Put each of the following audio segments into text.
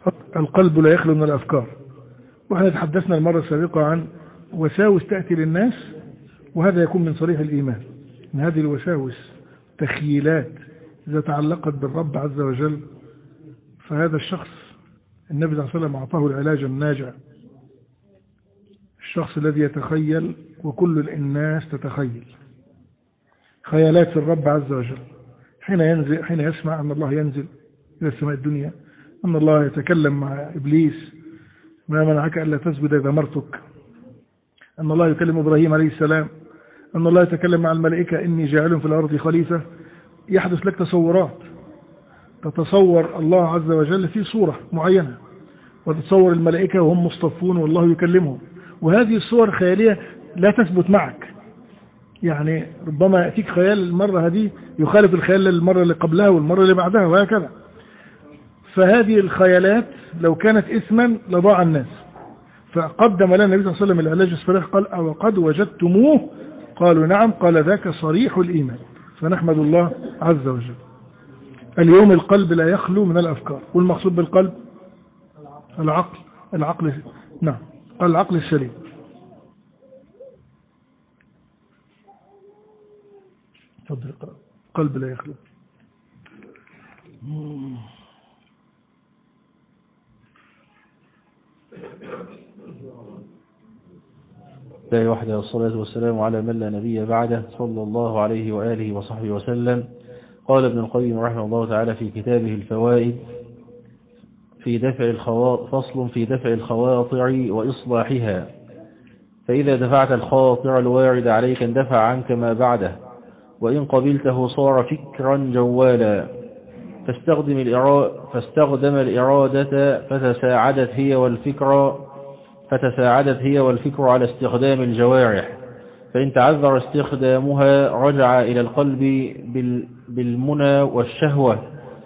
القلب لا يخلو من الأفكار. وإحنا تحدثنا المرة السابقة عن وساوس تأتي للناس، وهذا يكون من صريح الإيمان. من هذه الوساوس تخيلات إذا تعلقت بالرب عز وجل، فهذا الشخص النبي صلى الله عليه وسلم أعطاه العلاج الناجع. الشخص الذي يتخيل، وكل الناس تتخيل خيالات في الرب عز وجل، حين يسمع أن الله ينزل إلى السماء الدنيا، أن الله يتكلم مع إبليس ما منعك ألا تسجد إذا أمرتك، أن الله يكلم إبراهيم عليه السلام، أن الله يتكلم مع الملائكة إني جاعل في الأرض خليفة. يحدث لك تصورات، تتصور الله عز وجل في صورة معينة، وتتصور الملائكة وهم مصطفون والله يكلمهم، وهذه الصور خيالية لا تثبت معك. يعني ربما يأتيك خيال المرة هذه يخالف الخيال المرة اللي قبلها والمرة اللي بعدها وهكذا. فهذه الخيالات لو كانت إثما لضاع الناس. فقدم لنا النبي صلى الله عليه وسلم العلاج الصريح، قال وقد وجدتموه؟ قالوا نعم. قال ذاك صريح الإيمان. فنحمد الله عز وجل. اليوم القلب لا يخلو من الأفكار، والمقصود بالقلب العقل نعم، قال العقل السليم. تفضل اقرأ. القلب لا يخلو. الله وحده والصلاة والسلام على من لا نبي بعده صلى الله عليه وآله وصحبه وسلم. قال ابن القيم رحمه الله تعالى في كتابه الفوائد فصل في دفع الخواطر وإصلاحها. فإذا دفعت الخاطر الوارد عليك اندفع عنك ما بعده، وإن قبلته صار فكرا جوالا. فاستخدم الإرادة فتساعدت هي والفكر على استخدام الجوارح. فإن تعذر استخدامها رجع إلى القلب بالمنى والشهوة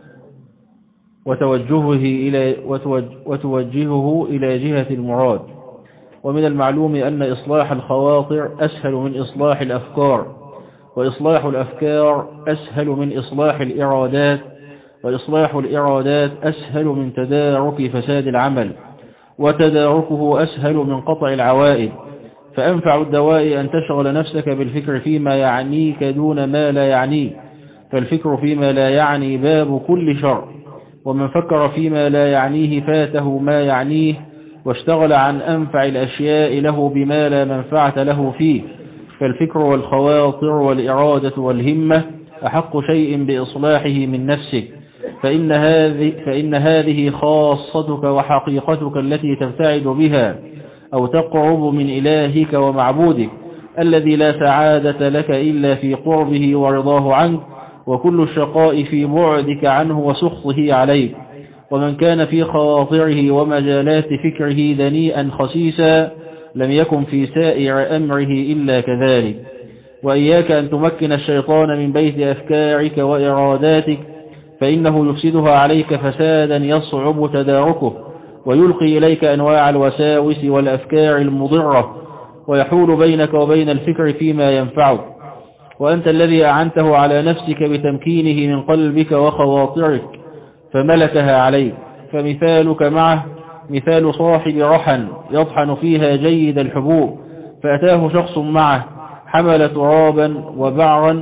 وتوجهه إلى جهة المراد. ومن المعلوم أن إصلاح الخواطر أسهل من إصلاح الأفكار، وإصلاح الأفكار أسهل من إصلاح الإرادات، وإصلاح الإرادات أسهل من تدارك فساد العمل، وتداركه أسهل من قطع العوائد. فأنفع الدواء أن تشغل نفسك بالفكر فيما يعنيك دون ما لا يعنيك، فالفكر فيما لا يعني باب كل شر، ومن فكر فيما لا يعنيه فاته ما يعنيه، واشتغل عن أنفع الأشياء له بما لا منفعة له فيه. فالفكر والخواطر والإرادة والهمة أحق شيء بإصلاحه من نفسك، فإن هذه خاصتك وحقيقتك التي تبتعد بها أو تقرب من إلهك ومعبودك، الذي لا سعادة لك إلا في قربه ورضاه عنك، وكل الشقاء في بعدك عنه وسخطه عليك. ومن كان في خواطره ومجالات فكره دنيئا خسيسا لم يكن في سائر أمره إلا كذلك. وإياك أن تمكن الشيطان من بيت أفكارك وإراداتك، فإنه يفسدها عليك فسادا يصعب تداركه، ويلقي إليك أنواع الوساوس والأفكار المضرة، ويحول بينك وبين الفكر فيما ينفعك. وأنت الذي أعنته على نفسك بتمكينه من قلبك وخواطرك فملكها عليك. فمثالك معه مثال صاحب رحى يطحن فيها جيد الحبوب، فأتاه شخص معه حمل ترابا وبعرا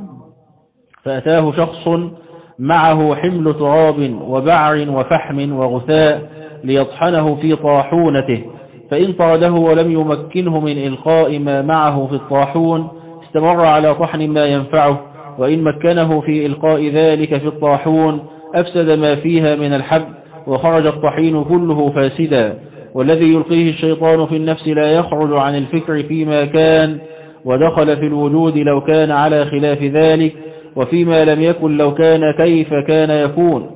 معه حمل تراب وبعر وفحم وغثاء ليطحنه في طاحونته، فإن طرده ولم يمكنه من إلقاء ما معه في الطاحون استمر على طحن ما ينفعه، وإن مكنه في إلقاء ذلك في الطاحون أفسد ما فيها من الحب، وخرج الطحين كله فاسدا. والذي يلقيه الشيطان في النفس لا يخرج عن الفكر فيما كان ودخل في الوجود لو كان على خلاف ذلك، وفيما لم يكن لو كان كيف كان يكون،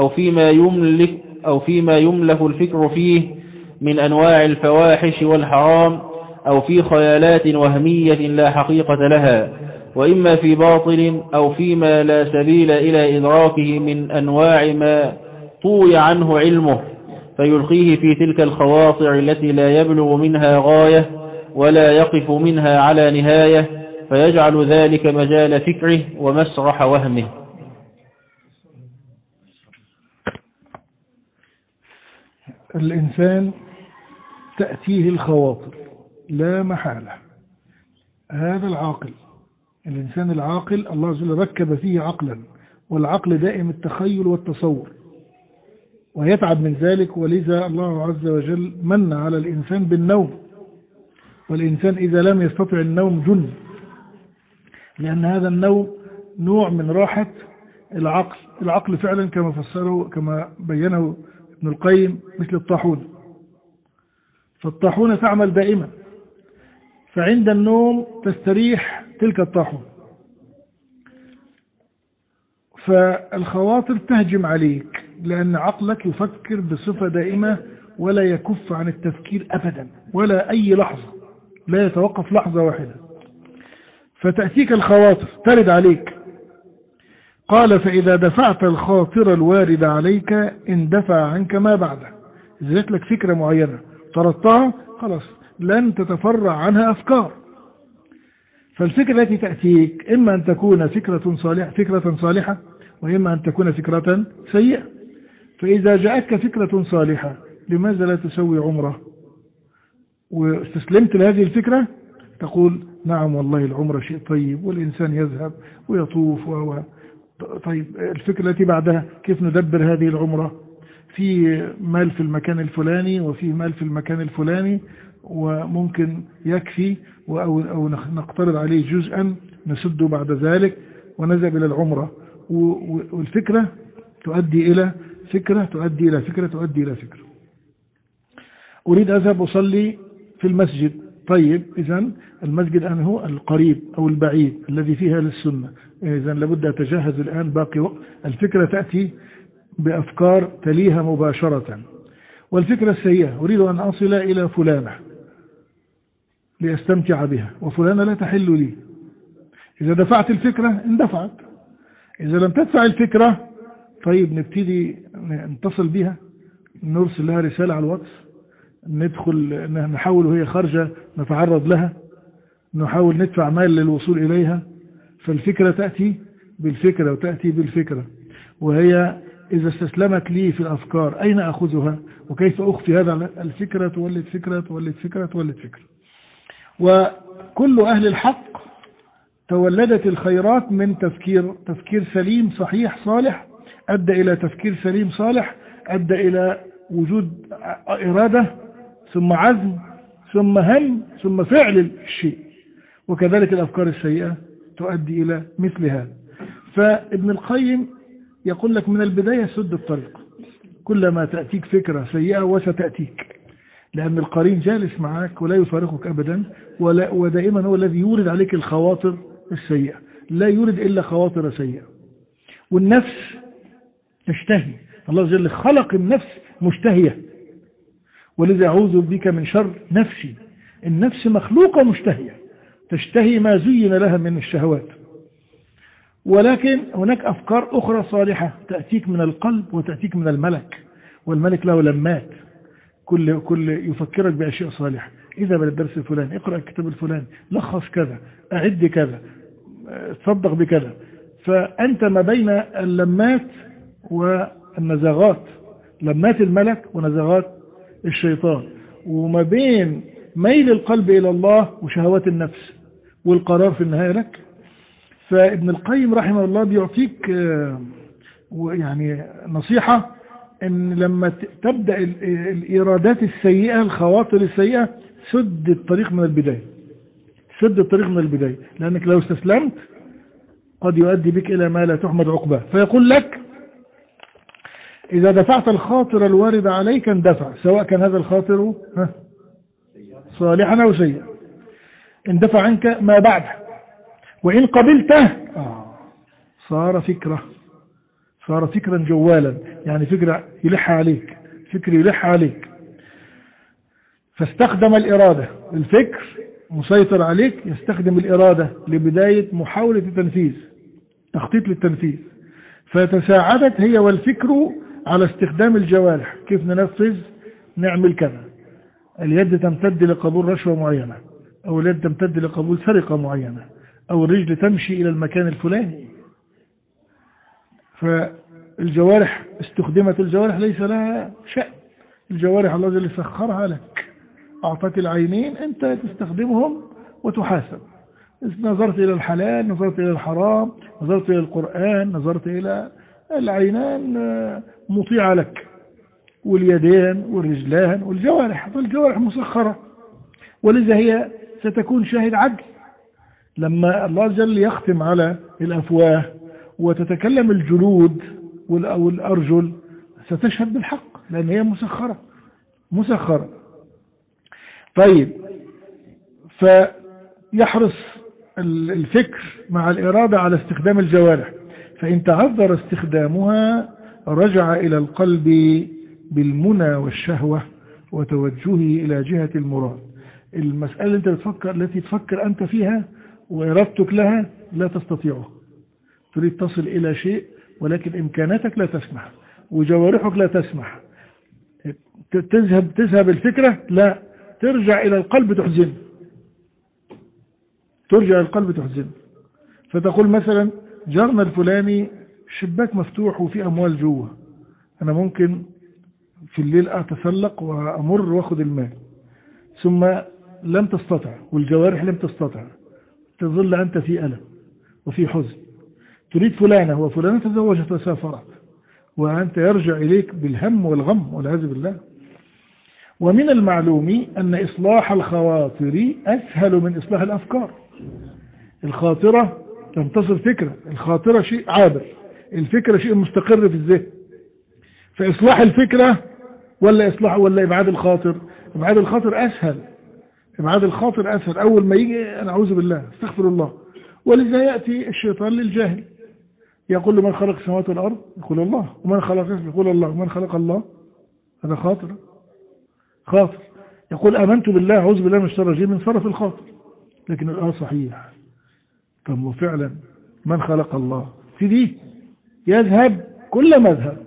أو فيما يملك الفكر فيه من أنواع الفواحش والحرام، أو في خيالات وهمية لا حقيقة لها، وإما في باطل أو فيما لا سبيل إلى إدراكه من أنواع ما طوي عنه علمه، فيلقيه في تلك الخواطر التي لا يبلغ منها غاية ولا يقف منها على نهاية، فيجعل ذلك مجال فكره ومسرح وهمه. الإنسان تأتيه الخواطر لا محالة. هذا العاقل، الإنسان العاقل الله عز وجل ركب فيه عقلا، والعقل دائم التخيل والتصور ويتعب من ذلك، ولذا الله عز وجل من على الإنسان بالنوم، والإنسان إذا لم يستطع النوم جن، لأن هذا النوم نوع من راحة العقل. العقل فعلا كما فسره كما بينه ابن القيم مثل الطاحونة، فالطاحونة تعمل دائما، فعند النوم تستريح تلك الطاحونة، فالخواطر تهجم عليك لأن عقلك يفكر بصفة دائمة ولا يكف عن التفكير أبدا ولا أي لحظة، لا يتوقف لحظة واحدة، فتأتيك الخواطر ترد عليك. قال فإذا دفعت الخاطر الوارد عليك اندفع عنك ما بعده. إذا جات لك فكرة معينة طردتها خلاص لن تتفرع عنها أفكار. فالفكرة التي تأتيك إما أن تكون فكرة صالحة وإما أن تكون فكرة سيئة. فإذا جاءتك فكرة صالحة لماذا لا تسوي عمرة واستسلمت لهذه الفكرة؟ تقول نعم والله العمرة شيء طيب والإنسان يذهب ويطوف طيب الفكرة التي بعدها كيف ندبر هذه العمرة؟ في مال في المكان الفلاني وفي مال في المكان الفلاني وممكن يكفي أو نقترض عليه جزءا نسده بعد ذلك ونذهب إلى العمرة. والفكرة تؤدي إلى فكرة تؤدي إلى فكرة تؤدي إلى فكرة. أريد أذهب أصلي في المسجد، طيب إذن المسجد أنا هو القريب أو البعيد الذي فيها للسنة، إذن لابد أتجهز الآن باقي وقت. الفكرة تأتي بأفكار تليها مباشرة. والفكرة السيئة أريد أن أصل إلى فلانة لأستمتع بها وفلانة لا تحل لي. إذا دفعت الفكرة اندفعت، إذا لم تدفع الفكرة طيب نبتدي نتصل بها، نرسل لها رسالة على الواتس، ندخل نحاول وهي خارجة نتعرض لها، نحاول ندفع مال للوصول إليها. فالفكرة تأتي بالفكرة وتأتي بالفكرة، وهي إذا استسلمت لي في الأفكار أين أخذها وكيف أخفي هذا؟ الفكرة تولد فكرة تولد فكرة تولد فكرة. وكل أهل الحق تولدت الخيرات من تفكير سليم صحيح صالح أدى إلى تفكير سليم صالح أدى إلى وجود إرادة ثم عزم ثم هم ثم فعل الشيء. وكذلك الأفكار السيئة تؤدي إلى مثل هذا. فابن القيم يقول لك من البداية سد الطريق، كلما تأتيك فكرة سيئة وستأتيك، لأن القرين جالس معك ولا يفارقك أبدا، ودائما هو الذي يورد عليك الخواطر السيئة، لا يورد إلا خواطر سيئة. والنفس تشتهي، الله جل خلق النفس مشتهية، ولذا أعوذ بك من شر نفسي. النفس مخلوقة مشتهية تشتهي ما زين لها من الشهوات، ولكن هناك أفكار أخرى صالحة تأتيك من القلب وتأتيك من الملك، والملك له لمات كل يفكرك بأشياء صالحة. إذا بالدرس الفلاني، اقرأ الكتاب الفلاني، لخص كذا، أعد كذا، تصدق بكذا. فأنت ما بين اللمات والنزغات، لمات الملك ونزغات الشيطان، وما بين ميل القلب إلى الله وشهوات النفس، والقرار في النهاية لك. فابن القيم رحمه الله بيعطيك يعني نصيحة ان لما تبدأ الإرادات السيئة الخواطر السيئة سد الطريق من البداية، سد الطريق من البداية، لأنك لو استسلمت قد يؤدي بك إلى ما لا تحمد عقباه. فيقول لك إذا دفعت الخاطر الوارد عليك اندفع، سواء كان هذا الخاطر صالحا أو سيئا، اندفع عنك ما بعده. وإن قبلته صار فكرا جوالا، يعني فكرة يلح عليك، فكر يلح عليك. فاستخدم الإرادة، الفكر مسيطر عليك، يستخدم الإرادة لبداية محاولة التنفيذ، تخطيط للتنفيذ. فتساعدت هي والفكر على استخدام الجوارح، كيف ننفذ، نعمل كذا. اليد تمتد لقبول رشوة معينة، أو اليد تمتد لقبول سرقة معينة، أو الرجل تمشي إلى المكان الفلاني. فالجوارح استخدمت، الجوارح ليس لها شأن، الجوارح الله جل سخرها لك، أعطاك العينين أنت تستخدمهم وتحاسب. نظرت إلى الحلال، نظرت إلى الحرام، نظرت إلى القرآن، نظرت إلى العينان مطيعة لك، واليدين والرجلان والجوارح، فالجوارح مسخرة، ولذا هي ستكون شاهد عدل لما الله جل يختم على الأفواه وتتكلم الجلود والأرجل، ستشهد بالحق لأن هي مسخرة. طيب، فيحرص الفكر مع الإرادة على استخدام الجوارح، فإن تعذر استخدامها رجع إلى القلب بالمنى والشهوة وتوجهه إلى جهة المراد. المسألة التي تفكر أنت فيها وإرادتك لها لا تستطيعه، تريد تصل إلى شيء ولكن إمكاناتك لا تسمح وجوارحك لا تسمح، تذهب الفكرة، لا، ترجع إلى القلب تحزن، فتقول مثلا جارنا الفلاني شباك مفتوح وفي أموال جوه، أنا ممكن في الليل أتسلق وأمر وأخذ المال، ثم لم تستطع والجوارح لم تستطع، تظل أنت في ألم وفي حزن. تريد فلانة وفلانة تزوجت وسافرت، وأنت يرجع إليك بالهم والغم والعياذ بالله. ومن المعلوم أن إصلاح الخواطر أسهل من إصلاح الأفكار. الخاطرة لم تصل فكرة، الخاطرة شيء عابر، الفكرة شيء مستقر في الذهن. فإصلاح الفكرة ولا إبعاد الخاطر؟ إبعاد الخاطر أسهل، أول ما يجي أنا أعوذ بالله استغفر الله. ولذا يأتي الشيطان للجاهل يقول له من خلق السماوات والأرض؟ يقول الله. ومن خلق يقول الله. ومن خلق الله؟ هذا خاطر. يقول آمنت بالله أعوذ بالله من الشيطان الرجيم، من صرف الخاطر. لكن الآن صحيح، طب وفعلا من خلق الله في دي يذهب كل مذهب.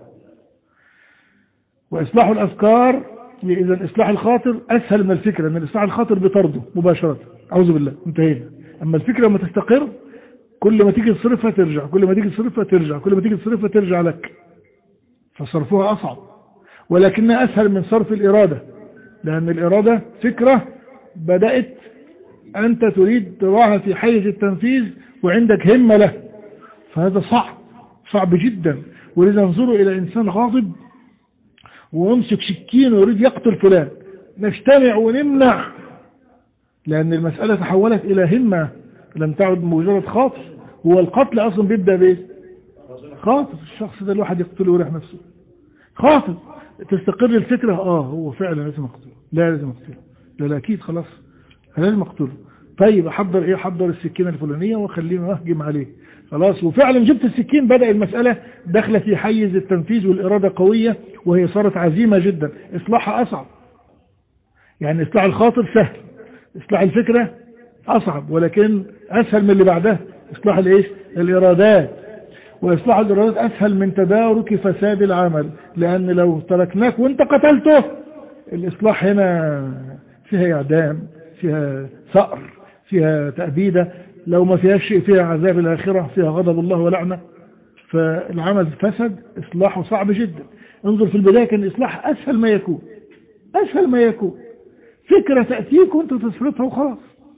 وإصلاح الأفكار، إذا إصلاح الخاطر أسهل من الفكرة، أن إصلاح الخاطر بطرده مباشرة، أعوذ بالله، انتهينا. أما الفكرة لما تستقر كل ما تيجي تصرفها ترجع، كل ما تيجي تصرفها ترجع لك، فصرفها أصعب، ولكنها أسهل من صرف الإرادة، لأن الإرادة فكرة بدأت أنت تريد تراها في حيز التنفيذ وعندك همة له، فهذا صعب جدا. ولذا انظروا إلى إنسان غاضب ويمسك سكين ويريد يقتل فلان، نجتمع ونمنع، لأن المسألة تحولت إلى همة لم تعد مجرد خاطر. هو القتل أصلا بيبدأ بإيه؟ خاطر، الشخص ده الواحد يقتله ويريح نفسه، خاطر. تستقر الفكرة، هو فعلا لازم أقتله، لا لازم أقتله، لا أكيد خلاص لازم أقتله. طيب أحضر إيه؟ أحضر السكينة الفلانية وخليه أهجم عليه، خلاص. وفعلا جبت السكين، بدأ المسألة داخلة في حيز التنفيذ والإرادة قوية، وهي صارت عزيمة جدا. إصلاحها أصعب، يعني إصلاح الخاطر سهل، إصلاح الفكرة أصعب، ولكن أسهل من اللي بعدها، إصلاح الإرادات. وإصلاح الإرادات أسهل من تدارك فساد العمل، لأن لو تركناك وانت قتلته، الإصلاح هنا فيها إعدام، فيها ثأر، فيها تأبيدة، لو ما فيها شيء فيها عذاب الآخرة، فيها غضب الله ولعنة، فالعمل فسد، إصلاحه صعب جدا. انظر في البداية كان الإصلاح أسهل ما يكون، فكرة تأتيك وانت تصرفها وخلاص.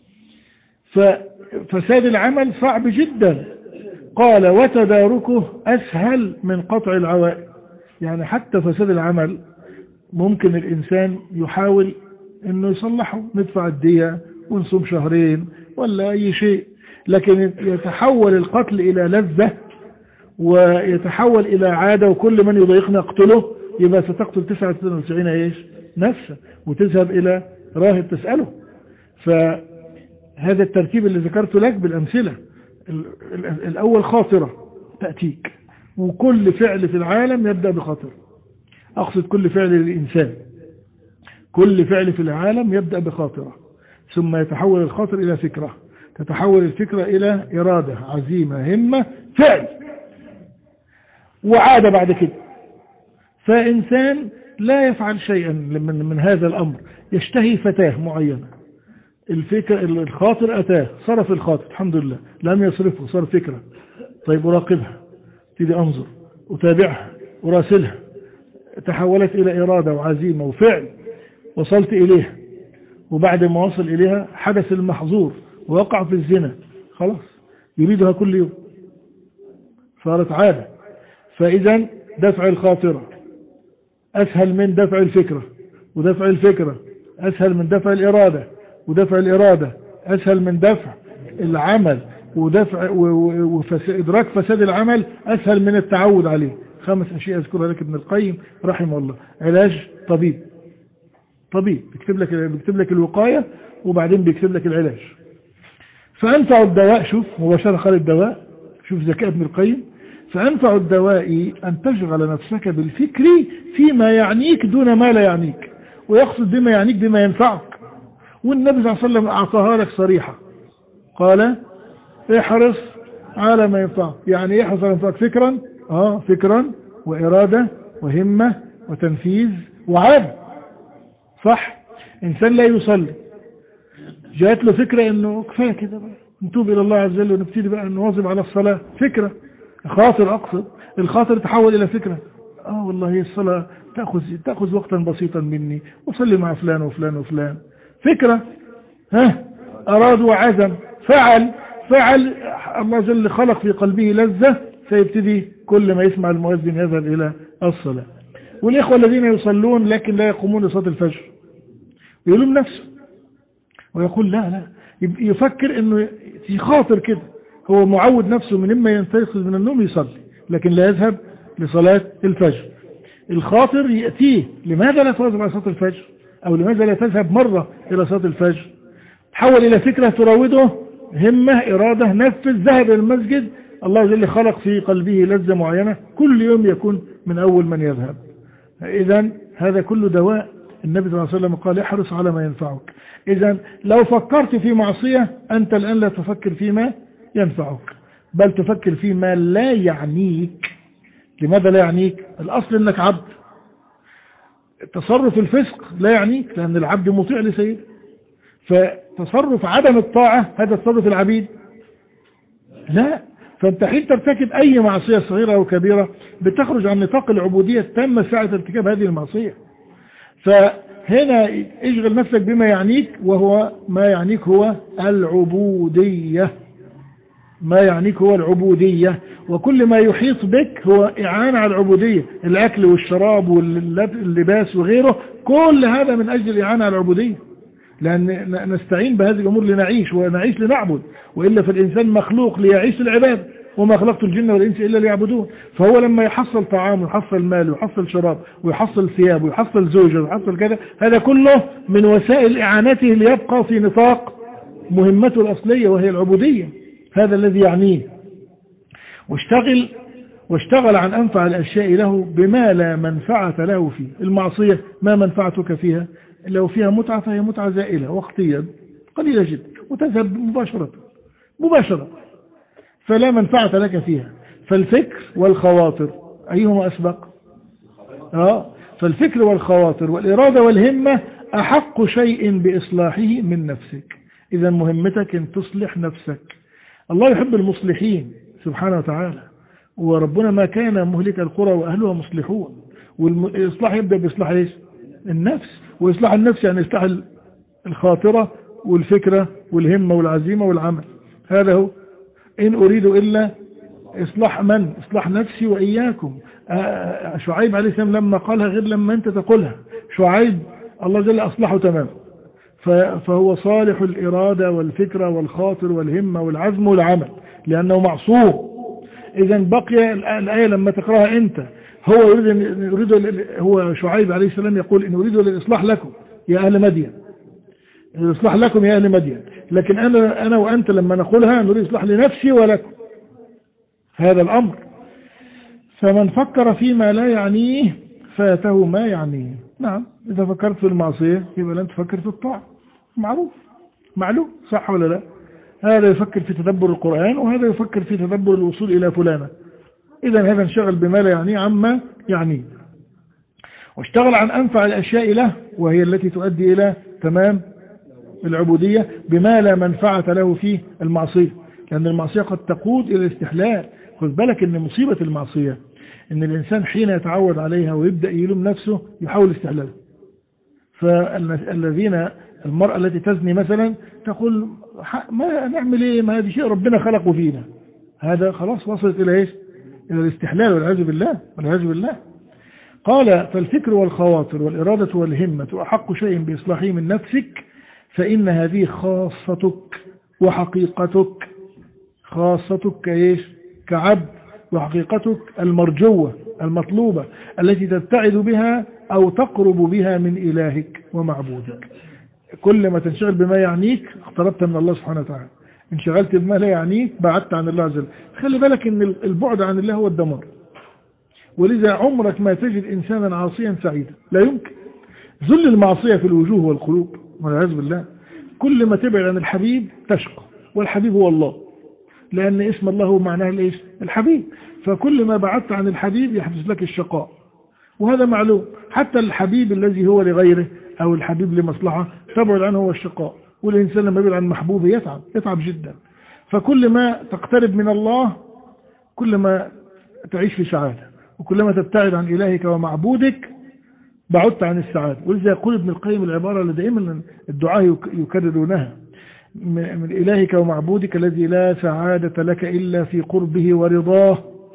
ففساد العمل صعب جدا. قال وتداركه أسهل من قطع العوائق، يعني حتى فساد العمل ممكن الإنسان يحاول أنه يصلحه، ندفع الدية ونصوم شهرين ولا أي شيء، لكن يتحول القتل إلى لذة ويتحول إلى عادة، وكل من يضايقنا اقتله، يبقى ستقتل 99 نفسه وتذهب إلى راهب تسأله. فهذا الترتيب اللي ذكرته لك بالأمثلة، الأول خاطرة تأتيك، وكل فعل في العالم يبدأ بخاطرة، أقصد كل فعل للإنسان، كل فعل في العالم يبدأ بخاطرة، ثم يتحول الخاطر إلى فكرة، تتحول الفكرة إلى إرادة، عزيمة، همة، فعل، وعادة بعد كده. فإنسان لا يفعل شيئا من هذا الأمر، يشتهي فتاة معينة، الخاطر أتاه، صرف الخاطر، الحمد لله، لم يصرفه، صار فكرة. طيب أراقبها، تيجي أنظر، أتابعها، أراسلها، تحولت إلى إرادة وعزيمة وفعل، وصلت إليها، وبعد ما وصل إليها حدث المحظور ووقع في الزنا، خلاص يريدها كل يوم، صارت عادة. فإذا دفع الخاطرة أسهل من دفع الفكرة، ودفع الفكرة أسهل من دفع الإرادة، ودفع الإرادة أسهل من دفع العمل، ودفع وإدراك فساد العمل أسهل من التعود عليه. 5 أشياء أذكرها لك ابن القيم رحمه الله. علاج طبيب بيكتب لك الوقاية وبعدين بيكتب لك العلاج. فأنفع الدواء، شوف مباشرة قال الدواء، شوف ذكاء ابن القيم، فأنفع الدواء أن تشغل نفسك بالفكر فيما يعنيك دون ما لا يعنيك، ويقصد بما يعنيك بما ينفعك. والنبي صلى الله عليه وسلم أعطاها لك صريحة، قال احرص على ما ينفعك. يعني احرص على ما ينفعك فكرا، فكرا وإرادة وهمة وتنفيذ وعادة. صح؟ إنسان لا يصلي، جاءت له فكرة انه كفاية كده بقى نتوب الى الله عز وجل ونبتدي بقى نواظب على الصلاة، فكرة، خاطر، اقصد الخاطر تحول الى فكرة. والله هي الصلاة تأخذ وقتا بسيطا مني، وصلي مع فلان وفلان وفلان، فكرة. اراد وعزم، فعل الله جل خلق في قلبه لذة، سيبتدي كل ما يسمع المؤذن يذهب الى الصلاة. والإخوة الذين يصلون لكن لا يقومون لصلاة الفجر يلوم نفسه ويقول لا، يفكر انه في خاطر كده، هو معود نفسه من اما ينتقل من النوم يصلي لكن لا يذهب لصلاة الفجر. الخاطر يأتيه، لماذا لا تواظب على صلاة الفجر، او لماذا لا تذهب مرة الى صلاة الفجر؟ تحول الى فكرة تراوده، همة، ارادة، نفذ، ذهب الى المسجد. الله جل خلق في قلبه لذة معينة، كل يوم يكون من اول من يذهب. اذا هذا كله دواء. النبي صلى الله عليه وسلم قال احرص على ما ينفعك. إذا لو فكرت في معصية أنت الآن لا تفكر فيما ينفعك، بل تفكر فيما لا يعنيك. لماذا لا يعنيك؟ الأصل أنك عبد، تصرف الفسق لا يعنيك لأن العبد مطيع لسيده، فتصرف عدم الطاعة هذا تصرف العبيد لا. فأنت حين ترتكب أي معصية صغيرة أو كبيرة بتخرج عن نطاق العبودية التامة ساعة ارتكاب هذه المعصية. فهنا اشغل نفسك بما يعنيك، وهو ما يعنيك هو العبودية، ما يعنيك هو العبودية، وكل ما يحيط بك هو إعانة على العبودية، الأكل والشراب واللباس وغيره، كل هذا من أجل الإعانة على العبودية، لأن نستعين بهذه الأمور لنعيش، ونعيش لنعبد، وإلا فالإنسان مخلوق ليعيش العباد، وما خلقت الجن والإنس إلا ليعبدون. فهو لما يحصل طعام ويحصل مال ويحصل شراب ويحصل ثياب ويحصل زوجة ويحصل كذا، هذا كله من وسائل إعانته ليبقى في نطاق مهمته الأصلية وهي العبودية. هذا الذي يعنيه. واشتغل عن أنفع الأشياء له بما لا منفعة له فيه. المعصية ما منفعتك فيها؟ لو فيها متعة فهي متعة زائلة وقتية قليلة جدا وتذهب مباشرة، فلا منفعة لك فيها. فالفكر والخواطر أيهما أسبق؟ فالفكر والخواطر والإرادة والهمة أحق شيء بإصلاحه من نفسك. إذا مهمتك أن تصلح نفسك. الله يحب المصلحين سبحانه وتعالى، وربنا ما كان مهلك القرى وأهلها مصلحون. والإصلاح يبدأ بإصلاح النفس، وإصلاح النفس يعني إصلاح الخاطرة والفكرة والهمة والعزيمة والعمل. هذا هو. إن أريد إلا إصلاح من؟ إصلاح نفسي وإياكم. شعيب عليه السلام لما قالها غير لما أنت تقولها. شعيب الله جل أصلحه تمام، فهو صالح الإرادة والفكرة والخاطر والهمة والعزم والعمل لأنه معصوم. إذا بقي الآية لما تقرأها أنت، هو شعيب عليه السلام يقول إن أريد الإصلاح لكم يا أهل مدين، الإصلاح لكم يا أهل مدين. لكن أنا وأنت لما نقولها نريد إصلاح لنفسي ولكم. هذا الأمر. فمن فكر فيما لا يعنيه فاته ما يعنيه. نعم، إذا فكرت في المعصية يبقى لن تفكر في الطاعة، معلوم، صح ولا لا؟ هذا يفكر في تدبر القرآن، وهذا يفكر في تدبر الوصول إلى فلانة. إذا هذا انشغل بما لا يعنيه عما يعنيه. واشتغل عن أنفع الأشياء له، وهي التي تؤدي إلى تمام العبودية، بما لا منفعة له فيه المعصية، لأن المعصية قد تقود إلى الاستحلال. خذ بالك أن مصيبة المعصية ان الانسان حين يتعود عليها ويبدأ يلوم نفسه يحاول استحلالها. فالذين المرأة التي تزني مثلا تقول ما نعمل ايه، ما هذا شيء ربنا خلقه فينا، هذا خلاص وصلت الى ايش؟ الى الاستحلال والعياذ بالله والعياذ بالله. قال فالفكر والخواطر والإرادة والهمة أحق شيء بإصلاحه من نفسك، فإن هذه خاصتك وحقيقتك. خاصتك كإيش؟ كعبد، وحقيقتك المرجوة المطلوبة التي تبتعد بها أو تقرب بها من إلهك ومعبودك. كل ما تنشغل بما يعنيك اقتربت من الله سبحانه وتعالى، انشغلت بما لا يعنيك بعدت عن الله عز وجل. خلي بالك ان البعد عن الله هو الدمار، ولذا عمرك ما تجد إنسانا عاصيا سعيدا، لا يمكن. ذل المعصية في الوجوه والقلوب والعياذ بالله. كل ما تبعد عن الحبيب تشقى، والحبيب هو الله، لأن اسم الله هو معناه الإيش؟ الحبيب. فكل ما بعدت عن الحبيب يحدث لك الشقاء، وهذا معلوم. حتى الحبيب الذي هو لغيره أو الحبيب لمصلحة تبعد عنه هو الشقاء، والإنسان لما يبعد عن محبوبه يتعب جدا. فكل ما تقترب من الله كل ما تعيش في سعادة، وكلما تبتعد عن إلهك ومعبودك بعدت عن السعادة. ولذا يقول ابن القيم العبارة اللي دائما الدعاء يكررونها: من إلهك ومعبودك الذي لا سعادة لك إلا في قربه ورضاه،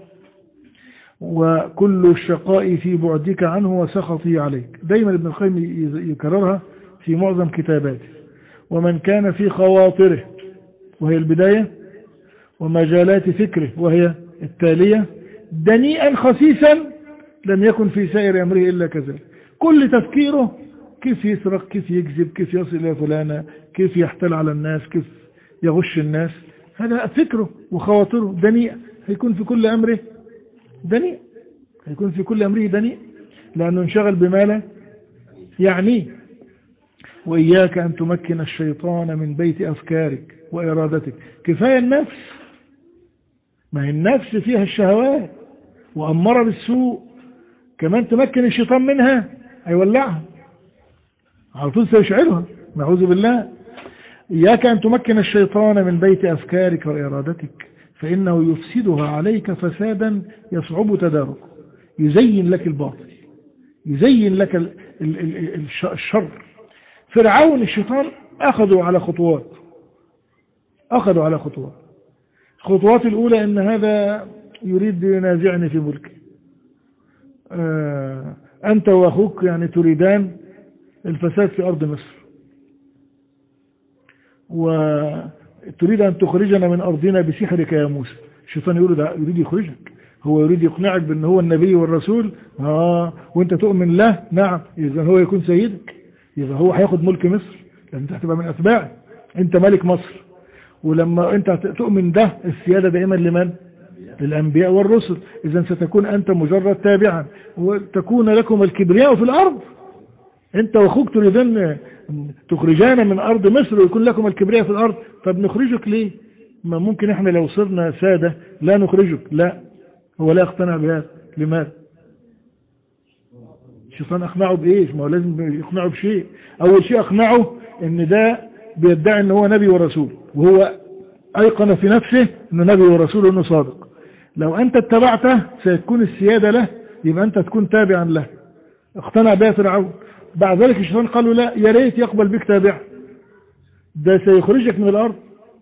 وكل الشقاء في بعدك عنه وسخطه عليك. دائما ابن القيم يكررها في معظم كتاباته. ومن كان في خواطره وهي البداية، ومجالات فكره وهي التالية، دنيئا خسيسا لم يكن في سائر أمره إلا كذلك. كل تفكيره كيف يسرق، كيف يكذب، كيف يصل إلى فلانة، كيف يحتل على الناس، كيف يغش الناس. هذا فكره وخواطره دنيئة. هيكون في كل أمره دنيء، هيكون في كل أمره دنيء، لأنه انشغل بما لا يعنيه. وإياك أن تمكن الشيطان من بيت أفكارك وإرادتك. كفاية النفس، ما هي النفس فيها الشهوات وأمر بالسوء، كمان تمكن الشيطان منها هيولعها على طول، سيشعلها، نعوذ بالله. إياك أن تمكن الشيطان من بيت أفكارك وإرادتك، فإنه يفسدها عليك فسادا يصعب تداركه. يزين لك الباطل، يزين لك الشر. فرعون الشيطان أخذوا على خطوات، الخطوات الأولى أن هذا يريد ينازعني في ملكي، أنت وأخوك يعني تريدان الفساد في أرض مصر، وتريد أن تخرجنا من أرضنا بسحرك يا موسى. الشيطان يريد يخرجك، هو يريد يقنعك بأن هو النبي والرسول، وأنت تؤمن له، نعم، إذا هو يكون سيدك، إذا هو هياخد ملك مصر، لأن أنت هتبقى من أتباعه، أنت ملك مصر. ولما أنت تؤمن ده، السيادة دائما لمن؟ للأنبياء والرسل. إذا ستكون أنت مجرد تابعا، وتكون لكم الكبرياء في الأرض. أنت وأخوك تريدون تخرجانا من أرض مصر ويكون لكم الكبرياء في الأرض. طب نخرجك ليه؟ ما ممكن إحنا لو صرنا سادة لا نخرجك. لا، هو لا يقتنع بهذا. لماذا؟ الشيطان أقنعه بإيش؟ ما هو لازم يقنعه بشيء. أول شيء أقنعه إن ده بيدعي إن هو نبي ورسول، وهو أيقن في نفسه إنه نبي ورسول وإنه صادق. لو أنت اتبعته سيكون السيادة له، يبقى أنت تكون تابعا له. اقتنع بها فرعون. بعد ذلك الشيطان قالوا لا، يا ريت يقبل بك تابع، ده سيخرجك من الأرض،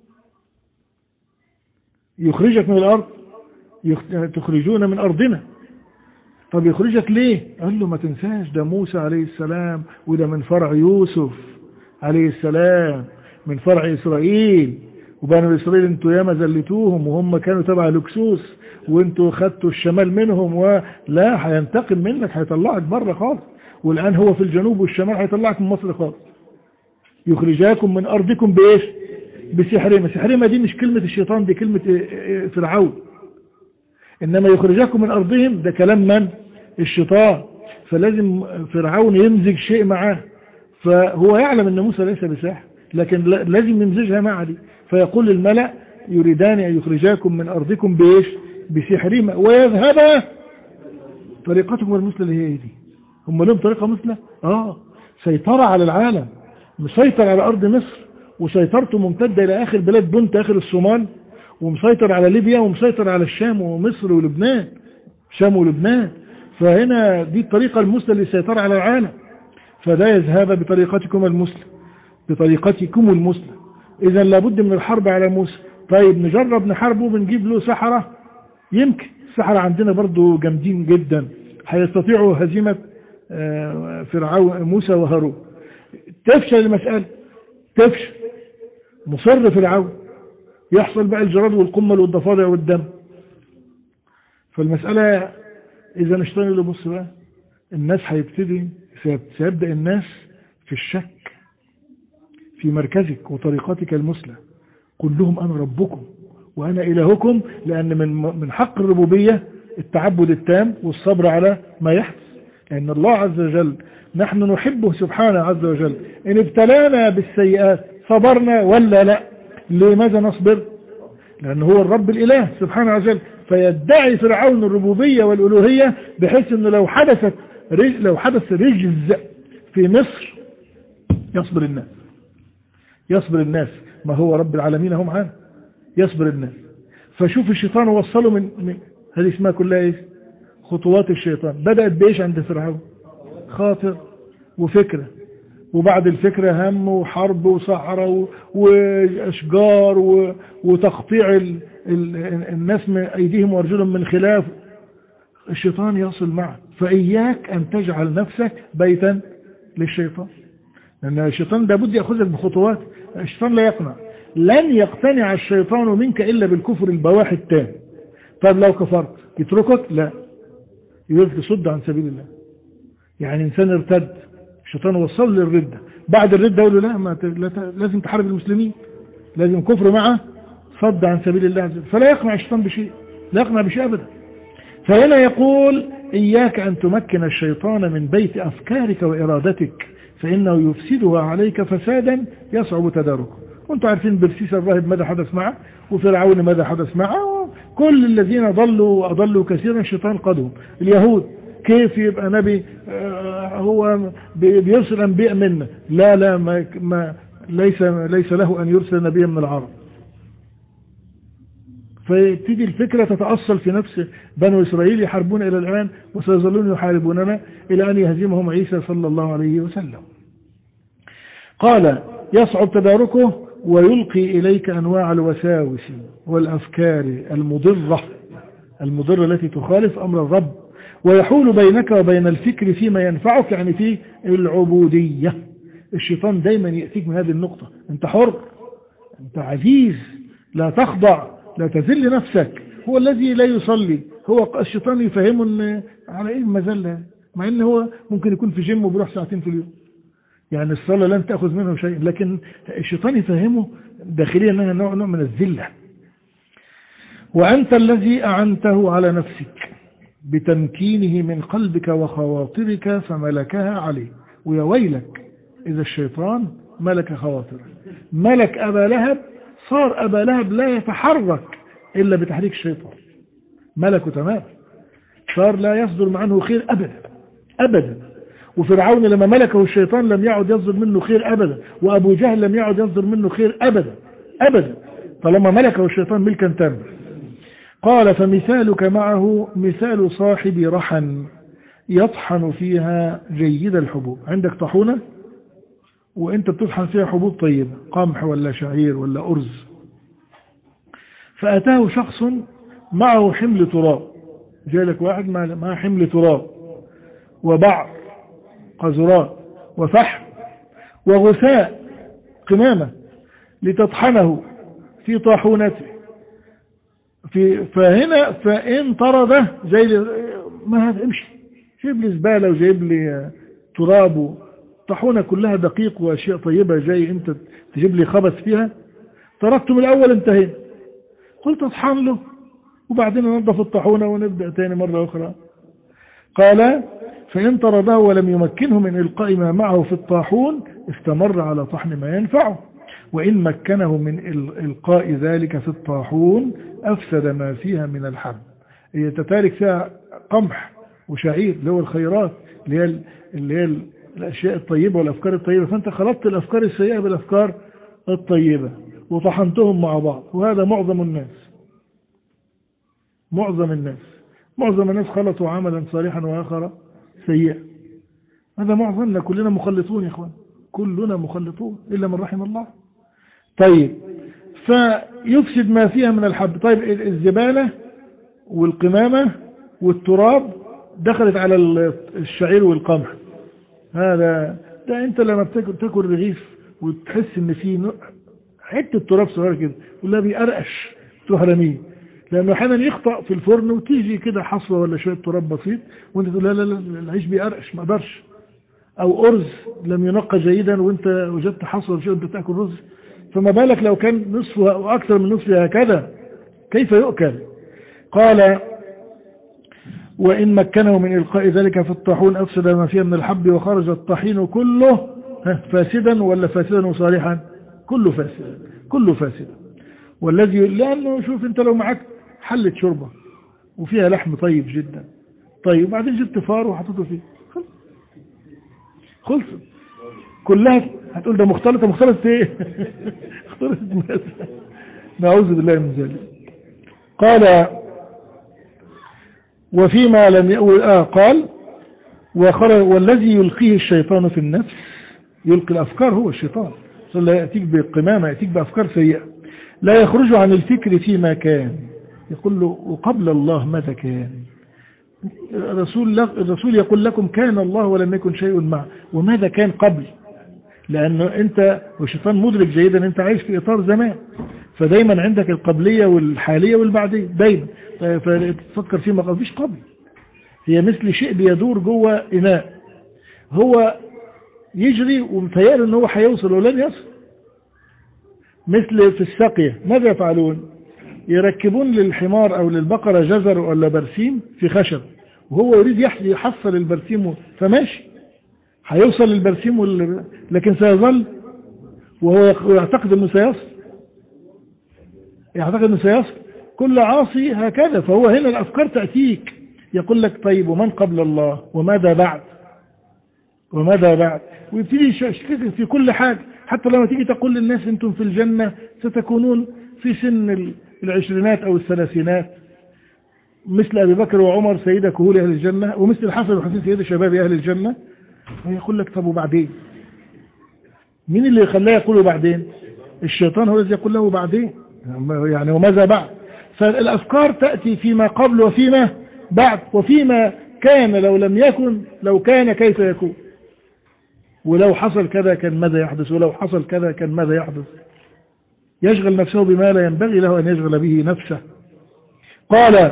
يخرجك من الأرض، تخرجون من أرضنا. طب يخرجك ليه؟ قال له ما تنساش ده موسى عليه السلام، وده من فرع يوسف عليه السلام، من فرع إسرائيل، وبنو إسرائيل انتوا ياما زلتوهم وهم كانوا تبع لكسوس، وانتوا خدتوا الشمال منهم، ولا هينتقم منك، هيطلعك بره خالص. والآن هو في الجنوب والشمال، هيطلعك من مصر خالص. يخرجاكم من أرضكم بإيش؟ بسحرهما. سحرهما دي مش كلمة الشيطان، دي كلمة فرعون. إنما يخرجاكم من أرضهم ده كلام من؟ الشيطان. فلازم فرعون يمزج شيء معاه، فهو يعلم أن موسى ليس بساحر، لكن لازم يمزجها معه دي. فيقول الملأ يريدان أن يخرجاكم من أرضكم بإيش؟ بسحرهما ويذهبا طريقتكم المثلى اللي هي دي. هم لهم طريقة مثلى؟ سيطرة على العالم، مسيطر على أرض مصر، وسيطرته ممتدة إلى آخر بلاد بنت، آخر الصومال، ومسيطر على ليبيا، ومسيطر على الشام ومصر ولبنان. شام ولبنان. فهنا دي الطريقة المثلى للسيطرة على العالم، فده يذهب بطريقتكم المثلى. إذا لابد من الحرب على موسى. طيب نجرب نحاربه، بنجيب له سحرة، يمكن السحرة عندنا برضو جامدين جدا، هيستطيعوا هزيمة فرعون موسى وهارون. تفشل المسألة، تفشل، مصر فرعون، يحصل بقى الجراد والقمل والضفادع والدم. فالمسألة إذا نشتغل اللي بص بقى، الناس سيبدأ الناس في الشك في مركزك وطريقتك المثلى. قل لهم أنا ربكم وأنا إلهكم، لأن من حق الربوبية التعبد التام والصبر على ما يحدث، لأن الله عز وجل نحن نحبه سبحانه عز وجل. إن ابتلانا بالسيئات صبرنا ولا لا؟ لماذا نصبر؟ لأنه هو الرب الإله سبحانه عز وجل. فيدعي فرعون الربوبية والألوهية، بحيث أنه لو حدث رجز في مصر يصبر الناس، ما هو رب العالمين هم معانا، يصبر الناس. فشوف الشيطان وصله من هذه اسمها كلها ايه؟ خطوات الشيطان. بدأت بإيش عند فرعون؟ خاطر وفكرة، وبعد الفكرة هم وحرب وصحراء وأشجار وتقطيع الناس من أيديهم وأرجلهم من خلاف. الشيطان يصل معه. فإياك أن تجعل نفسك بيتا للشيطان، لأن الشيطان لابد يأخذك بخطوات. الشيطان لا يقنع، لن يقتنع الشيطان منك إلا بالكفر البواح التام. طب لو كفرت يتركك؟ لا، يريد تصد عن سبيل الله. يعني إنسان ارتد، الشيطان وصل للردة، بعد الردة يقول له لا، لازم تحارب المسلمين، لازم كفر معه صد عن سبيل الله عز وجل. فلا يقنع الشيطان بشيء، لا يقنع بشيء أبدا. فهنا يقول إياك أن تمكن الشيطان من بيت أفكارك وإرادتك، فإنه يفسدها عليك فسادا يصعب تداركه. وانتم عارفين برسيس الراهب ماذا حدث معه، وفرعون ماذا حدث معه، كل الذين ضلوا وأضلوا كثيرا الشيطان قادهم. اليهود كيف يبقى نبي هو بيرسل أنبياء منا؟ لا ما ليس له أن يرسل نبيا من العرب. فتيجي الفكرة تتأصل في نفس بنو إسرائيل، يحاربون إلى الآن وسيظلون يحاربوننا إلى أن يهزمهم عيسى صلى الله عليه وسلم. قال يصعب تداركه ويلقي إليك أنواع الوساوس والأفكار المضرة التي تخالف أمر الرب، ويحول بينك وبين الفكر فيما ينفعك، يعني في العبودية. الشيطان دايما يأتيك من هذه النقطة، أنت حر، أنت عزيز، لا تخضع، لا تذل نفسك. هو الذي لا يصلي، هو الشيطان يفهمه ان على ايه المذله، مع ان هو ممكن يكون في جيم وبيروح ساعتين في اليوم، يعني الصلاة لن تأخذ منه شيء، لكن الشيطان يفهمه داخليا انها نوع من الذلة. وأنت الذي أعنته على نفسك بتمكينه من قلبك وخواطرك فملكها عليه. ويا ويلك إذا الشيطان ملك خواطرك. ملك أبا لهب، صار أبا لهب لا يتحرك إلا بتحريك الشيطان، ملكه تمام، صار لا يصدر عنه خير أبدا. وفرعون لما ملكه الشيطان لم يعد يصدر منه خير أبدا، وأبو جهل لم يعد يصدر منه خير أبدا طالما ملكه الشيطان ملكا تاما. قال فمثالك معه مثال صاحب رحى يطحن فيها جيد الحبوب. عندك طحونة وانت بتطحن فيها حبوب طيبة، قمح ولا شعير ولا أرز، فأتاه شخص معه حمل تراب، جاء لك واحد معه حمل تراب وبعر قذرات وفحم وغثاء قمامة لتطحنه في طاحونته. فهنا فإن طرده زي ما هذا امشي، جيب لي زبالة وجايب لي تراب، طاحونة كلها دقيق وأشياء طيبة، جاي انت تجيب لي خبث فيها، طردته من الأول انتهينا. قلت اطحن له وبعدين ننظف الطاحونة ونبدأ تاني مرة أخرى. قال فإن طرده ولم يمكنه من إلقاء ما معه في الطاحون استمر على طحن ما ينفعه، وإن مكنه من إلقاء ذلك في الطاحون أفسد ما فيها من الحب. هي تتارك فيها قمح وشعير اللي هو الخيرات اللي هي الأشياء الطيبة والأفكار الطيبة، فأنت خلطت الأفكار السيئة بالأفكار الطيبة وطحنتهم مع بعض. وهذا معظم الناس معظم الناس خلطوا عملا صالحا وآخر سيئا. هذا معظمنا، كلنا مخلطون يا إخوان، كلنا مخلطون إلا من رحم الله. طيب، فيفسد ما فيها من الحب. طيب الزبالة والقمامة والتراب دخلت على الشعير والقمح، ده انت لما بتاكل رغيف وتحس ان في حته تراب صغير كده ولا بيقرقش تروح رميه، لانه احيانا يخطأ في الفرن وتيجي كده حصوه ولا شويه تراب بسيط وانت تقول لا العيش بيقرقش ما اقدرش. او ارز لم ينقى جيدا وانت وجدت حصوه وشيء وانت تاكل رز، فما بالك لو كان نصفه او اكثر من نصفه هكذا، كيف يؤكل؟ قال وإن مكنه من إلقاء ذلك في الطاحون أفسد ما فيه من الحب وخرج الطحين كله فاسدا ولا فاسدا وصالحا؟ كله فاسدا، كله فاسدا. والذي لأنه شوف أنت لو معك حلة شوربة وفيها لحم طيب جدا، طيب وبعدين جبت فار وحطيته فيه، خلص كلها، هتقول ده مختلطة ايه؟ اختلطت ماذا؟ نعوذ بالله من ذلك. قال وفيما لم قال والذي يلقيه الشيطان في النفس، يلقي الأفكار هو الشيطان، لا يأتيك بقمامة، يأتيك بأفكار سيئة، لا يخرج عن الفكر فيما كان، يقول له وقبل الله ماذا كان؟ الرسول يقول لكم كان الله ولم يكن شيء معه، وماذا كان قبل؟ لأنه أنت والشيطان مدرك جيدا أنت عايش في إطار زمان، فدايما عندك القبلية والحالية والبعدية دايما، فتفكر فيما قبل، فيش قبل، هي مثل شيء بيدور جوه إناء، هو يجري ومتهيأله أنه هو هيوصل ولن يصل. مثل في السقية ماذا يفعلون؟ يركبون للحمار أو للبقرة جزر ولا برسيم في خشب، وهو يريد يحصل البرسيم فماشي، هيوصل للبرسيم لكن سيظل، وهو يعتقد أنه سيصل، يعتقد أنه سيصل. كل عاصي هكذا. فهو هنا الأفكار تأتيك، يقول لك طيب ومن قبل الله وماذا بعد، وماذا بعد، ويبتدي يشتكي في كل حاجة. حتى لما تيجي تقول للناس أنتم في الجنة ستكونون في سن العشرينات أو الثلاثينات مثل أبي بكر وعمر سيدة كهول أهل الجنة، ومثل الحسن والحسين سيدة شباب أهل الجنة، ويقول لك طب وبعدين؟ مين اللي خلاه يقوله بعدين؟ الشيطان هو الذي يقول له بعدين، يعني وماذا بعد؟ فالأفكار تأتي فيما قبل وفيما بعد، وفيما كان لو لم يكن، لو كان كيف يكون، ولو حصل كذا كان ماذا يحدث، ولو حصل كذا كان ماذا يحدث. يشغل نفسه بما لا ينبغي له أن يشغل به نفسه. قال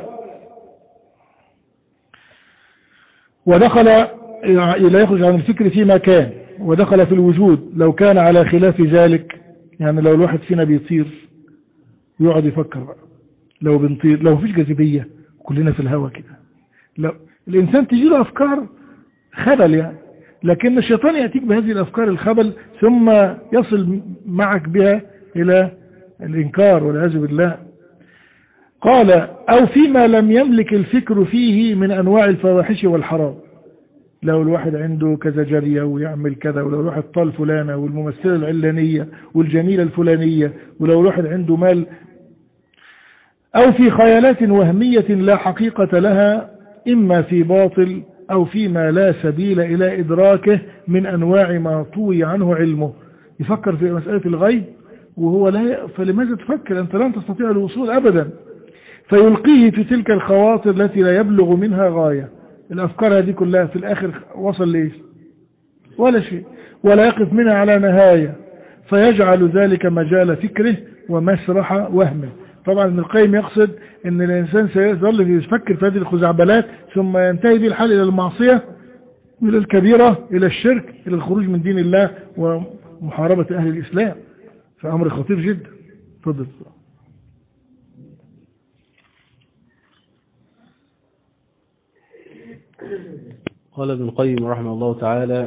ودخل لا يخرج عن الفكر فيما كان، ودخل في الوجود لو كان على خلاف ذلك. يعني لو الواحد فينا بيطير ويقعد يفكر بقى، لو بنطير، لو مفيش جاذبية كلنا في الهواء كده، لو الإنسان تجي له أفكار خبل يعني، لكن الشيطان يأتيك بهذه الأفكار الخبل ثم يصل معك بها إلى الإنكار والعياذ بالله. قال أو فيما لم يملك الفكر فيه من أنواع الفواحش والحرام، لو الواحد عنده كذا جارية ويعمل كذا، ولو الواحد طال فلانة والممثلة العلانية والجميلة الفلانية، ولو الواحد عنده مال، أو في خيالات وهمية لا حقيقة لها، إما في باطل أو فيما لا سبيل إلى إدراكه من أنواع ما طوي عنه علمه. يفكر في مسألة الغيب وهو لا، فلماذا تفكر؟ أنت لن تستطيع الوصول أبدا. فيلقيه في تلك الخواطر التي لا يبلغ منها غاية. الأفكار هذه كلها في الآخر وصل ليش؟ ولا شيء، ولا يقف منها على نهاية، فيجعل ذلك مجال فكره ومسرح وهمه. طبعا ابن القيم يقصد ان الانسان سيظل يفكر في هذه الخزعبلات ثم ينتهي به الحال الى المعصية، الى الكبيرة، الى الشرك، الى الخروج من دين الله ومحاربة اهل الاسلام، فامر خطير جدا. تفضل. قال ابن القيم رحمه الله تعالى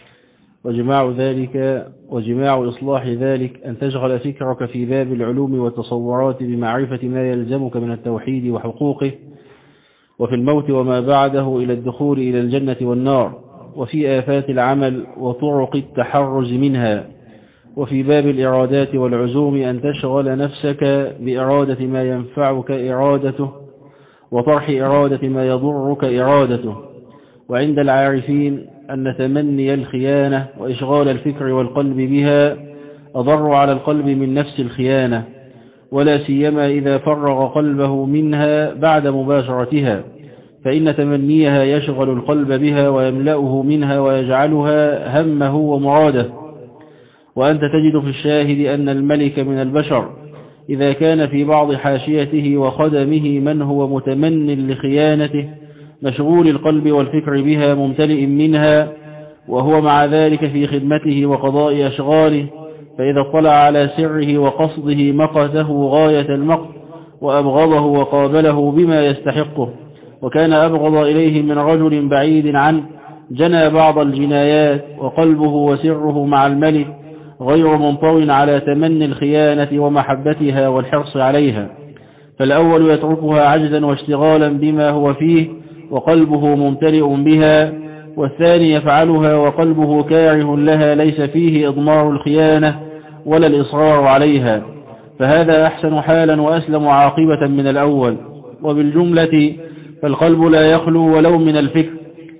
وجماع إصلاح ذلك أن تشغل فكرك في باب العلوم والتصورات بمعرفة ما يلزمك من التوحيد وحقوقه، وفي الموت وما بعده إلى الدخول إلى الجنة والنار، وفي آفات العمل وطرق التحرز منها، وفي باب الإرادات والعزوم أن تشغل نفسك بإرادة ما ينفعك إرادته، وطرح إرادة ما يضرك إرادته. وعند العارفين أن تمني الخيانة وإشغال الفكر والقلب بها أضر على القلب من نفس الخيانة، ولا سيما إذا فرغ قلبه منها بعد مباشرتها، فإن تمنيها يشغل القلب بها ويملأه منها ويجعلها همه ومراده. وأنت تجد في الشاهد أن الملك من البشر إذا كان في بعض حاشيته وخدمه من هو متمن لخيانته مشغول القلب والفكر بها ممتلئ منها، وهو مع ذلك في خدمته وقضاء أشغاله، فإذا اطلع على سره وقصده مقته غاية المقت وأبغضه وقابله بما يستحقه، وكان أبغض إليه من رجل بعيد عنه جنى بعض الجنايات وقلبه وسره مع الملك غير منطوي على تمني الخيانة ومحبتها والحرص عليها، فالأول يتركها عجزا واشتغالا بما هو فيه وقلبه ممتلئ بها، والثاني يفعلها وقلبه كاره لها ليس فيه إضمار الخيانة ولا الإصرار عليها، فهذا أحسن حالا وأسلم عاقبة من الأول. وبالجملة فالقلب لا يخلو ولو من الفكر،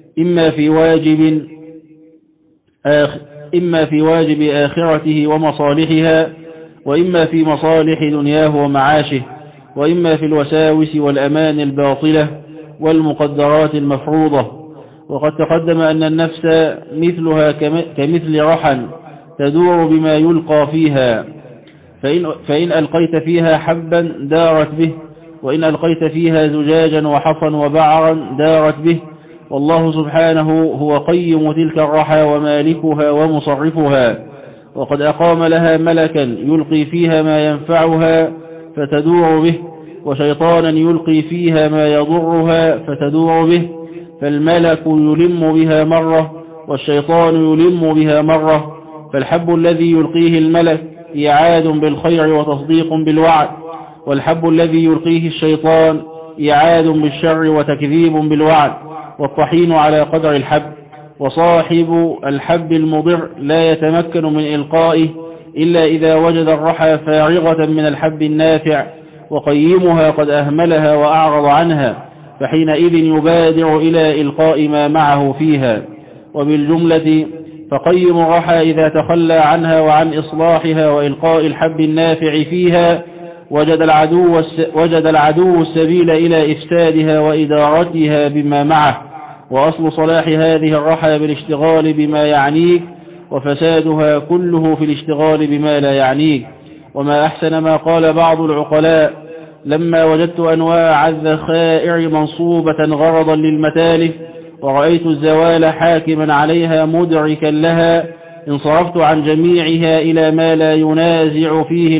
إما في واجب آخرته ومصالحها، وإما في مصالح دنياه ومعاشه، وإما في الوساوس والأمان الباطلة والمقدرات المفروضة. وقد تقدم أن النفس مثلها كمثل رحى تدور بما يلقى فيها، فإن ألقيت فيها حبا دارت به، وإن ألقيت فيها زجاجا وحصا وبعرا دارت به، والله سبحانه هو قيم تلك الرحى ومالكها ومصرفها، وقد أقام لها ملكا يلقي فيها ما ينفعها فتدور به، وشيطانا يلقي فيها ما يضرها فتدور به، فالملك يلم بها مرة والشيطان يلم بها مرة، فالحب الذي يلقيه الملك إعاد بالخير وتصديق بالوعد، والحب الذي يلقيه الشيطان إعاد بالشر وتكذيب بالوعد، والطحين على قدر الحب. وصاحب الحب المضر لا يتمكن من إلقائه إلا إذا وجد الرحى فارغة من الحب النافع وقيمها قد أهملها وأعرض عنها، فحينئذ يبادر إلى إلقاء ما معه فيها. وبالجملة فقيم الرحى إذا تخلى عنها وعن إصلاحها وإلقاء الحب النافع فيها وجد العدو السبيل إلى إفسادها وإدارتها بما معه. وأصل صلاح هذه الرحى بالاشتغال بما يعنيك، وفسادها كله في الاشتغال بما لا يعنيك. وما أحسن ما قال بعض العقلاء: لما وجدت أنواع الذخائر منصوبة غرضا للمتالف ورأيت الزوال حاكما عليها مدركا لها انصرفت عن جميعها إلى ما لا ينازع فيه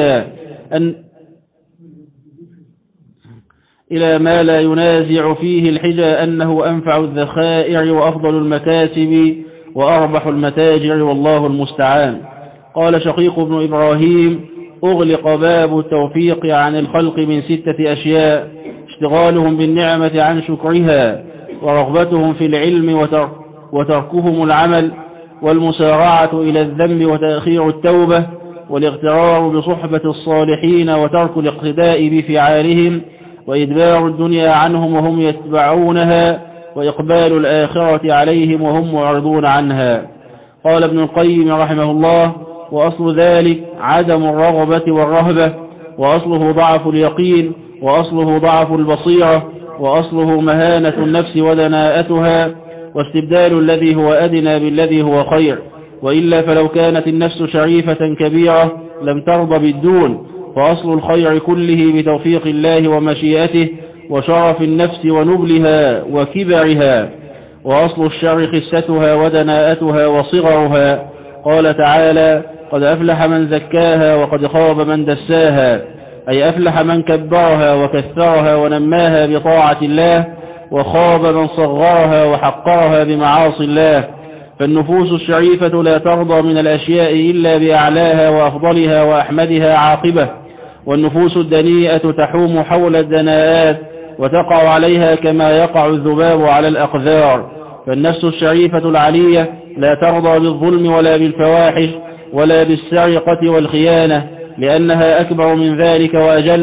الحجة أنه أنفع الذخائر وأفضل المكاسب وأربح المتاجر، والله المستعان. قال شقيق بن إبراهيم: أغلق باب التوفيق عن الخلق من 6 أشياء: اشتغالهم بالنعمة عن شكرها، ورغبتهم في العلم وتركهم العمل، والمسارعة إلى الذنب وتأخير التوبة، والاغترار بصحبة الصالحين وترك الاقتداء بفعالهم، وإدبار الدنيا عنهم وهم يتبعونها، وإقبال الآخرة عليهم وهم معرضون عنها. قال ابن القيم رحمه الله: وأصل ذلك عدم الرغبة والرهبة، وأصله ضعف اليقين، وأصله ضعف البصيرة، وأصله مهانة النفس ودناءتها، واستبدال الذي هو أدنى بالذي هو خير، وإلا فلو كانت النفس شريفة كبيرة لم ترضى بالدون، فأصل الخير كله بتوفيق الله ومشيئته وشرف النفس ونبلها وكبرها، وأصل الشر خستها ودناءتها وصغرها. قال تعالى: قد أفلح من زكاها وقد خاب من دساها، أي أفلح من كبرها وكثرها ونماها بطاعة الله، وخاب من صغرها وحقرها بمعاصي الله. فالنفوس الشريفة لا ترضى من الأشياء إلا بأعلاها وأفضلها وأحمدها عاقبة، والنفوس الدنيئة تحوم حول الدناءات وتقع عليها كما يقع الذباب على الأقذار. فالنفس الشريفة العلية لا ترضى بالظلم ولا بالفواحش ولا بالسرقة والخيانة، لأنها أكبر من ذلك وأجل،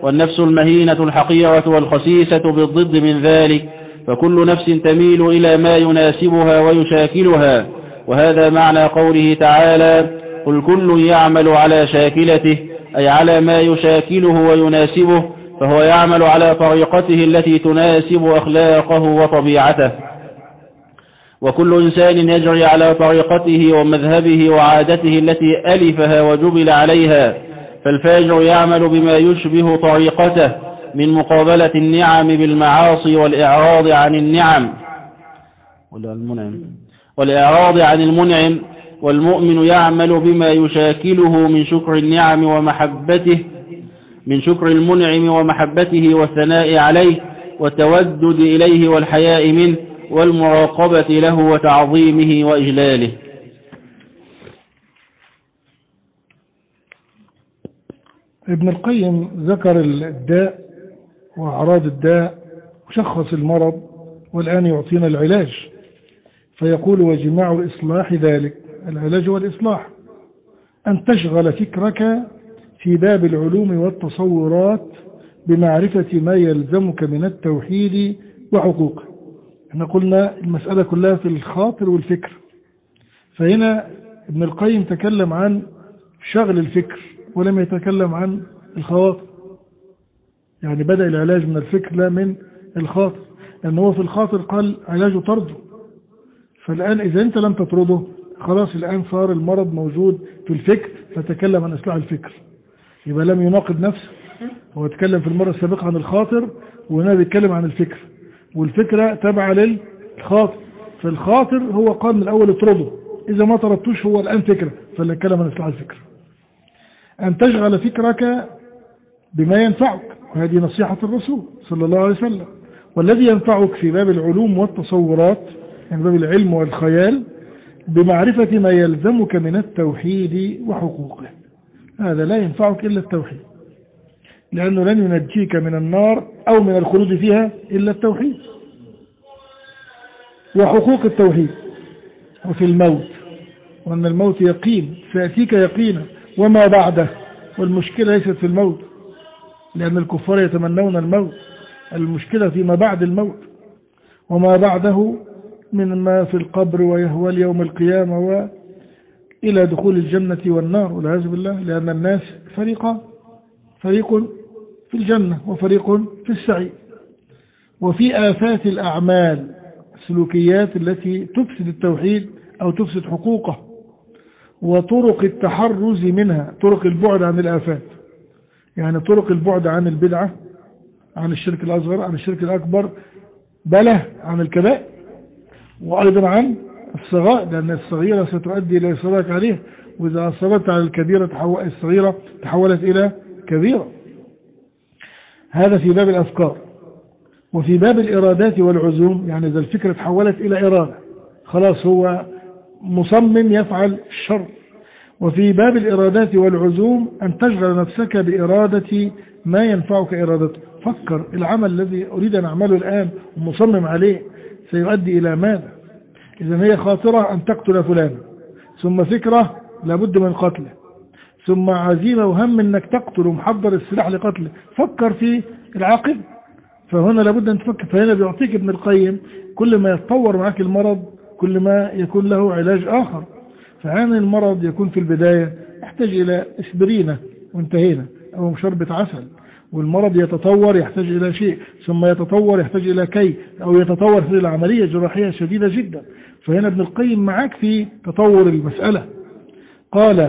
والنفس المهينة الحقيرة والخسيسة بالضد من ذلك، فكل نفس تميل إلى ما يناسبها ويشاكلها. وهذا معنى قوله تعالى: قل كل يعمل على شاكلته، أي على ما يشاكله ويناسبه، فهو يعمل على طريقته التي تناسب أخلاقه وطبيعته. وكل إنسان يجري على طريقته ومذهبه وعادته التي ألفها وجبل عليها، فالفاجر يعمل بما يشبه طريقته من مقابلة النعم بالمعاصي والإعراض عن النعم والإعراض عن المنعم، والمؤمن يعمل بما يشاكله من شكر النعم ومحبته، من شكر المنعم ومحبته والثناء عليه والتودد إليه والحياء منه والمراقبة له وتعظيمه وإجلاله. ابن القيم ذكر الداء وأعراض الداء وشخص المرض، والآن يعطينا العلاج، فيقول: وجماع الإصلاح ذلك، العلاج والإصلاح أن تشغل فكرك في باب العلوم والتصورات بمعرفة ما يلزمك من التوحيد وحقوقه. احنا قلنا المسألة كلها في الخاطر والفكر، فهنا ابن القيم تكلم عن شغل الفكر ولم يتكلم عن الخواطر. يعني بدأ العلاج من الفكر لا من الخاطر، لأنه هو في الخاطر قال علاجه طرده، فالآن إذا أنت لم تطرده خلاص الآن صار المرض موجود في الفكر، فتكلم عن إصلاح الفكر، يبقى لم يناقض نفسه. هو تكلم في المرة السابقة عن الخاطر، وهنا بيتكلم عن الفكر، والفكرة تبع للخاطر، فالخاطر هو قال من الأول اطرده، إذا ما طردتوش هو الآن فكرة، فالكلام عن إصلاح الفكر. أن تشغل فكرك بما ينفعك، وهذه نصيحة الرسول صلى الله عليه وسلم. والذي ينفعك في باب العلوم والتصورات، يعني باب العلم والخيال، بمعرفة ما يلزمك من التوحيد وحقوقه. هذا لا ينفعك إلا التوحيد، لأنه لن ينجيك من النار أو من الخلود فيها إلا التوحيد وحقوق التوحيد. وفي الموت، وأن الموت يقين سيأتيك يقينا وما بعده، والمشكلة ليست في الموت، لأن الكفار يتمنون الموت، المشكلة فيما بعد الموت وما بعده من ما في القبر ويهوى يوم القيامة وإلى دخول الجنة والنار والعياذ بالله، لأن الناس فريق في الجنة وفريق في السعير. وفي آفات الأعمال، السلوكيات التي تفسد التوحيد أو تفسد حقوقه، وطرق التحرز منها، طرق البعد عن الآفات، يعني طرق البعد عن البدعة، عن الشرك الأصغر، عن الشرك الأكبر، بل عن الكبائر، وأيضا عن الصغائر، لأن الصغيرة ستؤدي إلى إصرارك عليه، وإذا أصرت على الكبيرة الصغيرة تحولت إلى كبيرة. هذا في باب الأفكار. وفي باب الإرادات والعزوم، يعني إذا الفكرة تحولت إلى إرادة، خلاص هو مصمم يفعل الشر. وفي باب الإرادات والعزوم أن تشغل نفسك بإرادة ما ينفعك إرادته. فكر العمل الذي أريد أن أعمله الآن ومصمم عليه سيؤدي إلى ماذا؟ إذا هي خاطرة أن تقتل فلانا، ثم فكرة لابد من قتله، ثم عزيمة وهم أنك تقتل ومحضر السلاح لقتله، فكر في العاقبة. فهنا لابد أن تفكر. فهنا بيعطيك ابن القيم كل ما يتطور معك المرض كل ما يكون له علاج آخر. فعن المرض يكون في البداية يحتاج إلى اسبرينة وانتهينا، أو شربة عسل، والمرض يتطور يحتاج إلى شيء، ثم يتطور يحتاج إلى كي، أو يتطور في العملية جراحية شديدة جدا. فهنا ابن القيم معك في تطور المسألة. قال: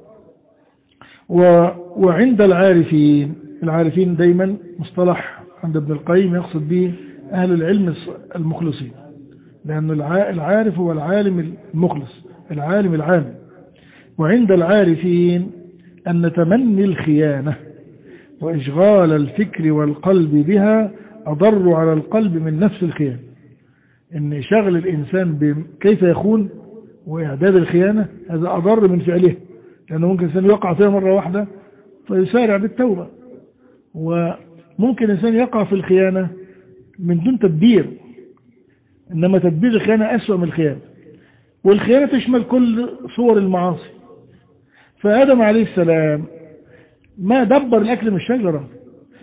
وعند العارفين دايما مصطلح عند ابن القيم يقصد به أهل العلم المخلصين، لأن العارف هو العالم المخلص، العالم العامل. وعند العارفين أن تمني الخيانة وإشغال الفكر والقلب بها أضر على القلب من نفس الخيانة. إن شغل الإنسان بكيف يخون وإعداد الخيانة هذا أضر من فعله، لأنه ممكن الإنسان يقع فيها مرة واحدة فيسارع بالتوبة، وممكن الإنسان يقع في الخيانة من دون تدبير، إنما تدبير الخيانة أسوأ من الخيانة، والخيانة تشمل كل صور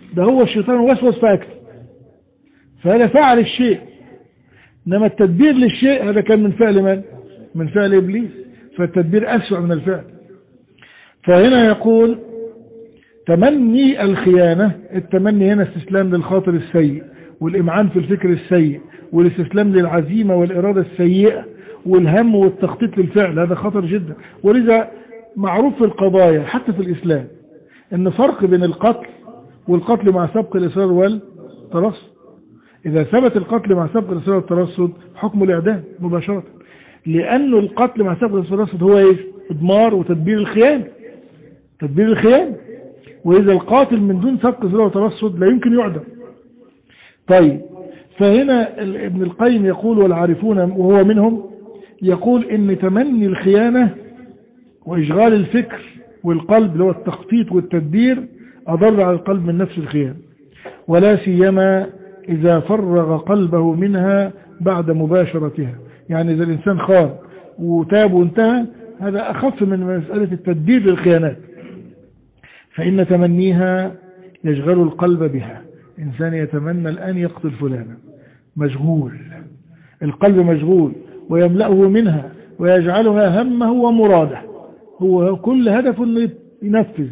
ده هو الشيطان وسوس فأكل، فهذا فعل الشيء. إنما التدبير للشيء هذا كان من فعل من؟ من فعل إبليس، فالتدبير أسوأ من الفعل. فهنا يقول تمني الخيانة، التمني هنا استسلام للخاطر السيء والإمعان في الفكر السيء والاستسلام للعزيمة والإرادة السيئة والهم والتخطيط للفعل، هذا خطر جدا. ولذا معروف في القضايا حتى في الإسلام أن فرق بين القتل والقتل مع سبق الإصرار والترصد. إذا ثبت القتل مع سبق الإصرار والترصد حكم الإعدام مباشرة، لأن القتل مع سبق الإصرار والترصد هو إيه؟ إضمار وتدبير الخيانة، تدبير الخيانة. وإذا القاتل من دون سبق الإصرار والترصد لا يمكن يعدم. طيب، فهنا ابن القيم يقول والعارفون وهو منهم يقول إن تمني الخيانة وإشغال الفكر والقلب اللي هو التخطيط والتدبير أضر على القلب من نفس الخيانة، ولا سيما إذا فرغ قلبه منها بعد مباشرتها. يعني إذا الإنسان خان وتاب وانتهى هذا أخف من مسألة التدبير للخيانات، فإن تمنيها يشغل القلب بها. إنسان يتمنى الآن يقتل فلانا، مشغول، القلب مشغول ويملأه منها ويجعلها همه ومراده، هو كل هدف أنه ينفذ.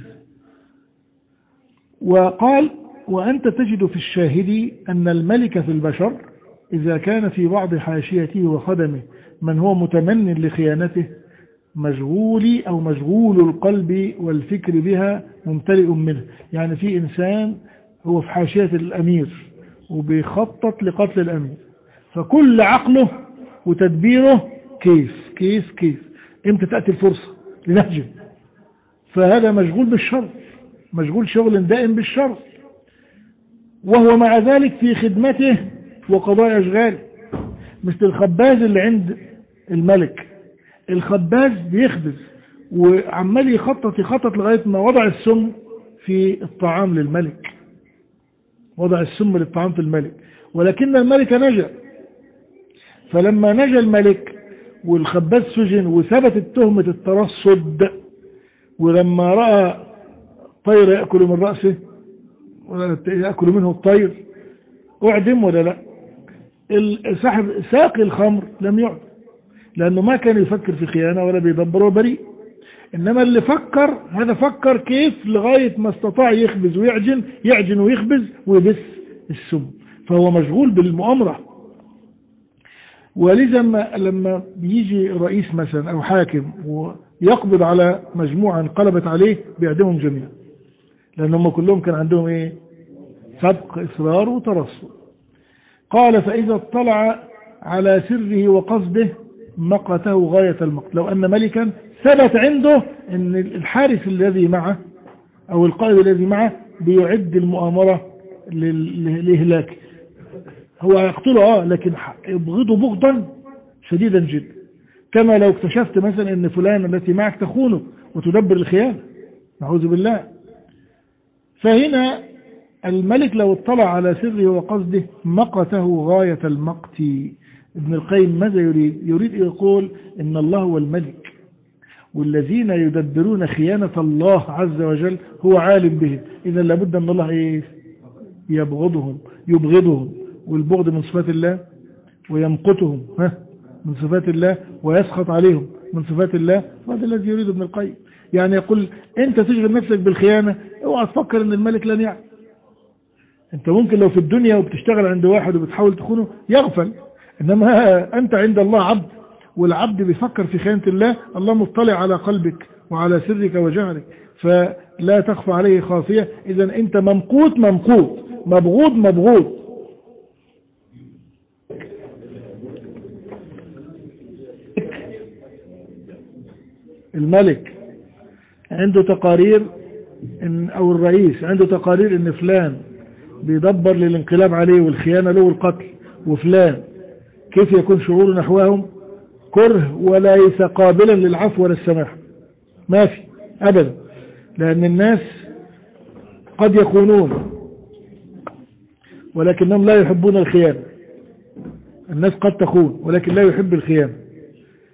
وقال وأنت تجد في الشاهد أن الملك في البشر إذا كان في بعض حاشيته وخدمه من هو متمن لخيانته مشغول أو مشغول القلب والفكر بها ممتلئ منه. يعني في إنسان هو في حاشية الأمير وبيخطط لقتل الأمير، فكل عقله وتدبيره كيف امتى تأتي الفرصة لنهجم، فهذا مشغول بالشر، مشغول شغل دائم بالشر، وهو مع ذلك في خدمته وقضاء أشغال. مثل الخباز اللي عند الملك، الخباز بيخبز وعمال يخطط لغاية ما وضع السم في الطعام للملك، وضع السم للطعام في الملك، ولكن الملك نجا. فلما نجا الملك والخباز سجن وثبتت تهمة الترصد، ولما رأى طير يأكل من رأسه ولا يأكل منه الطير أعدم ولا لا؟ صاحب ساقي الخمر لم يعدم، لأنه ما كان يفكر في خيانة ولا بيدبر وبريء. إنما اللي فكر هذا فكر كيف لغاية ما استطاع يخبز ويعجن ويخبز ويبث السم، فهو مشغول بالمؤامرة. ولذا لما بيجي رئيس مثلا أو حاكم ويقبض على مجموعة انقلبت عليه بيعدمهم جميعا، لأنهم كلهم كان عندهم إيه؟ سبق إصرار وترصد. قال فإذا اطلع على سره وقصده مقته غاية المقت. لو أن ملكا ثبت عنده أن الحارس الذي معه أو القائد الذي معه بيعد المؤامرة لإهلاك، هو يقتله لكن يبغضه بغضا شديدا جدا، كما لو اكتشفت مثلا أن فلان التي معك تخونه وتدبر الخيانة، نعوذ بالله. فهنا الملك لو اطلع على سره وقصده مقته غاية المقت. ابن القيم ماذا يريد يقول إن الله هو الملك، والذين يدبرون خيانة الله عز وجل هو عالم بهم، إذا لابد أن الله يبغضهم، والبغض من صفات الله، ويمقتهم من صفات الله، ويسخط عليهم من صفات الله. وهذا الذي يريد ابن القيم. يعني يقول أنت تشغل نفسك بالخيانة، اوعى تفكر أن الملك لن يعلم. أنت ممكن لو في الدنيا وبتشتغل عند واحد وبتحاول تخونه يغفل، إنما أنت عند الله عبد، والعبد بيفكر في خيانة الله، الله مطلع على قلبك وعلى سرك وجهلك، فلا تخفى عليه خافية. إذا أنت ممقوت مبغوض. الملك عنده تقارير أو الرئيس عنده تقارير إن فلان بيدبر للانقلاب عليه والخيانة له والقتل، وفلان كيف يكون شعوره نحوهم؟ كره وليس قابلا للعفو ولا السماح، ما في أبدا، لأن الناس قد يخونون ولكنهم لا يحبون الخيانة. الناس قد تخون ولكن لا يحب الخيانة.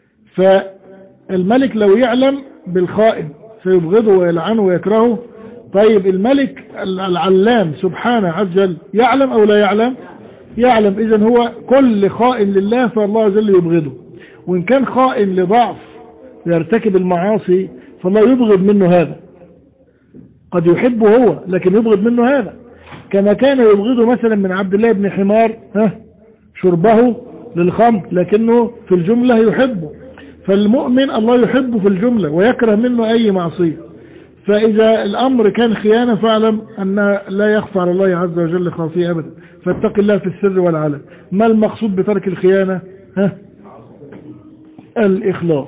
فالملك لو يعلم بالخائن سيبغضه ويلعنه ويكرهه، طيب الملك العلام سبحانه عز وجل يعلم أو لا يعلم؟ يعلم. إذن هو كل خائن لله فالله عز وجل يبغضه، وإن كان خائن لضعف يرتكب المعاصي فالله يبغض منه هذا. قد يحبه هو لكن يبغض منه هذا، كما كان يبغضه مثلا من عبد الله بن حمار شربه للخمر، لكنه في الجملة يحبه. فالمؤمن الله يحبه في الجملة ويكره منه أي معصية. فإذا الأمر كان خيانة فاعلم أن لا يخفى على الله عز وجل خافية أبدا، فاتق الله في السر والعلن. ما المقصود بترك الخيانة؟ الإخلاص.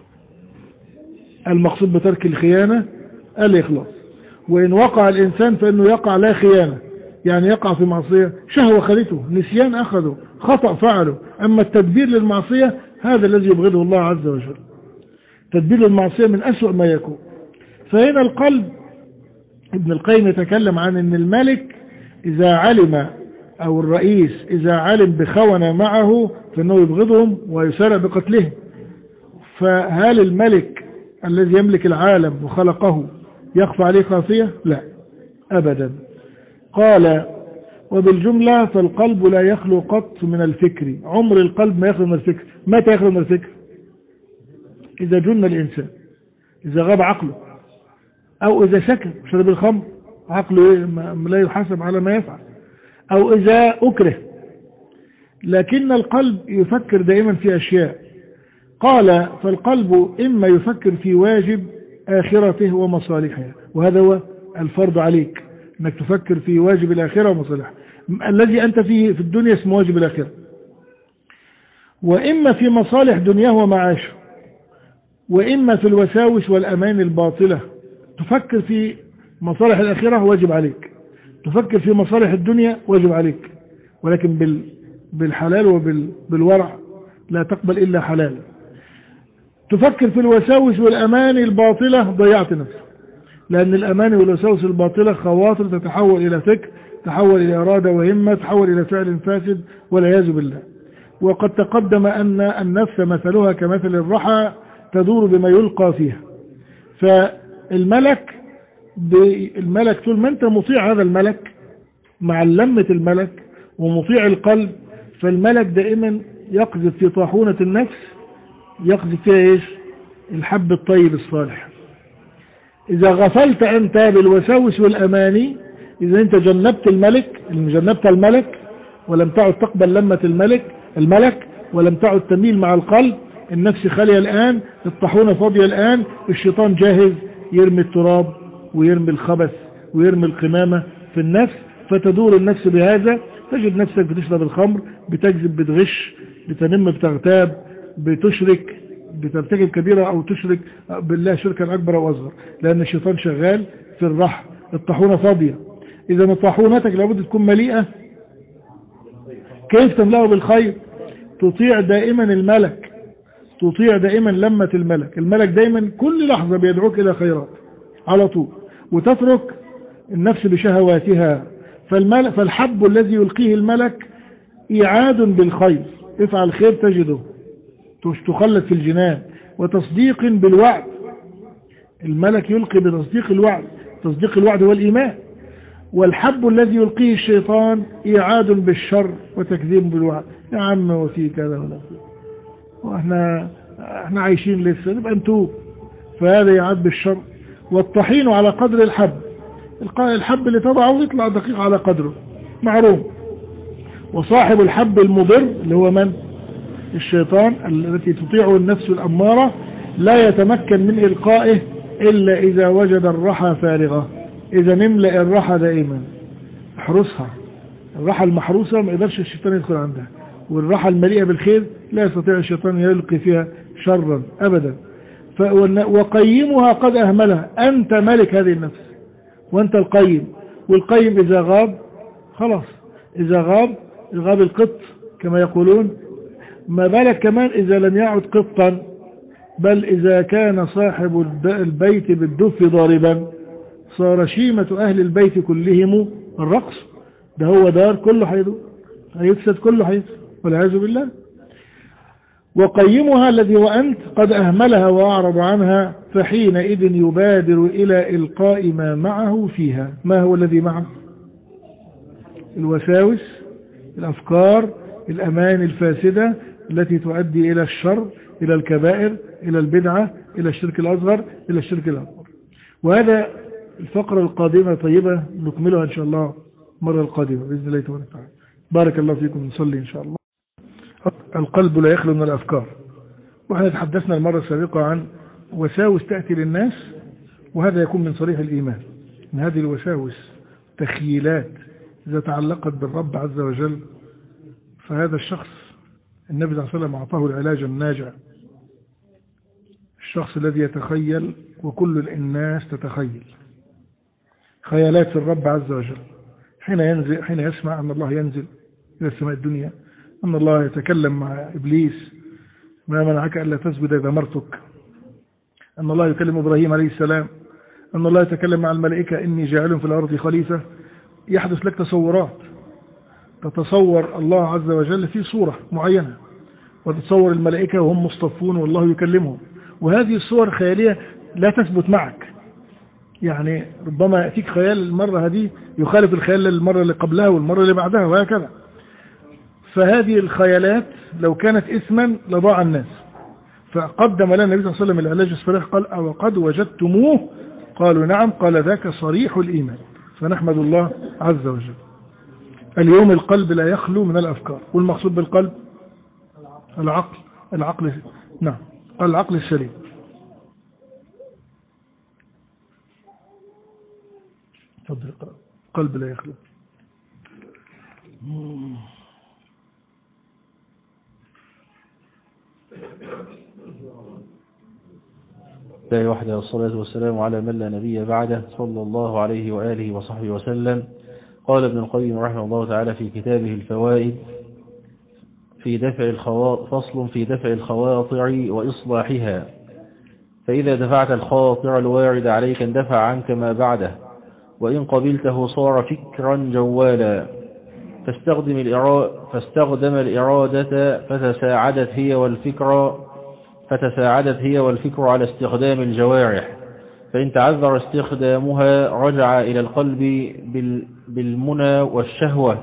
المقصود بترك الخيانة الإخلاص. وإن وقع الإنسان فإنه يقع لا خيانة، يعني يقع في معصية، شهوة خلته، نسيان أخذه، خطأ فعله. أما التدبير للمعصية هذا الذي يبغضه الله عز وجل. تدبير للمعصية من أسوأ ما يكون. فهنا القلب ابن القيم يتكلم عن أن الملك إذا علم أو الرئيس إذا علم بخونة معه فإنه يبغضهم ويسارع بقتلهم. فهل الملك الذي يملك العالم وخلقه يخفى عليه خافية؟ لا أبدا. قال وبالجملة فالقلب لا يخلو قط من الفكر. عمر القلب ما يخلو من الفكر. متى يخلو من الفكر؟ إذا جن الإنسان، إذا غاب عقله، أو إذا سكر شرب الخمر عقله لا يحاسب على ما يفعل، أو إذا أكره. لكن القلب يفكر دائما في أشياء. قال فالقلب إما يفكر في واجب آخرته ومصالحها، وهذا هو الفرض عليك أنك تفكر في واجب الآخرة ومصالحها. الذي أنت فيه في الدنيا اسمه واجب الآخرة. وإما في مصالح دنياه ومعاشه، وإما في الوساوس والأمان الباطلة. تفكر في مصالح الآخرة واجب عليك، تفكر في مصالح الدنيا واجب عليك، ولكن بالحلال وبالورع، لا تقبل إلا حلال. تفكر في الوساوس والأمان الباطلة ضيعت نفسك، لأن الأمان والوساوس الباطلة خواطر تتحول إلى فكر، تحول إلى إرادة وهمة، تحول إلى فعل فاسد والعياذ بالله. وقد تقدم أن النفس مثلها كمثل الرحى تدور بما يلقى فيها. فالملك طول ما أنت مطيع هذا الملك مع لمة الملك ومطيع القلب، فالملك دائما يقذف في طاحونة النفس، يقذف فيها إيش؟ الحب الطيب الصالح. إذا غفلت أنت بالوساوس والأماني، إذا أنت جنبت الملك ولم تعد تقبل لمة الملك ولم تعد تميل مع القلب، النفس خالية الآن، الطاحونة فاضية الآن، الشيطان جاهز يرمي التراب ويرمي الخبث ويرمي القمامة في النفس، فتدور النفس بهذا. تجد نفسك بتشرب الخمر، بتكذب، بتغش، بتنم، بتغتاب، بتشرك، بترتكب كبيرة أو تشرك بالله شركا أكبر أو أصغر، لأن الشيطان شغال في الرحم. الطاحونة فاضية. إذا طاحونتك لابد تكون مليئة. كيف تملأه بالخير؟ تطيع دائما الملك، تطيع دائما لمة الملك دائما كل لحظة بيدعوك إلى خيرات على طول، وتترك النفس بشهواتها. فالحب الذي يلقيه الملك إعاد بالخير، افعل خير تجده، تخلد في الجنان. وتصديق بالوعد، الملك يلقي بتصديق الوعد، تصديق الوعد هو الإيمان. والحب الذي يلقيه الشيطان إعاد بالشر وتكذيب بالوعد. يا عم وفي كذا ولا وإحنا عايشين لسه، نبقى نتوب. فهذا يعاد بالشر. والطحين على قدر الحب اللي تضعه يطلع دقيق على قدره معروف. وصاحب الحب المضر اللي هو من؟ الشيطان التي تطيعه النفس الأمارة، لا يتمكن من إلقائه إلا إذا وجد الرحى فارغة. إذا نملأ الرحى دائما، احرسها. الرحى المحروسة ما يقدرش الشيطان يدخل عندها، والرحى المليئة بالخير لا يستطيع الشيطان يلقي فيها شرا أبدا. وقيمها قد أهملها. أنت ملك هذه النفس وأنت القيم، والقيم إذا غاب خلاص، إذا غاب القط كما يقولون، ما بالك كمان إذا لم يعد قطا، بل إذا كان صاحب البيت بالدف ضاربا صار شيمة أهل البيت كلهم الرقص. ده هو دار كله هيفسد، كله هيفسد والعياذ بالله. وقيمها الذي وأنت قد أهملها وأعرض عنها، فحينئذ يبادر إلى إلقاء ما معه فيها. ما هو الذي معه؟ الوساوس، الأفكار، الأمان الفاسدة التي تؤدي إلى الشر، إلى الكبائر، إلى البدعة، إلى الشرك الأصغر، إلى الشرك الأكبر. وهذا الفقرة القادمة طيبة نكملها إن شاء الله مرة القادمة بإذن الله تبارك وتعالى. بارك الله فيكم. نصلي إن شاء الله. القلب لا يخلو من الأفكار، وإحنا تحدثنا المرة السابقة عن وساوس تأتي للناس، وهذا يكون من صريح الإيمان. من هذه الوساوس تخيلات إذا تعلقت بالرب عز وجل، فهذا الشخص النبي صلى الله عليه وسلم أعطاه العلاج الناجع. الشخص الذي يتخيل وكل الناس تتخيل خيالات الرب عز وجل، حين يسمع أن الله ينزل إلى السماء الدنيا، أن الله يتكلم مع إبليس: ما منعك ألا تسجد إذا أمرتك، أن الله يكلم إبراهيم عليه السلام، أن الله يتكلم مع الملائكة: إني جاعل في الأرض خليفة. يحدث لك تصورات، تتصور الله عز وجل في صورة معينة، وتتصور الملائكة وهم مصطفون والله يكلمهم، وهذه الصور خيالية لا تثبت معك. يعني ربما يأتيك خيال المرة هذه يخالف الخيال المرة اللي قبلها والمرة اللي بعدها وهكذا. فهذه الخيالات لو كانت إثما لضاع الناس. فقدم لنا النبي صلى الله عليه وسلم العلاج الصريح، قال: وقد وجدتموه؟ قالوا: نعم. قال: ذاك صريح الإيمان. فنحمد الله عز وجل. اليوم القلب لا يخلو من الأفكار، والمقصود بالقلب العقل نعم، العقل السليم. تفضل اقرأ. القلب لا يخلو. الله وحده، والصلاة والسلام على من لا نبي بعده، صلى الله عليه وآله وصحبه وسلم. قال ابن القيم رحمه الله تعالى في كتابه الفوائد: فصل في دفع الخواطر وإصلاحها. فإذا دفعت الخاطر الوارد عليك اندفع عنك ما بعده، وإن قبلته صار فكرا جوالا. فاستخدم الإرادة فتساعدت هي والفكر على استخدام الجوارح، فإن تعذر استخدامها رجع إلى القلب بالمنى والشهوة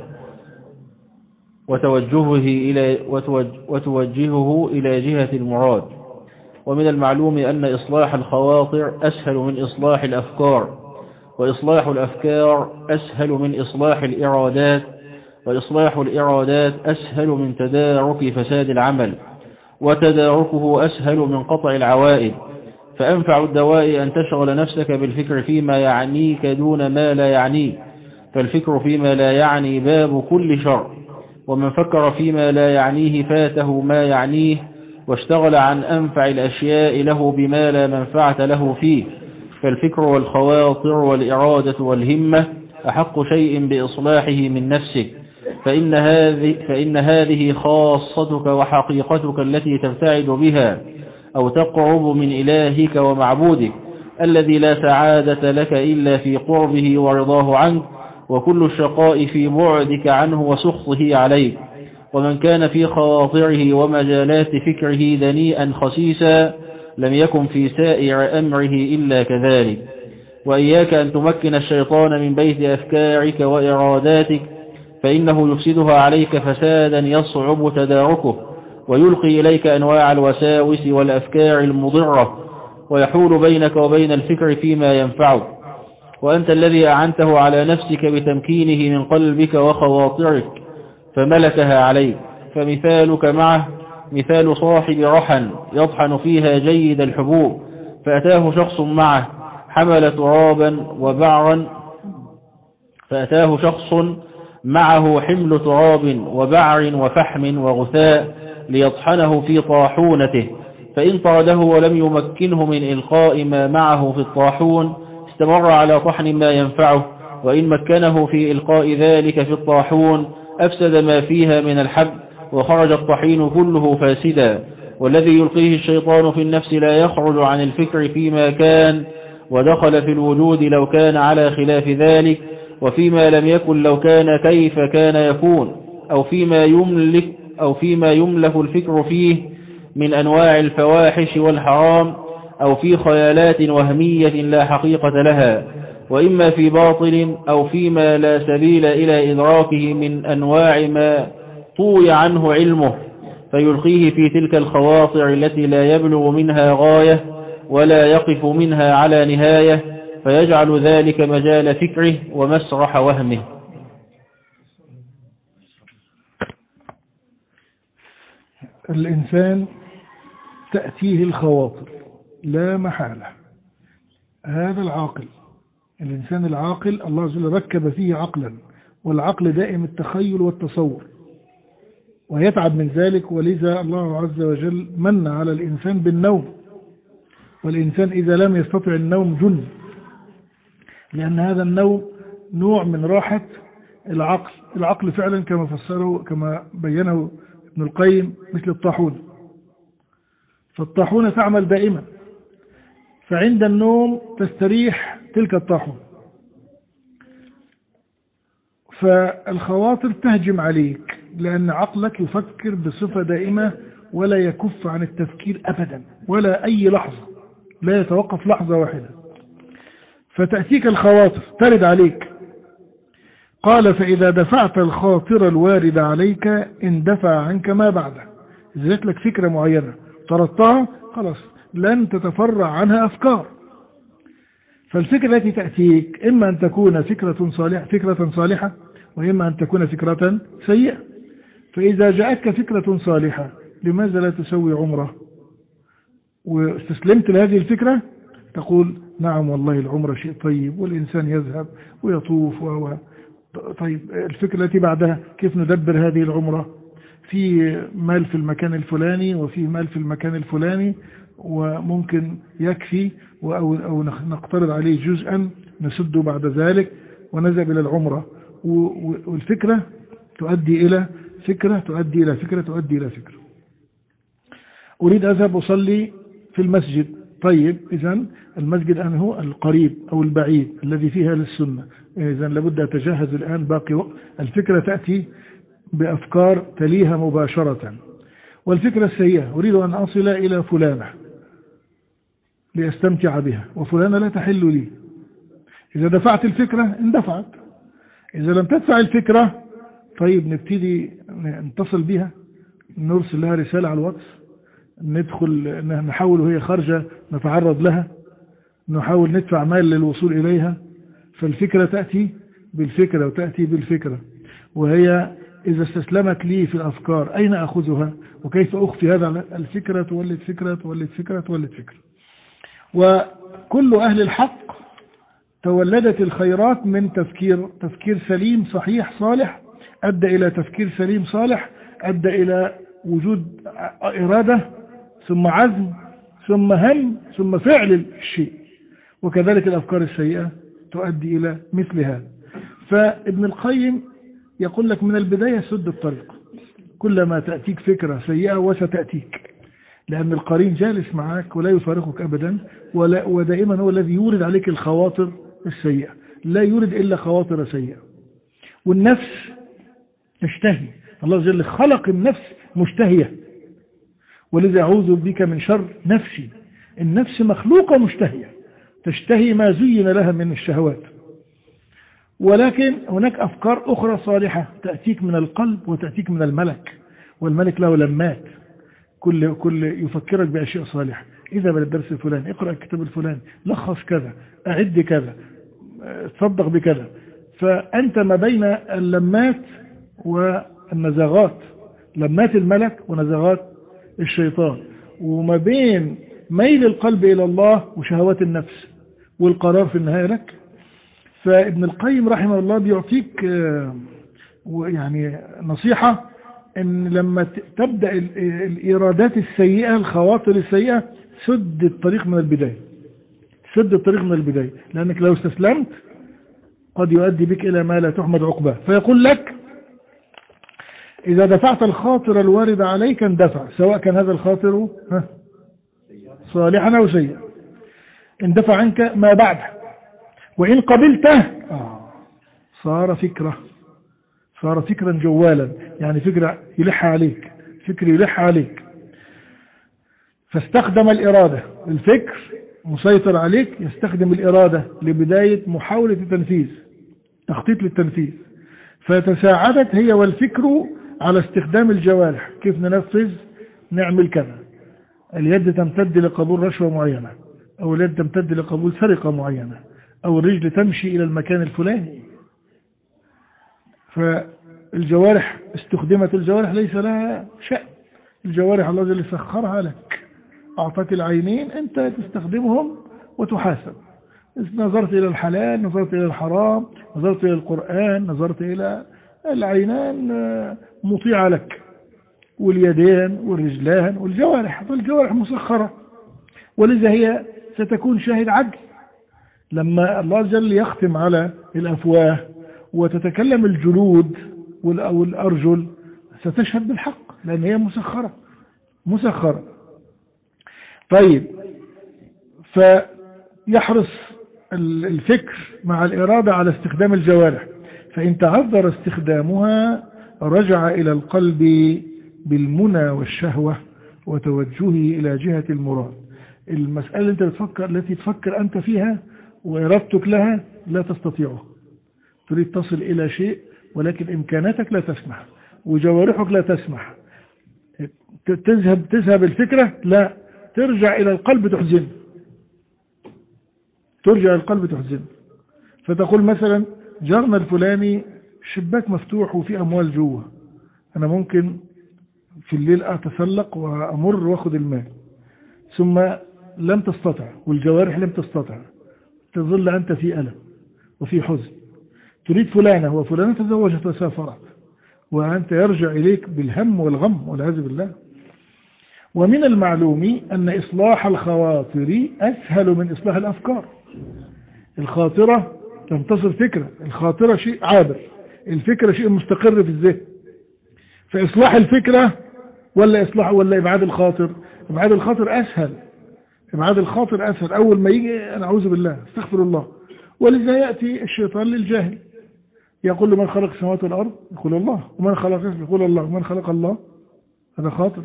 وتوجهه إلى جهة المراد. ومن المعلوم أن إصلاح الخواطر أسهل من إصلاح الأفكار، وإصلاح الأفكار أسهل من إصلاح الإرادات، وإصلاح الإرادات أسهل من تدارك فساد العمل، وتداركه أسهل من قطع العوائد. فأنفع الدواء أن تشغل نفسك بالفكر فيما يعنيك دون ما لا يعنيك، فالفكر فيما لا يعني باب كل شر، ومن فكر فيما لا يعنيه فاته ما يعنيه، واشتغل عن أنفع الأشياء له بما لا منفعة له فيه. فالفكر والخواطر والإرادة والهمة أحق شيء بإصلاحه من نفسك، فإن هذه خاصتك وحقيقتك التي تبتعد بها أو تقرب من إلهك ومعبودك، الذي لا سعادة لك إلا في قربه ورضاه عنك، وكل الشقاء في بعدك عنه وسخطه عليك. ومن كان في خواطره ومجالات فكره دنيئا خسيسا لم يكن في سائر أمره إلا كذلك. وإياك أن تمكن الشيطان من بيت أفكارك وإراداتك، فإنه يفسدها عليك فسادا يصعب تداركه، ويلقي إليك أنواع الوساوس والأفكار المضرة، ويحول بينك وبين الفكر فيما ينفعك. وأنت الذي أعنته على نفسك بتمكينه من قلبك وخواطرك فملكها عليك. فمثالك معه مثال صاحب رحن يطحن فيها جيد الحبوب، فأتاه شخص معه حمل ترابا وبعرا معه حمل تراب وبعر وفحم وغثاء ليطحنه في طاحونته، فإن طرده ولم يمكنه من إلقاء ما معه في الطاحون استمر على طحن ما ينفعه، وإن مكنه في إلقاء ذلك في الطاحون أفسد ما فيها من الحب، وخرج الطحين كله فاسدا. والذي يلقيه الشيطان في النفس لا يخرج عن الفكر فيما كان ودخل في الوجود لو كان على خلاف ذلك، وفيما لم يكن لو كان كيف كان يكون، أو فيما يملك الفكر فيه من أنواع الفواحش والحرام، أو في خيالات وهمية لا حقيقة لها، وإما في باطل أو فيما لا سبيل إلى إدراكه من أنواع ما طوي عنه علمه، فيلقيه في تلك الخواطر التي لا يبلغ منها غاية ولا يقف منها على نهاية، فيجعل ذلك مجال فكره ومسرح وهمه. الإنسان تأتيه الخواطر لا محالة. هذا العاقل، الإنسان العاقل الله عز وجل ركب فيه عقلا، والعقل دائم التخيل والتصور ويتعب من ذلك، ولذا الله عز وجل من على الإنسان بالنوم، والإنسان إذا لم يستطع النوم جن، لأن هذا النوم نوع من راحة العقل. العقل فعلا كما فسره كما بينه ابن القيم مثل الطاحونة، فالطاحونة تعمل دائما، فعند النوم تستريح تلك الطاحونة، فالخواطر تهجم عليك لأن عقلك يفكر بصفة دائمة ولا يكف عن التفكير أبدا ولا أي لحظة، لا يتوقف لحظة واحدة، فتأتيك الخواطر ترد عليك. قال فإذا دفعت الخاطر الوارد عليك اندفع عنك ما بعده. إذا جات لك فكرة معينة طردتها خلاص لن تتفرع عنها أفكار. فالفكرة التي تأتيك إما أن تكون فكرة صالحة وإما أن تكون فكرة سيئة. فإذا جاءتك فكرة صالحة لماذا لا تسوي عمرة واستسلمت لهذه الفكرة؟ تقول نعم والله العمرة شيء طيب والإنسان يذهب ويطوف طيب الفكرة التي بعدها كيف ندبر هذه العمرة؟ في مال في المكان الفلاني وفي مال في المكان الفلاني وممكن يكفي أو نقترض عليه جزءا نسده بعد ذلك ونذهب إلى العمرة. والفكرة تؤدي إلى فكرة تؤدي إلى فكرة تؤدي إلى فكرة. أريد أذهب أصلي في المسجد، طيب إذن المسجد الآن هو القريب أو البعيد الذي فيها للسنة، إذن لابد أتجهز الآن باقي وقت. الفكرة تأتي بأفكار تليها مباشرة. والفكرة السيئة أريد أن أصل إلى فلانة لأستمتع بها وفلانة لا تحل لي. إذا دفعت الفكرة اندفعت، إذا لم تدفع الفكرة طيب نبتدي نتصل بها، نرسل لها رسالة على الواتس، ندخل نحاول وهي خارجة نتعرض لها، نحاول ندفع مال للوصول إليها. فالفكرة تأتي بالفكرة وتأتي بالفكرة، وهي إذا استسلمت لي في الأفكار أين أخذها وكيف أخفي هذا؟ الفكرة تولد فكرة تولد فكرة تولد فكرة. وكل أهل الحق تولدت الخيرات من تفكير سليم صحيح صالح أدى إلى تفكير سليم صالح أدى إلى وجود إرادة ثم عزم ثم هم ثم فعل الشيء. وكذلك الأفكار السيئة تؤدي إلى مثل هذا. فابن القيم يقول لك من البداية سد الطريق، كلما تأتيك فكرة سيئة وستأتيك، لأن القرين جالس معك ولا يفارقك أبدا، ودائما هو الذي يورد عليك الخواطر السيئة، لا يورد إلا خواطر سيئة. والنفس تشتهي، الله جل خلق النفس مشتهية، ولذا أعوذ بك من شر نفسي. النفس مخلوقة مشتهية تشتهي ما زين لها من الشهوات. ولكن هناك أفكار أخرى صالحة تأتيك من القلب وتأتيك من الملك، والملك له لمات كل يفكرك بأشياء صالحة. إذا بل الدرس الفلاني، اقرأ الكتاب الفلاني، لخص كذا، أعد كذا، تصدق بكذا. فأنت ما بين اللمات والنزغات، لمات الملك ونزغات الشيطان، وما بين ميل القلب إلى الله وشهوات النفس، والقرار في النهاية لك. فابن القيم رحمه الله بيعطيك يعني نصيحة ان لما تبدأ الإرادات السيئة الخواطر السيئة سد الطريق من البداية، سد الطريق من البداية، لأنك لو استسلمت قد يؤدي بك إلى ما لا تحمد عقباه. فيقول لك إذا دفعت الخاطر الوارد عليك اندفع، سواء كان هذا الخاطر صالحا أو سيئا، اندفع عنك ما بعده. وإن قبلته صار فكرا جوالا، يعني فكرة يلح عليك، فكر يلح عليك. فاستخدم الإرادة، الفكر مسيطر عليك، يستخدم الإرادة لبداية محاولة التنفيذ، تخطيط للتنفيذ، فتساعدت هي والفكر على استخدام الجوارح. كيف ننفذ؟ نعمل كذا، اليد تمتد لقبول رشوة معينة، أو اليد تمتد لقبول سرقة معينة، أو الرجل تمشي إلى المكان الفلاني. فالجوارح استخدمت، الجوارح ليس لها شأن، الجوارح الله جل سخرها لك، أعطاك العينين أنت تستخدمهم وتحاسب. نظرت إلى الحلال، نظرت إلى الحرام، نظرت إلى القرآن، نظرت إلى العينان مطيعة لك، واليدين والرجلان والجوارح، فالجوارح مسخرة، ولذا هي ستكون شاهد عدل لما الله جل يختم على الأفواه وتتكلم الجلود أو الأرجل، ستشهد بالحق لأن هي مسخرة. طيب، فيحرص الفكر مع الإرادة على استخدام الجوارح، فإن تعذر استخدامها رجع إلى القلب بالمنى والشهوة وتوجهه إلى جهة المراد. المسألة التي تفكر أنت فيها وإرادتك لها لا تستطيعه، تريد تصل إلى شيء ولكن إمكاناتك لا تسمح وجوارحك لا تسمح، تذهب الفكرة، لا، ترجع إلى القلب تحزن، فتقول مثلا جارنا الفلاني شباك مفتوح وفي أموال جوه، أنا ممكن في الليل أتسلق وأمر وأخذ المال، ثم لم تستطع والجوارح لم تستطع، تظل أنت في ألم وفي حزن، تريد فلانة وفلانة تزوجت وسافرت، وأنت يرجع إليك بالهم والغم والعياذ بالله. ومن المعلوم أن إصلاح الخواطر أسهل من إصلاح الأفكار. الخاطرة تنتصر فكرة، الخاطرة شيء عابر، الفكرة شيء مستقر في الذهن. فإصلاح الفكرة ولا إبعاد الخاطر؟ إبعاد الخاطر أسهل، أول ما يجي أنا أعوذ بالله استغفر الله. ولذا يأتي الشيطان للجاهل يقول له من خلق السماوات والأرض؟ يقول الله. ومن خلق يقول الله. ومن خلق الله؟ هذا خاطر.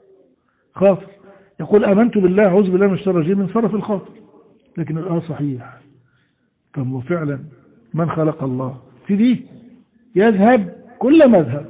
يقول آمنت بالله أعوذ بالله من الشيطان الرجيم، من صرف الخاطر. لكن الآن صحيح، طب وفعلا من خلق الله في دي يذهب كل مذهب.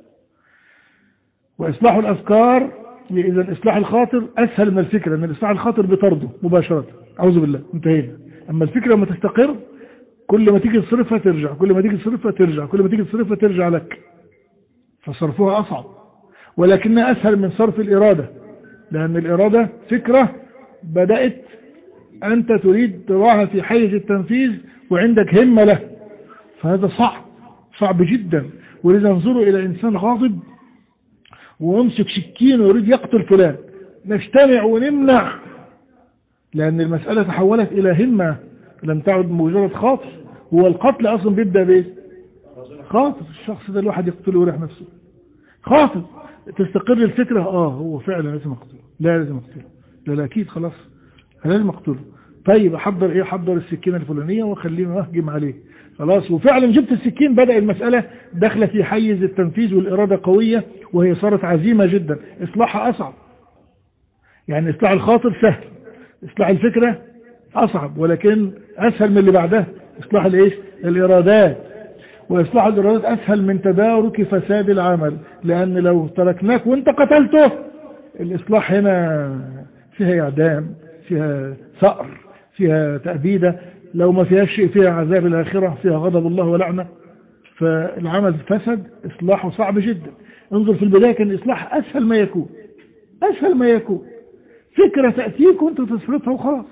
وإصلاح الأفكار، إذا إصلاح الخاطر أسهل من الفكرة، لأن إصلاح الخاطر بطرده مباشرة، أعوذ بالله، انتهينا. أما الفكرة لما تستقر كل ما تيجي تصرفها ترجع، كل ما تيجي تصرفها ترجع، كل ما تيجي تصرفها ترجع لك، فصرفها أصعب، ولكنها أسهل من صرف الإرادة، لأن الإرادة فكرة بدأت أنت تريد تراها في حيز التنفيذ وعندك همة له، فهذا صعب جدا. ولذا انظروا إلى إنسان غاضب ويمسك سكين ويريد يقتل فلان، نجتمع ونمنع، لأن المسألة تحولت إلى همة لم تعد مجرد خاطر. هو القتل أصلا بيبدأ بإيه؟ خاطر، الشخص ده الواحد يقتله ويريح نفسه، خاطر. تستقر الفكرة، هو فعلا لازم أقتله، لا لازم أقتله، لا أكيد خلاص لازم أقتله. طيب أحضر إيه؟ أحضر السكينة الفلانية وخلينا أهجم عليه، خلاص. وفعلا جبت السكين، بدأ المسألة داخلة في حيز التنفيذ والإرادة قوية، وهي صارت عزيمة جدا. إصلاحها أصعب، يعني إصلاح الخاطر سهل، إصلاح الفكرة أصعب، ولكن أسهل من اللي بعدها، إصلاح الإرادات. وإصلاح الإرادات أسهل من تدارك فساد العمل، لأن لو تركناك وانت قتلته، الإصلاح هنا فيها إعدام، فيها ثأر، فيها تأبيدة، لو ما فيها شيء فيها عذاب الآخرة، فيها غضب الله ولعنة، فالعمل فسد، إصلاحه صعب جدا. انظر في البداية كان الإصلاح أسهل ما يكون، فكرة تأتيك وانت تصرفها وخلاص.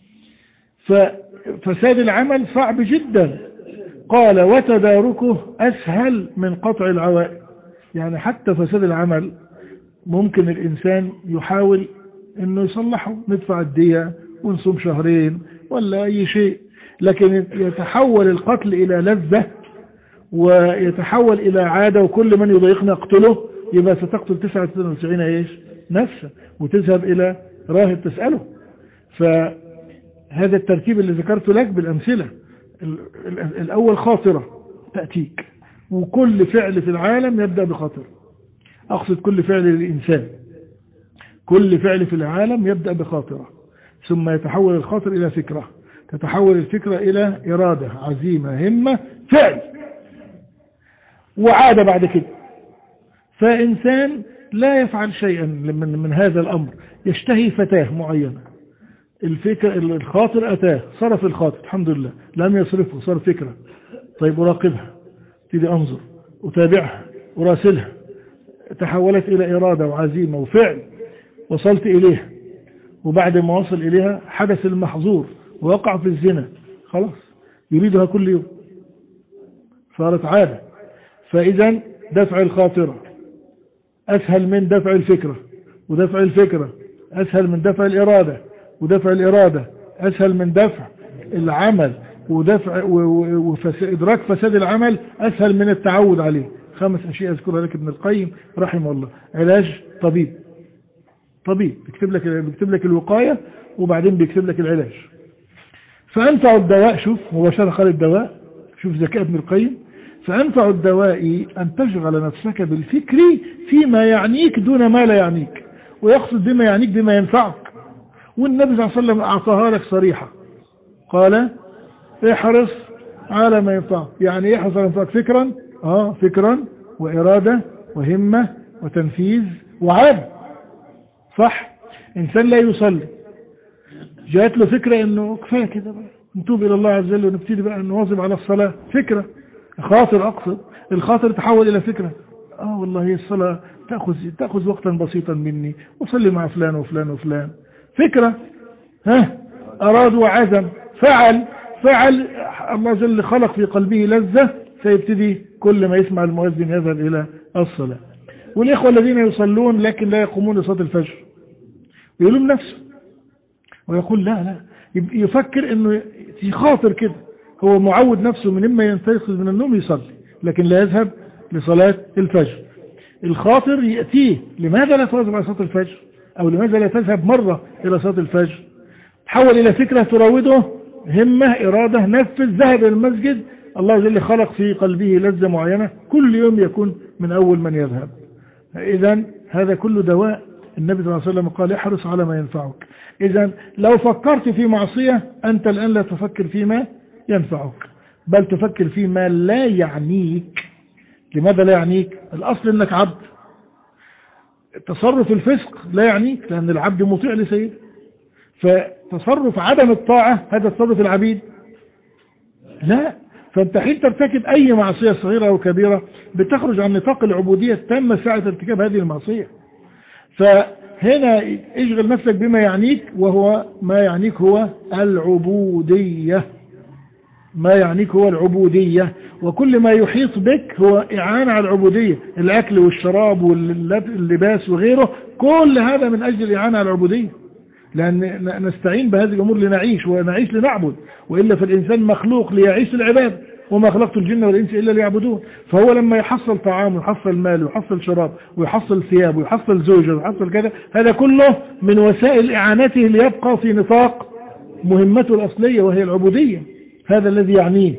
ففساد العمل صعب جدا. قال وتداركه أسهل من قطع العوائق، يعني حتى فساد العمل ممكن الإنسان يحاول أنه يصلحه، ندفع الدية ونصوم شهرين ولا أي شيء، لكن يتحول القتل إلى لذة ويتحول إلى عادة، وكل من يضايقنا اقتله، يبقى ستقتل 99 نفسا وتذهب إلى راهب تسأله. فهذا الترتيب اللي ذكرته لك بالأمثلة، الأول خاطرة تأتيك، وكل فعل في العالم يبدأ بخاطر، أقصد كل فعل للإنسان، كل فعل في العالم يبدأ بخاطرة، ثم يتحول الخاطر إلى فكرة، تتحول الفكرة إلى إرادة، عزيمة، همة، فعل، وعادة بعد كده. فإنسان لا يفعل شيئا من هذا الأمر، يشتهي فتاة معينة، الخاطر أتاه، صرف الخاطر الحمد لله، لم يصرفه، صار فكرة. طيب أراقبها، ابتدي أنظر، أتابعها، أراسلها، تحولت إلى إرادة وعزيمة وفعل، وصلت إليها، وبعد ما وصل إليها حدث المحظور ووقع في الزنا، خلاص يريدها كل يوم، صارت عادة. فإذا دفع الخاطرة أسهل من دفع الفكرة، ودفع الفكرة أسهل من دفع الإرادة، ودفع الإرادة أسهل من دفع العمل، ودفع وإدراك فساد العمل أسهل من التعود عليه. 5 أشياء أذكرها لك ابن القيم رحمه الله. علاج طبيب بيكتب لك الوقاية، وبعدين بيكتب لك العلاج. فأنفع الدواء، شوف مباشرة قال الدواء، شوف ذكاء ابن القيم، فأنفع الدواء أن تشغل نفسك بالفكر فيما يعنيك دون ما لا يعنيك، ويقصد بما يعنيك بما ينفعك. والنبي صلى الله عليه وسلم أعطاها لك صريحة، قال احرص على ما ينفعك. يعني ايه احرص على ما ينفعك؟ فكرا وإرادة وهمة وتنفيذ وعادة. صح؟ إنسان لا يصلي، جاءت له فكرة انه كفاية كده بقى، نتوب الى الله عز وجل ونبتدي بقى نواظب على الصلاة. فكرة، خاطر، اقصد الخاطر تحول الى فكرة. والله هي الصلاة تأخذ وقتا بسيطا مني، وصلي مع فلان وفلان وفلان. فكرة، اراد وعزم، فعل الله عز وجل خلق في قلبه لذة، فيبتدي كل ما يسمع المؤذن يذهب الى الصلاة. والإخوة الذين يصلون لكن لا يقومون لصلاة الفجر، يلوم نفسه ويقول لا، يفكر انه في خاطر كده، هو معود نفسه من اما ينتقل من النوم يصلي، لكن لا يذهب لصلاة الفجر. الخاطر يأتيه، لماذا لا تواظب على صلاة الفجر؟ او لماذا لا تذهب مرة الى صلاة الفجر؟ تحول الى فكرة تراوده، همة، ارادة، نفذ، ذهب الى المسجد. الله جل خلق في قلبه لذة معينة، كل يوم يكون من اول من يذهب. اذا هذا كله دواء. النبي صلى الله عليه وسلم قال احرص على ما ينفعك. إذا لو فكرت في معصية أنت الآن لا تفكر فيما ينفعك، بل تفكر فيما لا يعنيك. لماذا لا يعنيك؟ الأصل أنك عبد، تصرف الفسق لا يعنيك لأن العبد مطيع لسيده. فتصرف عدم الطاعة هذا تصرف العبيد، لا. فأنت حين ترتكب أي معصية صغيرة أو كبيرة بتخرج عن نطاق العبودية التامة ساعة ارتكاب هذه المعصية. فهنا اشغل نفسك بما يعنيك، وهو ما يعنيك هو العبودية، ما يعنيك هو العبودية، وكل ما يحيط بك هو إعانة على العبودية، الأكل والشراب واللباس وغيره، كل هذا من أجل الإعانة على العبودية، لأن نستعين بهذه الأمور لنعيش، ونعيش لنعبد، وإلا فالإنسان مخلوق ليعيش العباد، وما خلقت الجن والإنس إلا ليعبدون. فهو لما يحصل طعام ويحصل مال ويحصل شراب ويحصل ثياب ويحصل زوجة ويحصل كذا، هذا كله من وسائل إعانته ليبقى في نطاق مهمته الأصلية وهي العبودية. هذا الذي يعنيه.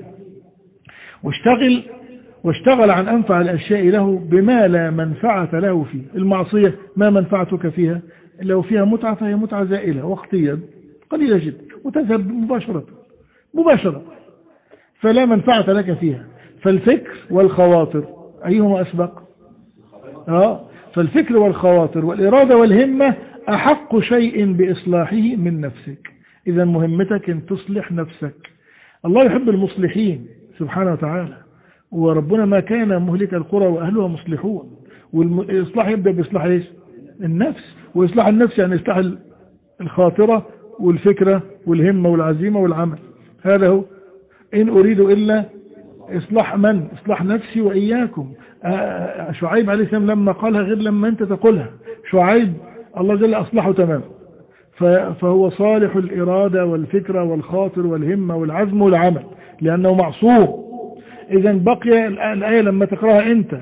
واشتغل عن أنفع الأشياء له بما لا منفعة له فيه. المعصية ما منفعتك فيها؟ لو فيها متعة فهي متعة زائلة وقتية قليلة جدا وتذهب مباشرة، فلا منفعة لك فيها. فالفكر والخواطر أيهما أسبق؟ فالفكر والخواطر والإرادة والهمة أحق شيء بإصلاحه من نفسك. إذا مهمتك أن تصلح نفسك. الله يحب المصلحين سبحانه وتعالى، وربنا ما كان مهلك القرى وأهلها مصلحون. والإصلاح يبدأ بإصلاح النفس، وإصلاح النفس يعني إصلاح الخاطرة والفكرة والهمة والعزيمة والعمل. هذا هو. إن أريد إلا إصلاح من؟ إصلاح نفسي وإياكم. شعيب عليه السلام لما قالها غير لما أنت تقولها. شعيب الله جل أصلحه تمام، فهو صالح الإرادة والفكرة والخاطر والهمة والعزم والعمل لأنه معصوم. إذا بقي الآية لما تقرأها أنت،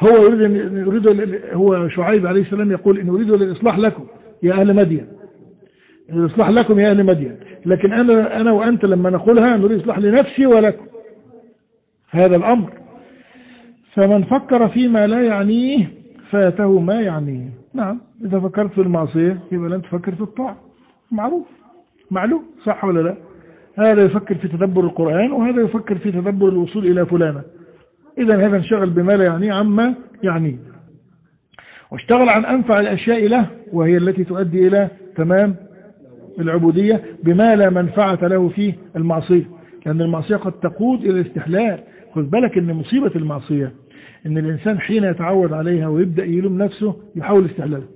هو شعيب عليه السلام يقول إن أريد للإصلاح لكم يا أهل مدين، الإصلاح لكم يا أهل مدين، لكن أنا وأنت لما نقولها نريد إصلاح لنفسي ولكم. هذا الأمر. فمن فكر فيما لا يعنيه فاته ما يعنيه. نعم، إذا فكرت في المعصية يبقى لن تفكر في الطاعة، معروف معلوم، صح ولا لا؟ هذا يفكر في تدبر القرآن وهذا يفكر في تدبر الوصول إلى فلانة. إذا هذا انشغل بما لا يعنيه عما يعنيه، واشتغل عن أنفع الأشياء له وهي التي تؤدي إلى تمام العبودية بما لا منفعة له فيه المعصية، لأن المعصية قد تقود إلى الاستحلال. خذ بالك أن مصيبة المعصية أن الإنسان حين يتعود عليها ويبدأ يلوم نفسه يحاول استحلالها.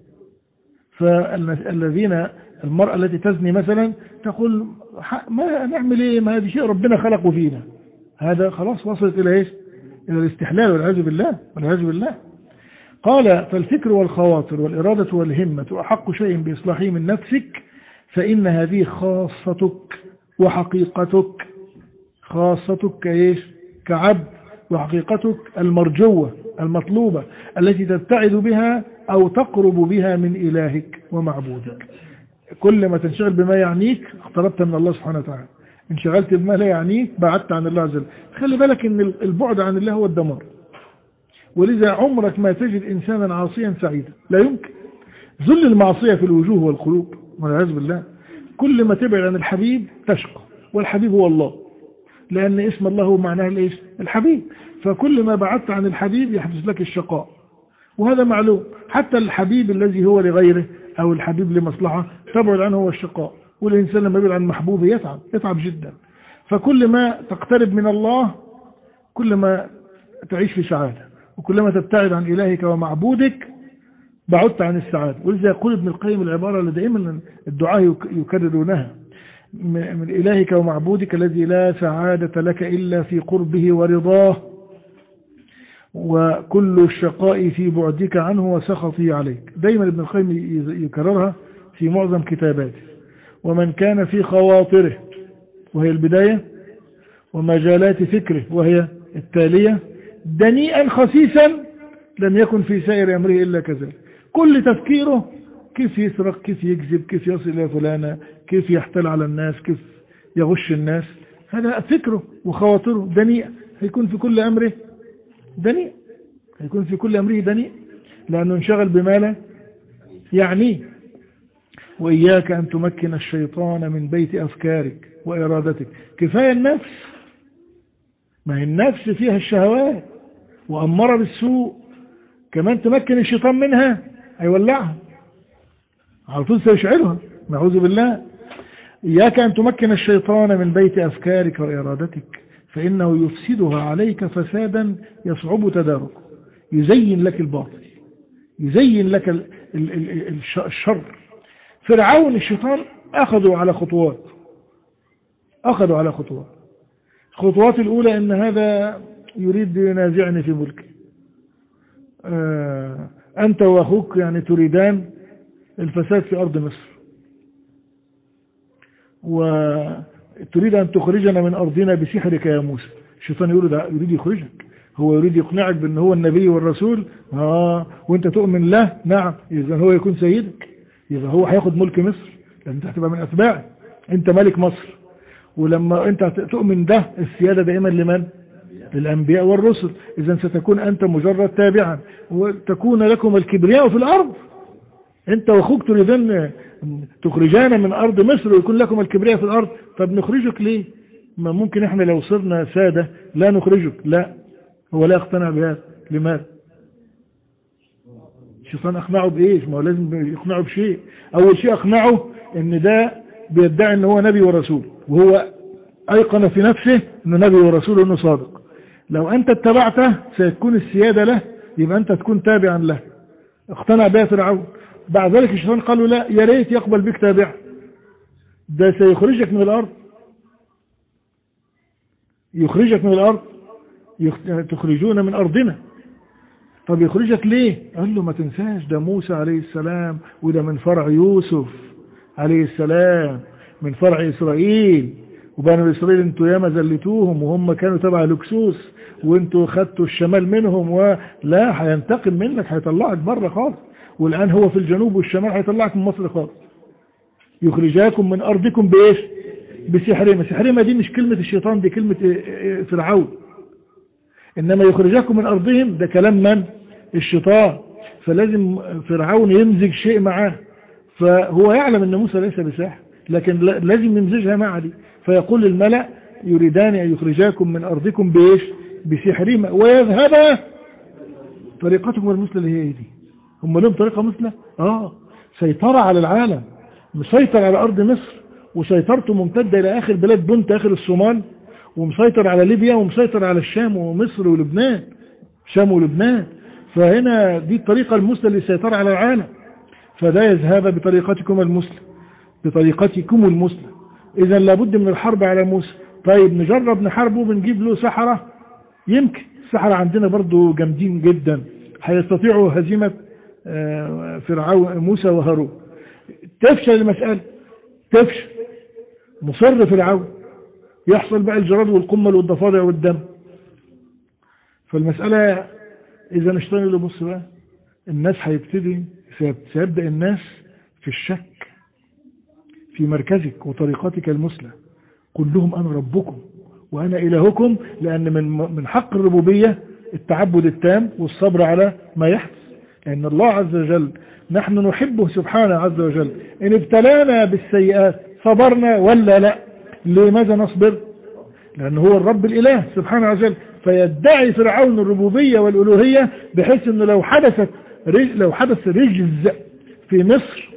فالذين المرأة التي تزني مثلا تقول ما نعمل إيه، ما هذا شيء ربنا خلقه فينا، هذا خلاص وصلت إلى إيش؟ إلى الاستحلال والعياذ بالله والعياذ بالله. قال فالفكر والخواطر والإرادة والهمة أحق شيء بإصلاحه من نفسك، فإن هذه خاصتك وحقيقتك، خاصتك كإيش؟ كعبد، وحقيقتك المرجوة المطلوبة التي تبتعد بها أو تقرب بها من إلهك ومعبودك. كل ما تنشغل بما يعنيك اقتربت من الله سبحانه وتعالى، انشغلت بما لا يعنيك بعدت عن الله عز وجل. خلي بالك ان البعد عن الله هو الدمار، ولذا عمرك ما تجد إنسانا عاصيا سعيدا، لا يمكن. ذل المعصية في الوجوه والقلوب والعياذ بالله. كل ما تبعد عن الحبيب تشقى، والحبيب هو الله، لأن اسم الله هو معناه الإيش؟ الحبيب. فكل ما بعدت عن الحبيب يحدث لك الشقاء، وهذا معلوم. حتى الحبيب الذي هو لغيره أو الحبيب لمصلحة تبعد عنه هو الشقاء، والإنسان لما يبعد عن محبوبه يتعب جدا. فكل ما تقترب من الله كل ما تعيش في سعادة، وكلما تبتعد عن إلهك ومعبودك بعدت عن السعادة. ولذا يقول ابن القيم العبارة اللي دائما الدعاء يكررونها: من إلهك ومعبودك الذي لا سعادة لك إلا في قربه ورضاه، وكل الشقاء في بعدك عنه وسخطه عليك. دائما ابن القيم يكررها في معظم كتاباته. ومن كان في خواطره وهي البداية ومجالات فكره وهي التالية دنيئا خسيسا لم يكن في سائر أمره إلا كذلك. كل تفكيره كيف يسرق، كيف يكذب، كيف يصل إلى فلانة، كيف يحتل على الناس، كيف يغش الناس. هذا فكره وخواطره دنيئة، هيكون في كل أمره دنيء، هيكون في كل أمره دنيء، لأنه انشغل بما لا يعنيه. وإياك أن تمكن الشيطان من بيت أفكارك وإرادتك. كفاية النفس، ما هي النفس فيها الشهوات وأمر بالسوء، كمان تمكن الشيطان منها هيولعها على طول، سيشعلها، نعوذ بالله. إياك أن تمكن الشيطان من بيت أفكارك وإرادتك، فإنه يفسدها عليك فسادا يصعب تداركه. يزين لك الباطل، يزين لك الشر. فرعون الشيطان أخذوا على خطوات، الخطوات الأولى أن هذا يريد ينازعني في ملكي، أنت وأخوك يعني تريدان الفساد في أرض مصر، وتريد أن تخرجنا من أرضنا بسحرك يا موسى. الشيطان يريد يخرجك، هو يريد يقنعك بأنه هو النبي والرسول، وانت تؤمن له، نعم، إذا هو يكون سيدك، إذا هو هياخد ملك مصر، لأن انت هتبقى من أتباعه، انت ملك مصر. ولما انت تؤمن ده السيادة دائما لمن؟ للأنبياء والرسل. إذا ستكون أنت مجرد تابعا، وتكون لكم الكبرياء في الأرض. انت واخوك تريدون تخرجانا من أرض مصر ويكون لكم الكبرياء في الأرض. طب نخرجك ليه؟ ما ممكن احنا لو صرنا سادة لا نخرجك. لا، هو لا يقتنع بهذا. لماذا؟ الشيطان أقنعه بإيش؟ ما هو لازم يقنعه بشيء. أول شيء أقنعه إن ده بيدعي إن هو نبي ورسول، وهو أيقن في نفسه إنه نبي ورسول وإنه صادق. لو أنت اتبعته سيكون السيادة له، يبقى أنت تكون تابعا له. اقتنع بها فرعون. بعد ذلك الشيطان قالوا لا، يا ريت يقبل بك تابع، ده سيخرجك من الأرض، يخرجك من الأرض، تخرجون من أرضنا. طب يخرجك ليه؟ قال له ما تنساش ده موسى عليه السلام، وده من فرع يوسف عليه السلام، من فرع إسرائيل، وبنو إسرائيل انتوا ياما زلتوهم وهم كانوا تبع لكسوس، وانتوا خدتوا الشمال منهم، ولا هينتقم منك، هيطلعك بره خالص. والآن هو في الجنوب والشمال، هيطلعك من مصر خالص. يخرجاكم من أرضكم بإيش؟ بسحرهما. سحرهما دي مش كلمة الشيطان، دي كلمة فرعون. إنما يخرجاكم من أرضهم ده كلام من؟ الشيطان. فلازم فرعون يمزج شيء معاه، فهو يعلم أن موسى ليس بساحر، لكن لازم يمزجها مع دي. فيقول الملأ يريدان أن يخرجاكم من أرضكم بإيش؟ بسحرهما ويذهبا طريقتكم المثلى اللي هي دي. هم لهم طريقة مثلى؟ سيطرة على العالم، مسيطر على أرض مصر، وسيطرته ممتدة إلى آخر بلاد بنت آخر الصومال، ومسيطر على ليبيا، ومسيطر على الشام ومصر ولبنان، شام ولبنان. فهنا دي الطريقة المثلى للسيطرة على العالم. فده يذهب بطريقتكم المثلى، بطريقتكم المثلى. إذا لابد من الحرب على موسى. طيب نجرب نحاربه، بنجيب له سحرة، يمكن السحرة عندنا برضو جامدين جدا، هيستطيعوا هزيمة فرعون موسى وهارون. تفشل المسألة، تفشل، مصر فرعون، يحصل بقى الجراد والقمل والضفادع والدم. فالمسألة إذا نشتغل اللي بص بقى، الناس هيبتدي، سيبدأ الناس في الشك في مركزك وطريقتك المثلى. قل لهم أنا ربكم وأنا إلهكم، لأن من حق الربوبية التعبد التام والصبر على ما يحدث، لأن الله عز وجل نحن نحبه سبحانه عز وجل. إن ابتلانا بالسيئات صبرنا ولا لا؟ لماذا نصبر؟ لأنه هو الرب الإله سبحانه عز وجل. فيدعي فرعون الربوبية والألوهية، بحيث أنه لو حدث رجز في مصر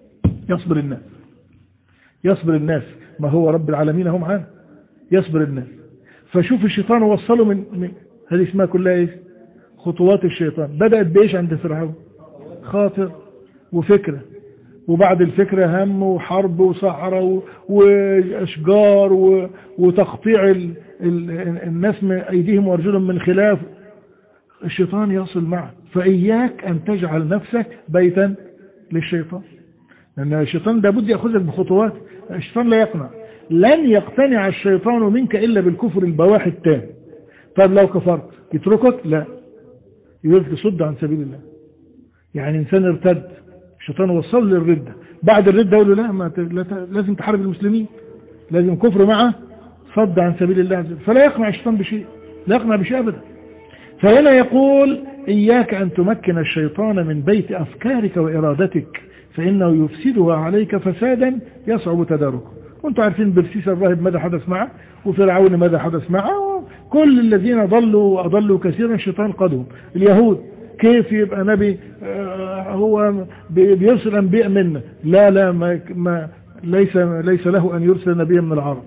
يصبر الناس، ما هو رب العالمين هم معانا، يصبر الناس. فشوف الشيطان وصله من هذه اسمها كلها ايش؟ خطوات الشيطان. بدأت بايش عند فرعون؟ خاطر وفكرة، وبعد الفكرة هم وحرب وصحراء واشجار وتقطيع الناس من ايديهم وارجلهم من خلاف. الشيطان يصل معه. فإياك أن تجعل نفسك بيتا للشيطان، لأن الشيطان لابد يأخذك بخطوات. الشيطان لا يقنع، لن يقتنع الشيطان منك إلا بالكفر البواح التام. طيب لو كفرت يتركك؟ لا، يريد تصد عن سبيل الله. يعني إنسان ارتد، الشيطان وصل للردة، بعد الردة يقول له لا، لازم تحارب المسلمين، لازم كفر معه صد عن سبيل الله عز وجل. فلا يقنع الشيطان بشيء، لا يقنع بشيء أبدا. فهنا يقول إياك أن تمكن الشيطان من بيت أفكارك وإرادتك، فإنه يفسدها عليك فسادا يصعب تداركه. وانتم عارفين برسيس الراهب ماذا حدث معه، وفرعون ماذا حدث معه، كل الذين ضلوا وأضلوا كثيرا الشيطان قادهم. اليهود كيف يبقى نبي هو بيرسل أنبياء منا؟ لا ما ليس له أن يرسل نبيا من العرب.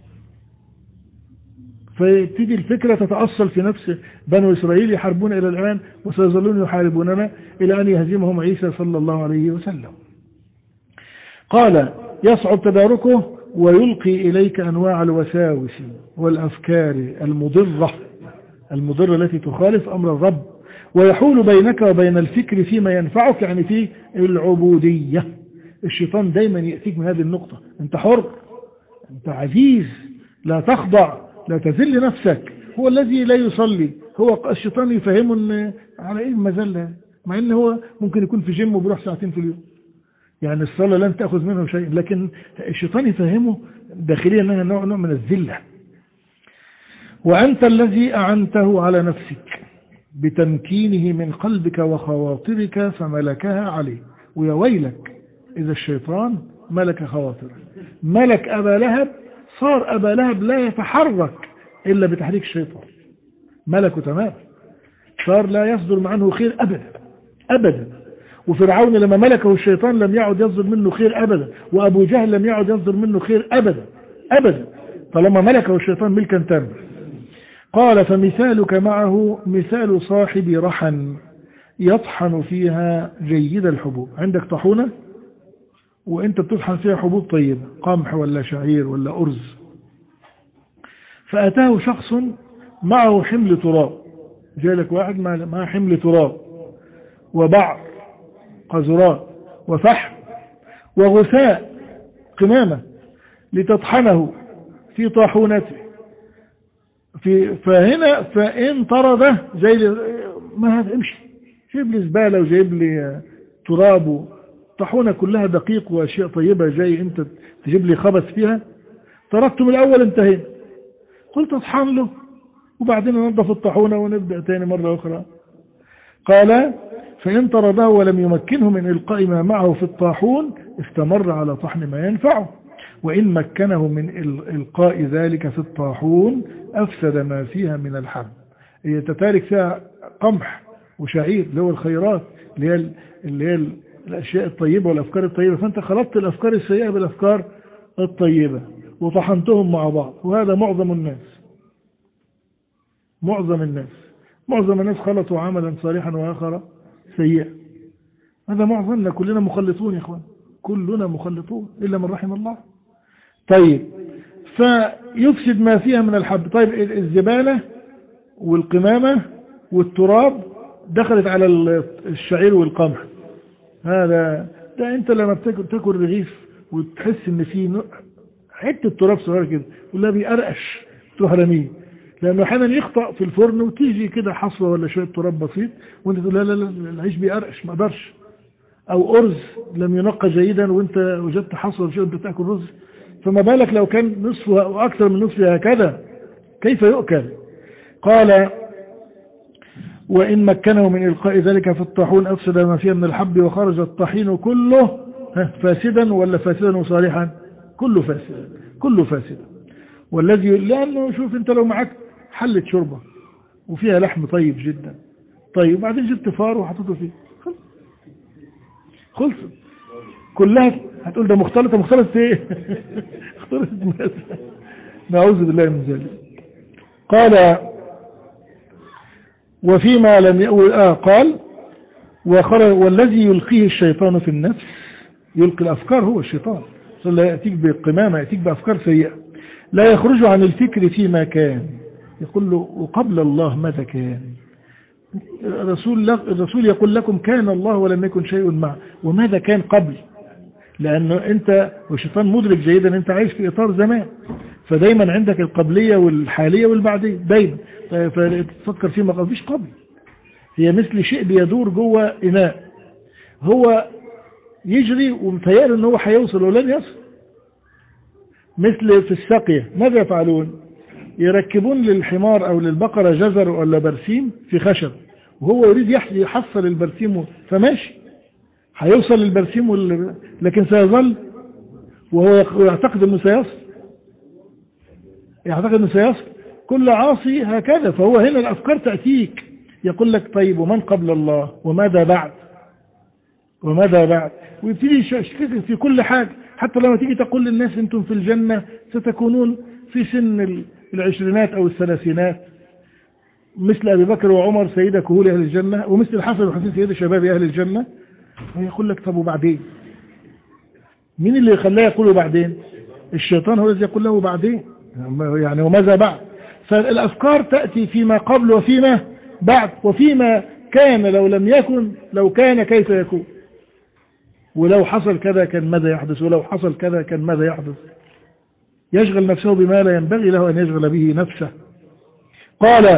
فتيجي الفكرة تتأصل في نفس بنو إسرائيل، يحاربون إلى الآن وسيظلون يحاربوننا إلى أن يهزمهم عيسى صلى الله عليه وسلم. قال يصعب تداركه ويلقي إليك أنواع الوساوس والأفكار المضرة التي تخالف أمر الرب، ويحول بينك وبين الفكر فيما ينفعك، يعني في العبودية. الشيطان دايما يأتيك من هذه النقطة، أنت حر، أنت عزيز، لا تخضع، لا تذل نفسك. هو الذي لا يصلي، هو الشيطان يفهمه ان على ايه المذله، مع ان هو ممكن يكون في جيم وبيروح ساعتين في اليوم، يعني الصلاة لن تأخذ منه شيء، لكن الشيطان يفهمه داخليا انها نوع من الذلة. وأنت الذي أعنته على نفسك بتمكينه من قلبك وخواطرك فملكها عليه. ويا ويلك إذا الشيطان ملك خواطرك. ملك أبا لهب، صار أبا لهب لا يتحرك إلا بتحريك الشيطان، ملكه تمام، صار لا يصدر عنه خير أبدا. وفرعون لما ملكه الشيطان لم يعد يصدر منه خير أبدا، وأبو جهل لم يعد يصدر منه خير أبدا طالما ملكه الشيطان ملكا تاما. قال فمثالك معه مثال صاحب رحن يطحن فيها جيد الحبوب. عندك طحونة وانت بتطحن فيها حبوب طيبة، قمح ولا شعير ولا أرز، فأتاه شخص معه حمل تراب، جاء لك واحد معه حمل تراب وبعر قذرات وفحم وغثاء قمامة لتطحنه في طاحونته. فهنا فإن طرده زي ما هذا امشي، جيب لي زبالة وجايب لي تراب، طحونة كلها دقيق وأشياء طيبة، جاي انت تجيب لي خبث فيها، طردته من الأول انتهينا. قلت اطحن له وبعدين ننظف الطحونة ونبدأ تاني مرة أخرى. قال فإن طرده ولم يمكنه من إلقاء ما معه في الطاحون استمر على طحن ما ينفعه، وإن مكنه من إلقاء ذلك في الطاحون أفسد ما فيها من الحب. هي تتارك فيها قمح وشعير اللي هو الخيرات اللي هي الأشياء الطيبة والأفكار الطيبة، فأنت خلطت الأفكار السيئة بالأفكار الطيبة وطحنتهم مع بعض. وهذا معظم الناس خلطوا عملا صالحا وآخر سيئا. هذا معظمنا، كلنا مخلطون يا اخوان، كلنا مخلطون إلا من رحم الله. طيب، فيفسد ما فيها من الحب. طيب الزبالة والقمامة والتراب دخلت على الشعير والقمح، ده انت لما تاكل رغيف وتحس ان في حته تراب صغيره كده ولا بيقرقش تروح رميه، لانه احيانا يخطأ في الفرن وتيجي كده حصوه ولا شويه تراب بسيط وانت تقول لا العيش بيقرقش ما اقدرش. او ارز لم ينقى جيدا وانت وجدت حصوه ولا شويه انت تاكل رز، فما بالك لو كان نصفه او اكثر من نصفه هكذا كيف يؤكل؟ قال وإن مكنه من إلقاء ذلك في الطاحون أفسد ما فيها من الحب وخرج الطحين كله فاسدا ولا فاسدا وصالحا؟ كله فاسدا. والذي لأنه شوف أنت لو معك حلة شوربة وفيها لحم طيب جدا، طيب وبعدين جبت فار وحطيته فيه خلص كلها، هتقول ده مختلطة ايه؟ اختلطت ماذا؟ نعوذ بالله من ذلك. قال وفيما لم قال والذي يلقيه الشيطان في النفس، يلقي الأفكار هو الشيطان، لا يأتيك بقمامة، يأتيك بأفكار سيئة، لا يخرج عن الفكر فيما كان. يقول له وقبل الله ماذا كان؟ الرسول يقول لكم كان الله ولم يكن شيء معه، وماذا كان قبل؟ لأنه أنت والشيطان مدرك جيدا أنت عايش في إطار زمان، فدايما عندك القبلية والحالية والبعدية دايما، فتفكر فيما ما فيش قبل. هي مثل شيء بيدور جوه إناء، هو يجري ومتهيأله أنه هو هيوصل ولن يصل. مثل في الساقية ماذا يفعلون؟ يركبون للحمار أو للبقرة جزر ولا برسيم في خشب، وهو يريد يحصل البرسيم فماشي هيوصل للبرسيم لكن سيظل وهو يعتقد أنه سيصل. كل عاصي هكذا. فهو هنا الأفكار تأتيك يقول لك طيب ومن قبل الله وماذا بعد ويبتدي يشكك في كل حاجة. حتى لما تيجي تقول للناس أنتم في الجنة ستكونون في سن العشرينات أو الثلاثينات مثل أبي بكر وعمر سيدة كهول أهل الجنة، ومثل الحسن والحسين سيدة شباب أهل الجنة، ويقول لك طب وبعدين؟ مين اللي خلاه يقوله بعدين؟ الشيطان هو الذي يقول له بعدين، يعني وماذا بعد؟ فالأفكار تأتي فيما قبل وفيما بعد، وفيما كان لو لم يكن، لو كان كيف يكون، ولو حصل كذا كان ماذا يحدث، ولو حصل كذا كان ماذا يحدث. يشغل نفسه بما لا ينبغي له أن يشغل به نفسه. قال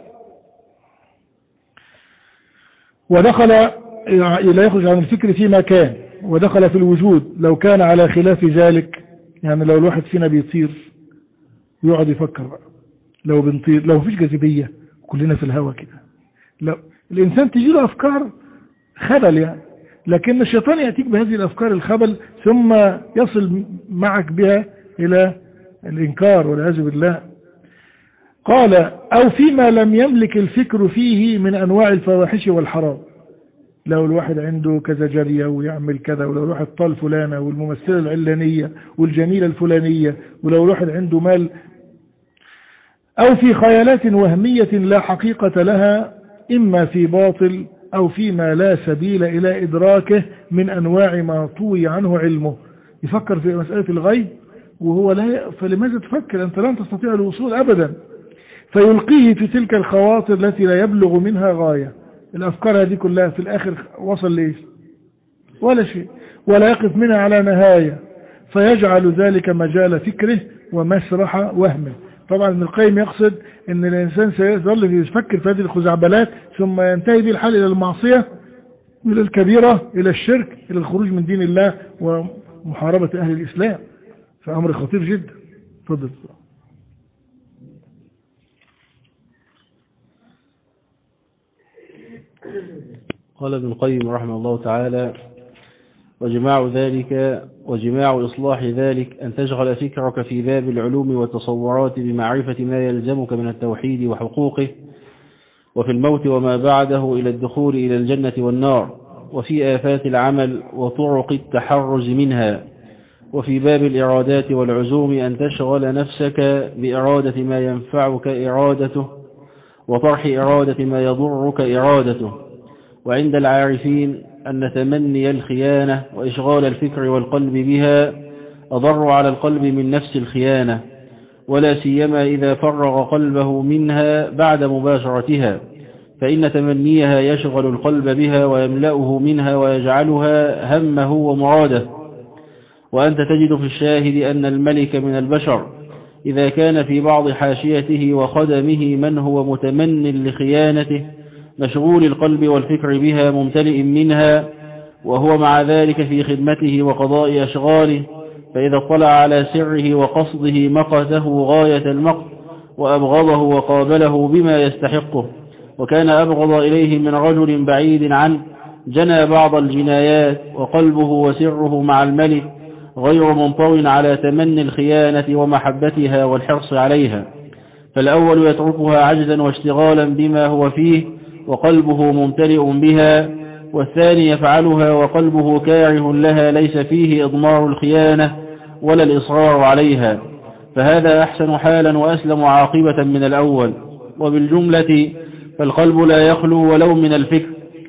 ودخل لا يخرج عن الفكر فيما كان، ودخل في الوجود لو كان على خلاف ذلك. يعني لو الواحد فينا بيطير ويقعد يفكر بقى، لو بنطير، لو مفيش جاذبية كلنا في الهواء كده، لو الإنسان تجي له أفكار خبل يعني، لكن الشيطان يأتيك بهذه الأفكار الخبل ثم يصل معك بها إلى الإنكار والعياذ بالله. قال أو فيما لم يملك الفكر فيه من أنواع الفواحش والحرام. لو الواحد عنده كذا جارية ويعمل كذا، ولو الواحد طال فلانة والممثلة العلانية والجميلة الفلانية، ولو الواحد عنده مال، أو في خيالات وهمية لا حقيقة لها إما في باطل أو فيما لا سبيل إلى إدراكه من أنواع ما طوي عنه علمه. يفكر في مسألة الغيب وهو لا، فلماذا تفكر؟ أنت لن تستطيع الوصول أبدا. فيلقيه في تلك الخواطر التي لا يبلغ منها غاية. الأفكار هذه كلها في الآخر وصل ليش؟ ولا شيء، ولا يقف منها على نهاية، فيجعل ذلك مجال فكره ومسرح وهمه. طبعا ابن القيم يقصد أن الإنسان سيظل يفكر في هذه الخزعبلات ثم ينتهي به الحال إلى المعصية، إلى الكبيرة، إلى الشرك، إلى الخروج من دين الله ومحاربة أهل الإسلام. فأمر خطير جدا. تفضل. قال ابن القيم رحمه الله تعالى: وجماع إصلاح ذلك أن تشغل فكرك في باب العلوم والتصورات بمعرفة ما يلزمك من التوحيد وحقوقه، وفي الموت وما بعده إلى الدخول إلى الجنة والنار، وفي آفات العمل وطرق التحرز منها، وفي باب الإرادات والعزوم أن تشغل نفسك بإرادة ما ينفعك إرادته، وطرح إرادة ما يضرك إرادته. وعند العارفين أن تمني الخيانة وإشغال الفكر والقلب بها أضر على القلب من نفس الخيانة، ولا سيما إذا فرغ قلبه منها بعد مباشرتها، فإن تمنيها يشغل القلب بها ويملأه منها ويجعلها همه ومراده. وأنت تجد في الشاهد أن الملك من البشر إذا كان في بعض حاشيته وخدمه من هو متمن لخيانته مشغول القلب والفكر بها ممتلئ منها، وهو مع ذلك في خدمته وقضاء أشغاله، فإذا اطلع على سره وقصده مقته غاية المقت، وأبغضه وقابله بما يستحقه، وكان أبغض إليه من رجل بعيد عنه جنى بعض الجنايات، وقلبه وسره مع الملك غير منطو على تمني الخيانة ومحبتها والحرص عليها، فالأول يتركها عجزا واشتغالا بما هو فيه وقلبه ممتلئ بها، والثاني يفعلها وقلبه كاره لها ليس فيه إضمار الخيانة ولا الإصرار عليها، فهذا أحسن حالا وأسلم عاقبة من الأول. وبالجملة فالقلب لا يخلو ولو من الفكر،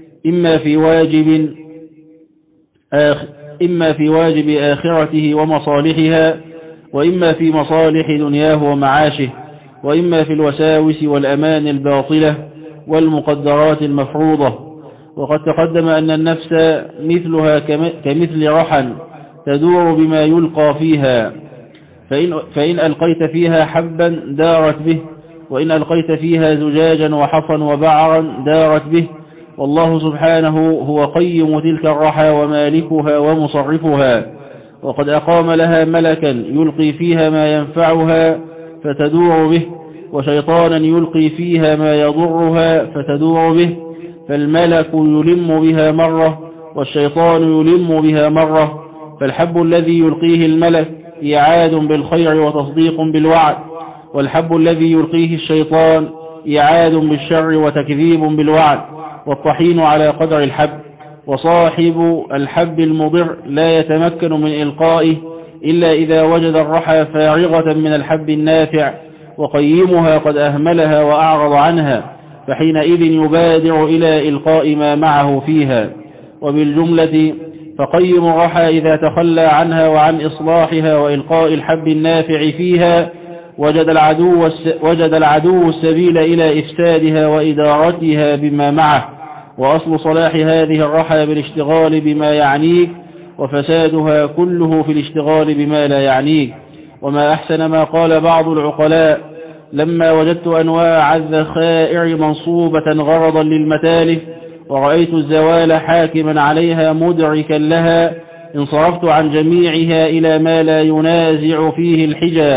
إما في واجب آخرته ومصالحها، وإما في مصالح دنياه ومعاشه، وإما في الوساوس والأمان الباطلة والمقدرات المفروضة. وقد تقدم أن النفس مثلها كمثل رحى تدور بما يلقى فيها، فإن ألقيت فيها حبا دارت به، وإن ألقيت فيها زجاجا وحصا وبعرا دارت به، والله سبحانه هو قيم تلك الرحى ومالكها ومصرفها، وقد أقام لها ملكا يلقي فيها ما ينفعها فتدور به، وشيطانا يلقي فيها ما يضرها فتدور به، فالملك يلم بها مرة والشيطان يلم بها مرة، فالحب الذي يلقيه الملك إعاد بالخير وتصديق بالوعد، والحب الذي يلقيه الشيطان إعاد بالشر وتكذيب بالوعد، والطحين على قدر الحب. وصاحب الحب المضر لا يتمكن من إلقائه إلا إذا وجد الرحى فارغة من الحب النافع وقيمها قد أهملها وأعرض عنها، فحينئذ يبادر إلى إلقاء ما معه فيها. وبالجملة فقيم الرحى إذا تخلى عنها وعن إصلاحها وإلقاء الحب النافع فيها وجد العدو السبيل إلى إفسادها وإدارتها بما معه. وأصل صلاح هذه الرحى بالاشتغال بما يعنيك، وفسادها كله في الاشتغال بما لا يعنيك. وما أحسن ما قال بعض العقلاء: لما وجدت أنواع الذخائر منصوبة غرضا للمتالف، ورأيت الزوال حاكما عليها مدركا لها، انصرفت عن جميعها إلى ما لا ينازع فيه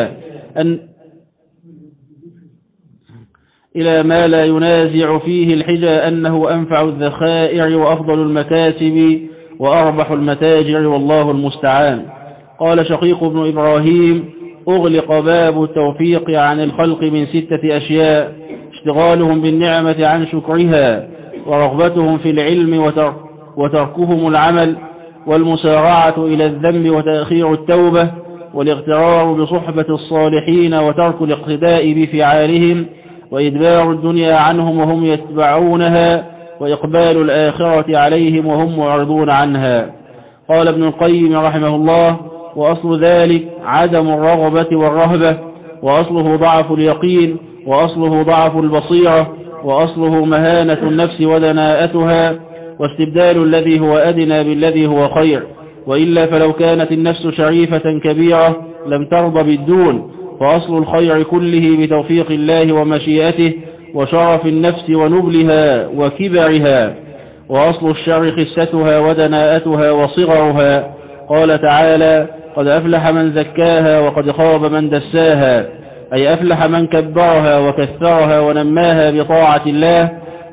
الحجة أنه أنفع الذخائر وأفضل المكاسب وأربح المتاجر، والله المستعان. قال شقيق بن إبراهيم: أغلق باب التوفيق عن الخلق من 6 أشياء: اشتغالهم بالنعمة عن شكرها، ورغبتهم في العلم وتركهم العمل، والمسارعة إلى الذنب وتأخير التوبة، والاغترار بصحبة الصالحين وترك الاقتداء بفعالهم، وإدبار الدنيا عنهم وهم يتبعونها، وإقبال الآخرة عليهم وهم معرضون عنها. قال ابن القيم رحمه الله: وأصل ذلك عدم الرغبة والرهبة، وأصله ضعف اليقين، وأصله ضعف البصيرة، وأصله مهانة النفس ودناءتها، واستبدال الذي هو أدنى بالذي هو خير، وإلا فلو كانت النفس شريفة كبيرة لم ترضى بالدون، فأصل الخير كله بتوفيق الله ومشيئته وشرف النفس ونبلها وكبرها، وأصل الشر خستها ودناءتها وصغرها. قال تعالى: قد أفلح من زكاها وقد خاب من دساها، أي أفلح من كبرها وكثرها ونماها بطاعة الله،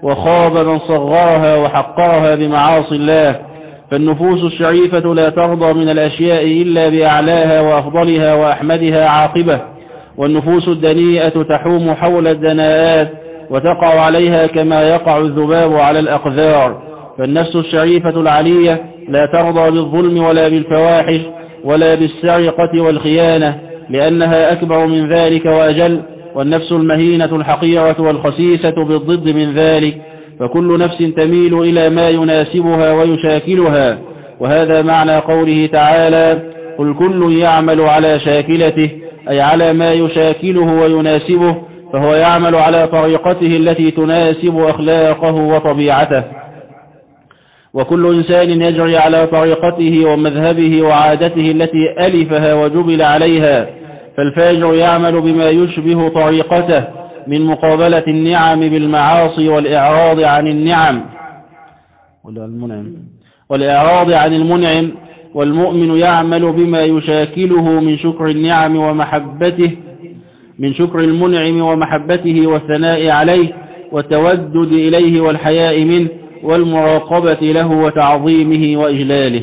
وخاب من صغرها وحقرها بمعاصي الله. فالنفوس الشريفة لا ترضى من الأشياء إلا بأعلاها وأفضلها وأحمدها عاقبة، والنفوس الدنيئة تحوم حول الدناءات وتقع عليها كما يقع الذباب على الأقذار. فالنفس الشريفة العلية لا ترضى بالظلم ولا بالفواحش ولا بالسرقة والخيانة، لأنها أكبر من ذلك وأجل. والنفس المهينة الحقيرة والخسيسة بالضد من ذلك، فكل نفس تميل إلى ما يناسبها ويشاكلها. وهذا معنى قوله تعالى: قل كل يعمل على شاكلته، أي على ما يشاكله ويناسبه، فهو يعمل على طريقته التي تناسب أخلاقه وطبيعته. وكل إنسان يجري على طريقته ومذهبه وعادته التي ألفها وجبل عليها. فالفاجر يعمل بما يشبه طريقته من مقابلة النعم بالمعاصي والإعراض عن النعم والإعراض عن المنعم. والمؤمن يعمل بما يشاكله من شكر النعم ومحبته، من شكر المنعم ومحبته والثناء عليه والتودد إليه والحياء منه والمراقبة له وتعظيمه وإجلاله.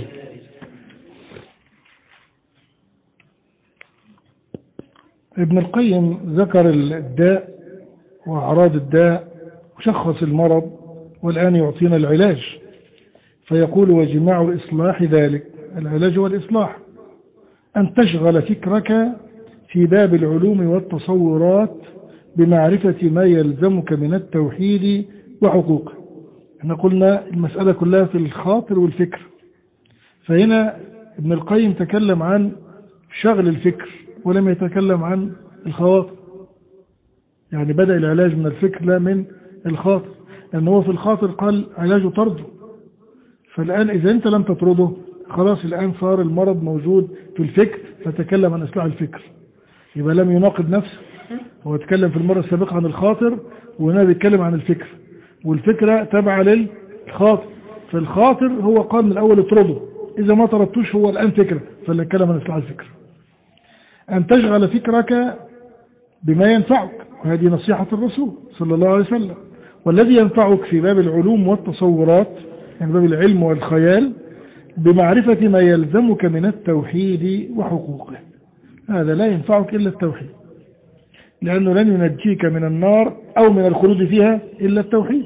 ابن القيم ذكر الداء وأعراض الداء وشخص المرض، والآن يعطينا العلاج، فيقول: وجماع الإصلاح ذلك، العلاج والإصلاح، أن تشغل فكرك في باب العلوم والتصورات بمعرفة ما يلزمك من التوحيد وحقوقه. احنا قلنا المسألة كلها في الخاطر والفكر، فهنا ابن القيم تكلم عن شغل الفكر ولم يتكلم عن الخواطر. يعني بدأ العلاج من الفكر لا من الخاطر، لأنه هو في الخاطر قال علاجه طرده. فالآن إذا أنت لم تطرده خلاص الآن صار المرض موجود في الفكر، فتكلم عن إصلاح الفكر، يبقى لم يناقض نفسه. هو تكلم في المرة السابقة عن الخاطر، وهنا بيتكلم عن الفكر، والفكرة تبع للخاطر. فالخاطر هو قال من الأول اطرده، إذا ما طردتوش هو الآن فكرة، فنتكلم عن إصلاح الفكر. أن تشغل فكرك بما ينفعك، وهذه نصيحة الرسول صلى الله عليه وسلم. والذي ينفعك في باب العلوم والتصورات، يعني باب العلم والخيال، بمعرفة ما يلزمك من التوحيد وحقوقه. هذا لا ينفعك إلا التوحيد، لأنه لن ينجيك من النار أو من الخلود فيها إلا التوحيد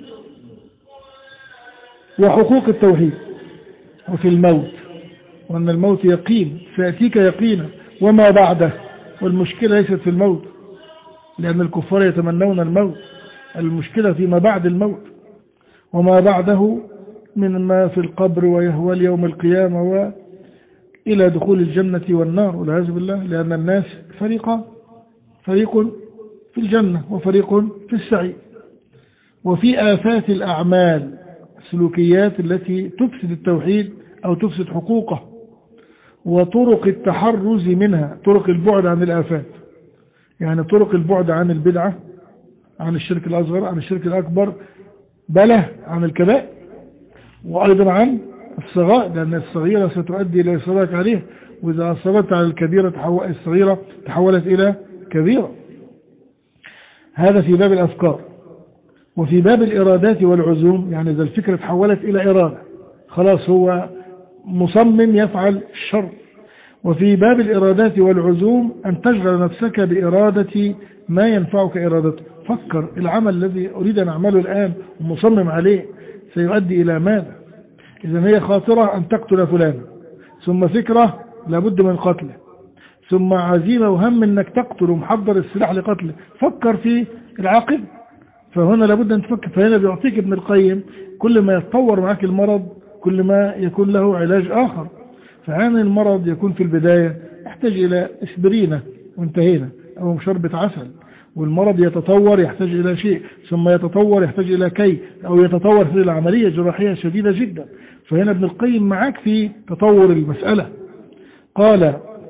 وحقوق التوحيد. وفي الموت، وأن الموت يقين سيأتيك يقينا وما بعده، والمشكلة ليست في الموت، لأن الكفار يتمنون الموت، المشكلة فيما بعد الموت وما بعده من ما في القبر ويهوى يوم القيامة وإلى دخول الجنة والنار والعياذ بالله. لأن الناس فريق في الجنة وفريق في السعير. وفي آفات الأعمال، السلوكيات التي تفسد التوحيد أو تفسد حقوقه، وطرق التحرز منها، طرق البعد عن الآفات، يعني طرق البعد عن البدعة، عن الشرك الأصغر، عن الشرك الأكبر، بل عن الكبائر، وأيضا عن الصغائر، لأن الصغيرة ستؤدي إلى إصرارك عليه، وإذا أصرت على الكبيرة الصغيرة تحولت إلى كبيرة. هذا في باب الأفكار. وفي باب الإرادات والعزوم، يعني إذا الفكرة تحولت إلى إرادة، خلاص هو مصمم يفعل الشر. وفي باب الإرادات والعزوم أن تشغل نفسك بإرادة ما ينفعك إرادته. فكر العمل الذي أريد أن أعمله الآن ومصمم عليه سيؤدي إلى ماذا؟ إذن هي خاطرة أن تقتل فلانا، ثم فكرة لابد من قتله، ثم عزيمة وهم أنك تقتل ومحضر السلاح لقتله. فكر في العاقبة، فهنا لابد أن تفكر. فهنا بيعطيك ابن القيم كل ما يتطور معك المرض كل ما يكون له علاج آخر. فعين المرض يكون في البداية يحتاج إلى اسبرينة وانتهينا، أو شربة عسل. والمرض يتطور يحتاج إلى شيء، ثم يتطور يحتاج إلى كي، أو يتطور في العملية جراحية شديدة جدا. فهنا ابن القيم معك في تطور المسألة. قال: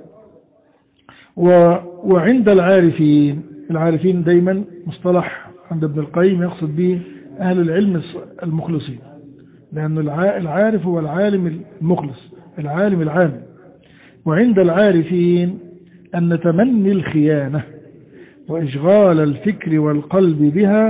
وعند العارفين دايما مصطلح عند ابن القيم يقصد به أهل العلم المخلصين، لأن العارف هو العالم المخلص، العالم العام. وعند العارفين أن تمني الخيانة وإشغال الفكر والقلب بها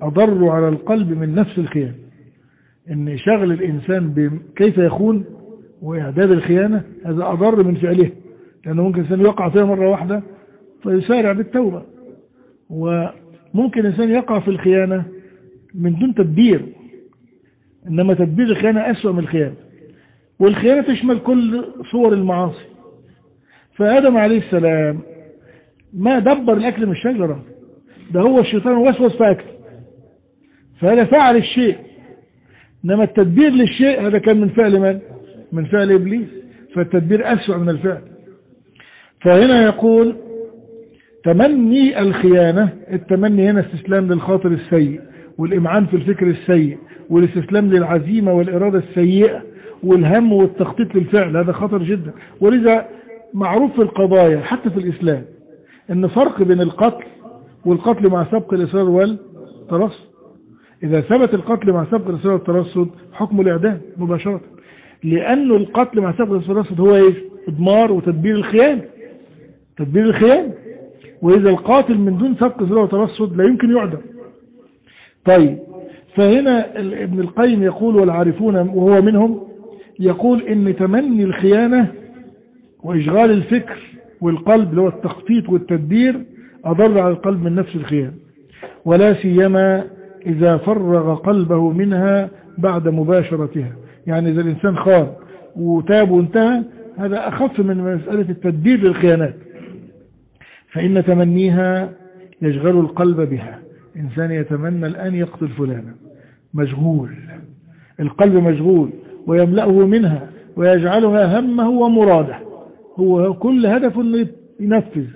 أضر على القلب من نفس الخيانة. إن شغل الإنسان بكيف يخون وإعداد الخيانة هذا أضر من فعله، لأنه ممكن الإنسان يقع فيها مرة واحدة فيسارع بالتوبة، وممكن الإنسان يقع في الخيانة من دون تدبير، إنما تدبير الخيانة أسوأ من الخيانة، والخيانة تشمل كل صور المعاصي. فآدم عليه السلام ما دبر الأكل من الشجرة، ده هو الشيطان وسوس في أكل، فهذا فعل الشيء، إنما التدبير للشيء هذا كان من فعل من؟ من فعل إبليس، فالتدبير أسوأ من الفعل. فهنا يقول تمني الخيانة، التمني هنا استسلام للخاطر السيء والإمعان في الفكر السيء والاستسلام للعزيمة والإرادة السيئة والهم والتخطيط للفعل، هذا خطر جدا. ولذا معروف في القضايا حتى في الإسلام أن فرق بين القتل والقتل مع سبق الإصرار والترصد. إذا ثبت القتل مع سبق الإصرار والترصد حكم الإعدام مباشرة، لأنه القتل مع سبق الإصرار والترصد هو إيه؟ إضمار وتدبير الخيانة، تدبير الخيانة. وإذا القاتل من دون سبق الإصرار والترصد لا يمكن يعدم. طيب، فهنا ابن القيم يقول والعارفون وهو منهم يقول إن تمني الخيانة وإشغال الفكر والقلب اللي هو التخطيط والتدبير أضر على القلب من نفس الخيانة، ولا سيما إذا فرغ قلبه منها بعد مباشرتها. يعني إذا الإنسان خان وتاب وانتهى هذا أخف من مسألة التدبير للخيانات، فإن تمنيها يشغل القلب بها. إنسان يتمنى الآن يقتل فلانا، مشغول، القلب مشغول ويملأه منها ويجعلها همه ومراده، هو كل هدف أنه ينفذ.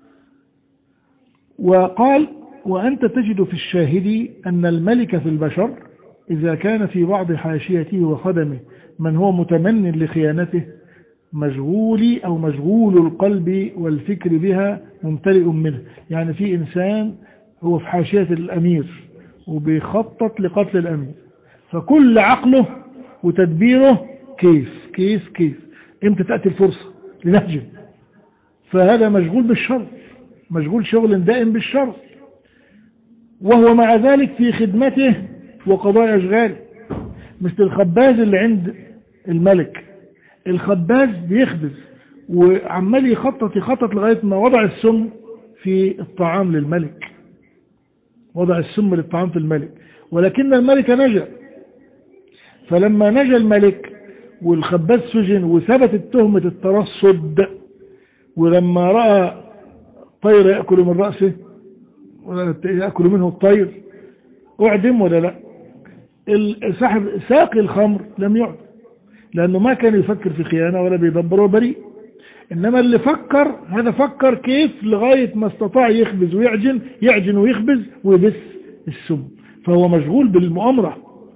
وقال وأنت تجد في الشاهد أن الملك في البشر إذا كان في بعض حاشيته وخدمه من هو متمن لخيانته مشغول أو مشغول القلب والفكر بها ممتلئ منه. يعني في إنسان هو في حاشية الأمير وبيخطط لقتل الأمير، فكل عقله وتدبيره كيف كيف كيف امتى تأتي الفرصة لنهجم، فهذا مشغول بالشر، مشغول شغل دائم بالشر، وهو مع ذلك في خدمته وقضاء أشغاله. مثل الخباز اللي عند الملك، الخباز بيخبز وعمال يخطط لغاية ما وضع السم في الطعام للملك، وضع السم للطعام في الملك، ولكن الملك نجا. فلما نجا الملك والخباز سجن وثبتت تهمة الترصد، ولما رأى طير يأكل من رأسه يأكل منه الطير أعدم ولا لا؟ صاحب ساقي الخمر لم يعدم، لأنه ما كان يفكر في خيانة ولا بيدبر وبريء، إنما اللي فكر هذا فكر كيف لغاية ما استطاع يخبز ويعجن ويخبز ويبث السم، فهو مشغول بالمؤامرة.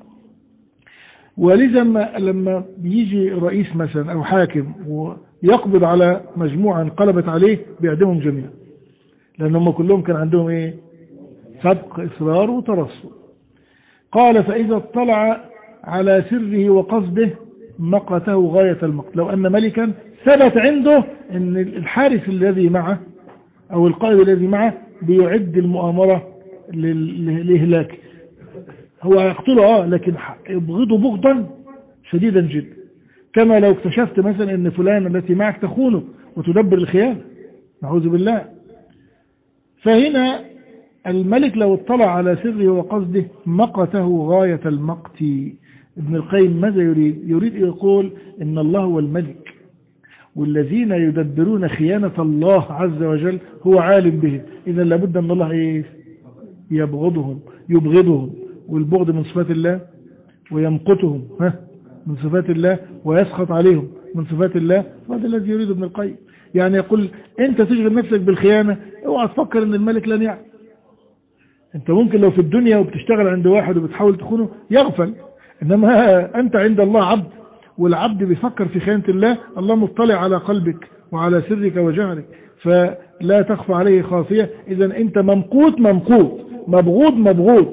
ولذا لما بيجي رئيس مثلا أو حاكم ويقبض على مجموعة انقلبت عليه بيعدمهم جميعا، لأنهم كلهم كان عندهم إيه؟ سبق إصرار وترصد. قال فإذا اطلع على سره وقصده مقته غاية المقت. لو أن ملكا ثبت عنده أن الحارس الذي معه أو القائد الذي معه بيعد المؤامرة لإهلاك، هو يقتله لكن يبغضه بغضا شديدا جدا، كما لو اكتشفت مثلا أن فلان التي معك تخونه وتدبر الخيانة، نعوذ بالله. فهنا الملك لو اطلع على سره وقصده مقته غاية المقت. ابن القيم ماذا يريد؟ يريد يقول إن الله هو الملك، والذين يدبرون خيانة الله عز وجل هو عالم بهم، إذا لابد أن الله يبغضهم يبغضهم، والبغض من صفات الله، ويمقتهم من صفات الله، ويسخط عليهم من صفات الله. وهذا الذي يريد ابن القيم، يعني يقول أنت تشغل نفسك بالخيانة، اوعى تفكر أن الملك لن يعلم. أنت ممكن لو في الدنيا وبتشتغل عند واحد وبتحاول تخونه يغفل، إنما أنت عند الله عبد، والعبد بيفكر في خيانة الله، الله مطلع على قلبك وعلى سرك وجهرك، فلا تخفى عليه خافية. إذا أنت ممقوت مبغوض مبغوض.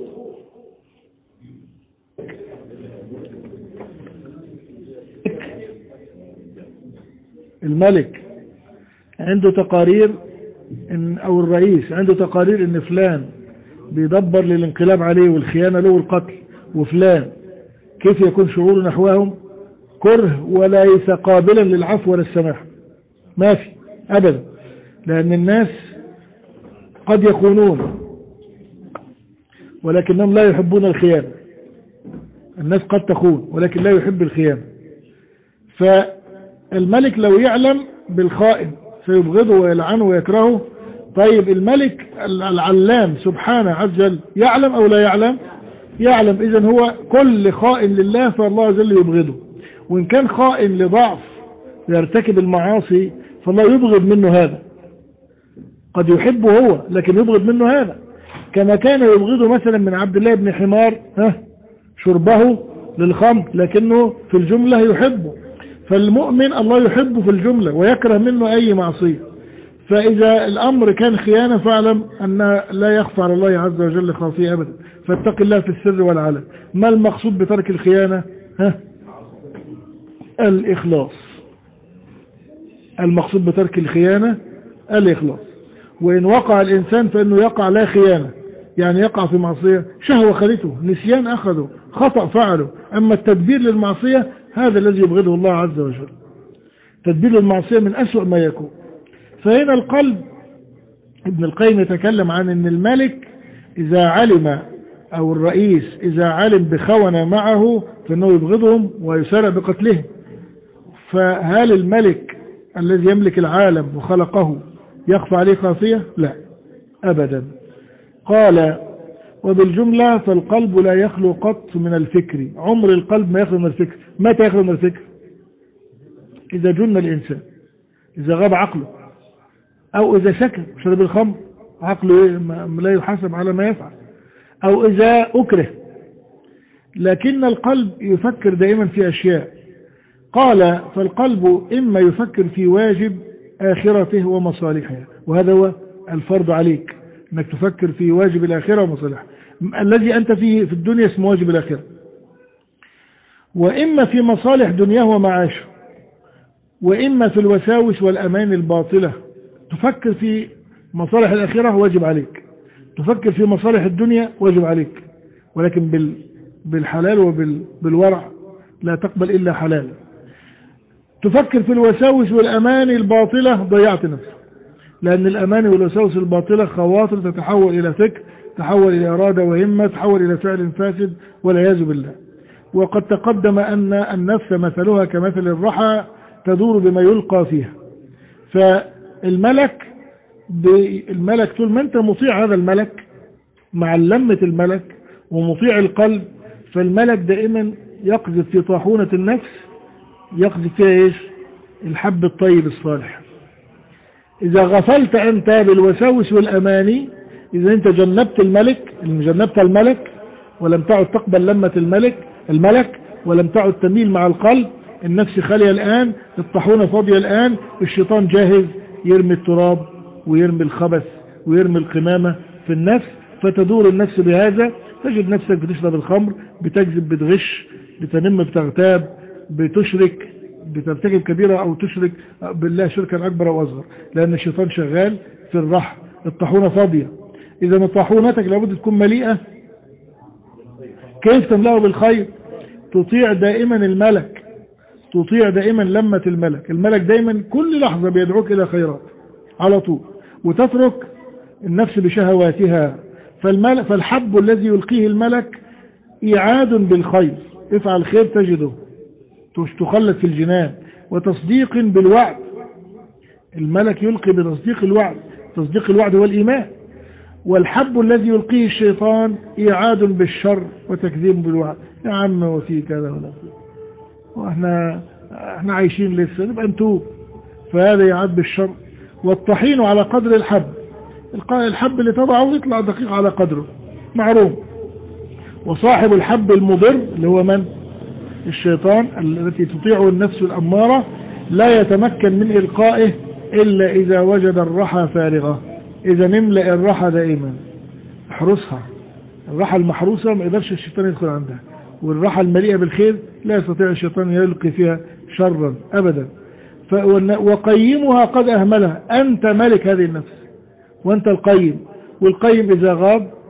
الملك عنده تقارير أو الرئيس عنده تقارير إن فلان بيدبر للانقلاب عليه والخيانة له والقتل وفلان، كيف يكون شعور نحوهم؟ كره وليس قابلا للعفو ولا السماح، ما في أبدا. لأن الناس قد يخونون ولكنهم لا يحبون الخيانة. الناس قد تخون ولكن لا يحب الخيانة. فالملك لو يعلم بالخائن سيبغضه ويلعنه ويكرهه. طيب الملك العلام سبحانه عز وجل يعلم أو لا يعلم؟ يعلم. إذن هو كل خائن لله فالله عز وجل يبغضه، وإن كان خائن لضعف يرتكب المعاصي فالله يبغض منه هذا. قد يحبه هو لكن يبغض منه هذا، كما كان يبغضه مثلا من عبد الله بن حمار شربه للخمر، لكنه في الجملة يحبه. فالمؤمن الله يحبه في الجملة ويكره منه أي معصية. فإذا الأمر كان خيانة فاعلم أن لا يخفى على الله عز وجل خافية أبدا، فاتق الله في السر والعلن. ما المقصود بترك الخيانة؟ الإخلاص. المقصود بترك الخيانة الإخلاص. وإن وقع الإنسان فإنه يقع لا خيانة، يعني يقع في معصية، شهوة خلته، نسيان أخذه، خطأ فعله. أما التدبير للمعصية هذا الذي يبغضه الله عز وجل. تدبير للمعصية من أسوأ ما يكون. فهنا القلب ابن القيم يتكلم عن أن الملك إذا علم أو الرئيس إذا علم بخونة معه فإنه يبغضهم ويسارع بقتلهم. فهل الملك الذي يملك العالم وخلقه يخفى عليه خافية؟ لا أبدا. قال وبالجملة فالقلب لا يخلو قط من الفكر. عمر القلب ما يخلو من الفكر. متى يخلو من الفكر؟ إذا جن الإنسان، إذا غاب عقله، أو إذا سكر شرب الخمر عقله لا يحاسب على ما يفعل، أو إذا أكره. لكن القلب يفكر دائما في أشياء. قال فالقلب إما يفكر في واجب آخرته ومصالحها، وهذا هو الفرض عليك أنك تفكر في واجب الآخرة ومصالحها. الذي أنت فيه في الدنيا اسمه واجب الآخرة. وإما في مصالح دنياه ومعاشه، وإما في الوساوس والأمان الباطلة. تفكر في مصالح الآخرة واجب عليك، تفكر في مصالح الدنيا واجب عليك، ولكن بالحلال وبالورع، لا تقبل إلا حلال. تفكر في الوساوس والأمان الباطلة ضيعت نفسك، لأن الأمان والوساوس الباطلة خواطر تتحول إلى فكر، تحول إلى إرادة وهمة، تحول إلى فعل فاسد والعياذ بالله. وقد تقدم أن النفس مثلها كمثل الرحى تدور بما يلقى فيها. فالملك طول ما أنت مطيع هذا الملك مع لمة الملك ومطيع القلب، فالملك دائما يقذف في طاحونة النفس، يقذف فيها إيش؟ الحب الطيب الصالح. إذا غفلت أنت بالوساوس والأماني، إذا أنت جنبت الملك ولم تعد تقبل لمة الملك ولم تعد تميل مع القلب، النفس خالية الآن، الطاحونة فاضية الآن، الشيطان جاهز يرمي التراب ويرمي الخبث ويرمي القمامة في النفس، فتدور النفس بهذا. تجد نفسك بتشرب الخمر، بتكذب، بتغش، بتنم، بتغتاب، بتشرك، بترتكب كبيرة أو تشرك بالله شركا أكبر أو أصغر، لأن الشيطان شغال في الرحم، الطاحونة فاضية. إذا طاحونتك لابد تكون مليئة. كيف تملأه بالخير؟ تطيع دائما الملك، تطيع دائما لمة الملك دائما كل لحظة بيدعوك إلى خيرات على طول، وتترك النفس بشهواتها. فالحب الذي يلقيه الملك إعاد بالخير، افعل الخير تجده، تخلد في الجنان. وتصديق بالوعد، الملك يلقي بتصديق الوعد، تصديق الوعد هو الإيمان. والحب الذي يلقيه الشيطان إعاد بالشر وتكذيب بالوعد. يا عم وفي كذا ولا وإحنا عايشين لسه، نبقى نتوب. فهذا يعاد بالشر. والطحين على قدر الحب اللي تضعه يطلع دقيق على قدره معروف. وصاحب الحب المضر اللي هو من؟ الشيطان التي تطيعه النفس الأمارة، لا يتمكن من إلقائه إلا إذا وجد الرحى فارغة. إذا نملأ الرحى دائما، احرسها. الرحى المحروسة ما يقدرش الشيطان يدخل عندها، والرحى المليئة بالخير لا يستطيع الشيطان يلقي فيها شرا أبدا. وقيمها قد أهملها. أنت ملك هذه النفس وأنت القيم، والقيم إذا غاب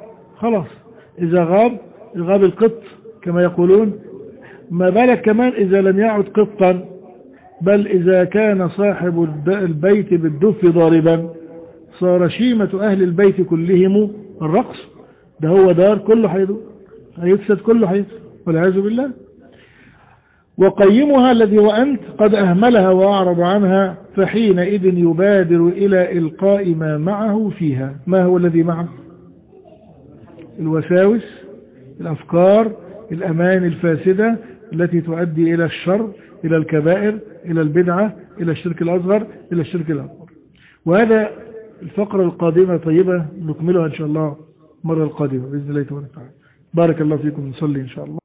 خلاص إذا غاب القط كما يقولون، ما بالك كمان إذا لم يعد قطا، بل إذا كان صاحب البيت بالدف ضاربا صار شيمة أهل البيت كلهم الرقص، ده هو دار كله هيفسد كله هيفسد والعياذ بالله. وقيمها الذي وأنت قد أهملها وأعرض عنها، فحينئذ يبادر إلى إلقاء ما معه فيها. ما هو الذي معه؟ الوساوس، الأفكار، الأمان الفاسدة التي تؤدي إلى الشر، إلى الكبائر، إلى البدعة، إلى الشرك الأصغر، إلى الشرك الأكبر. وهذا الفقرة القادمة طيبة نكملها إن شاء الله مرة القادمة بإذن الله تعالى. بارك الله فيكم. نصلي إن شاء الله.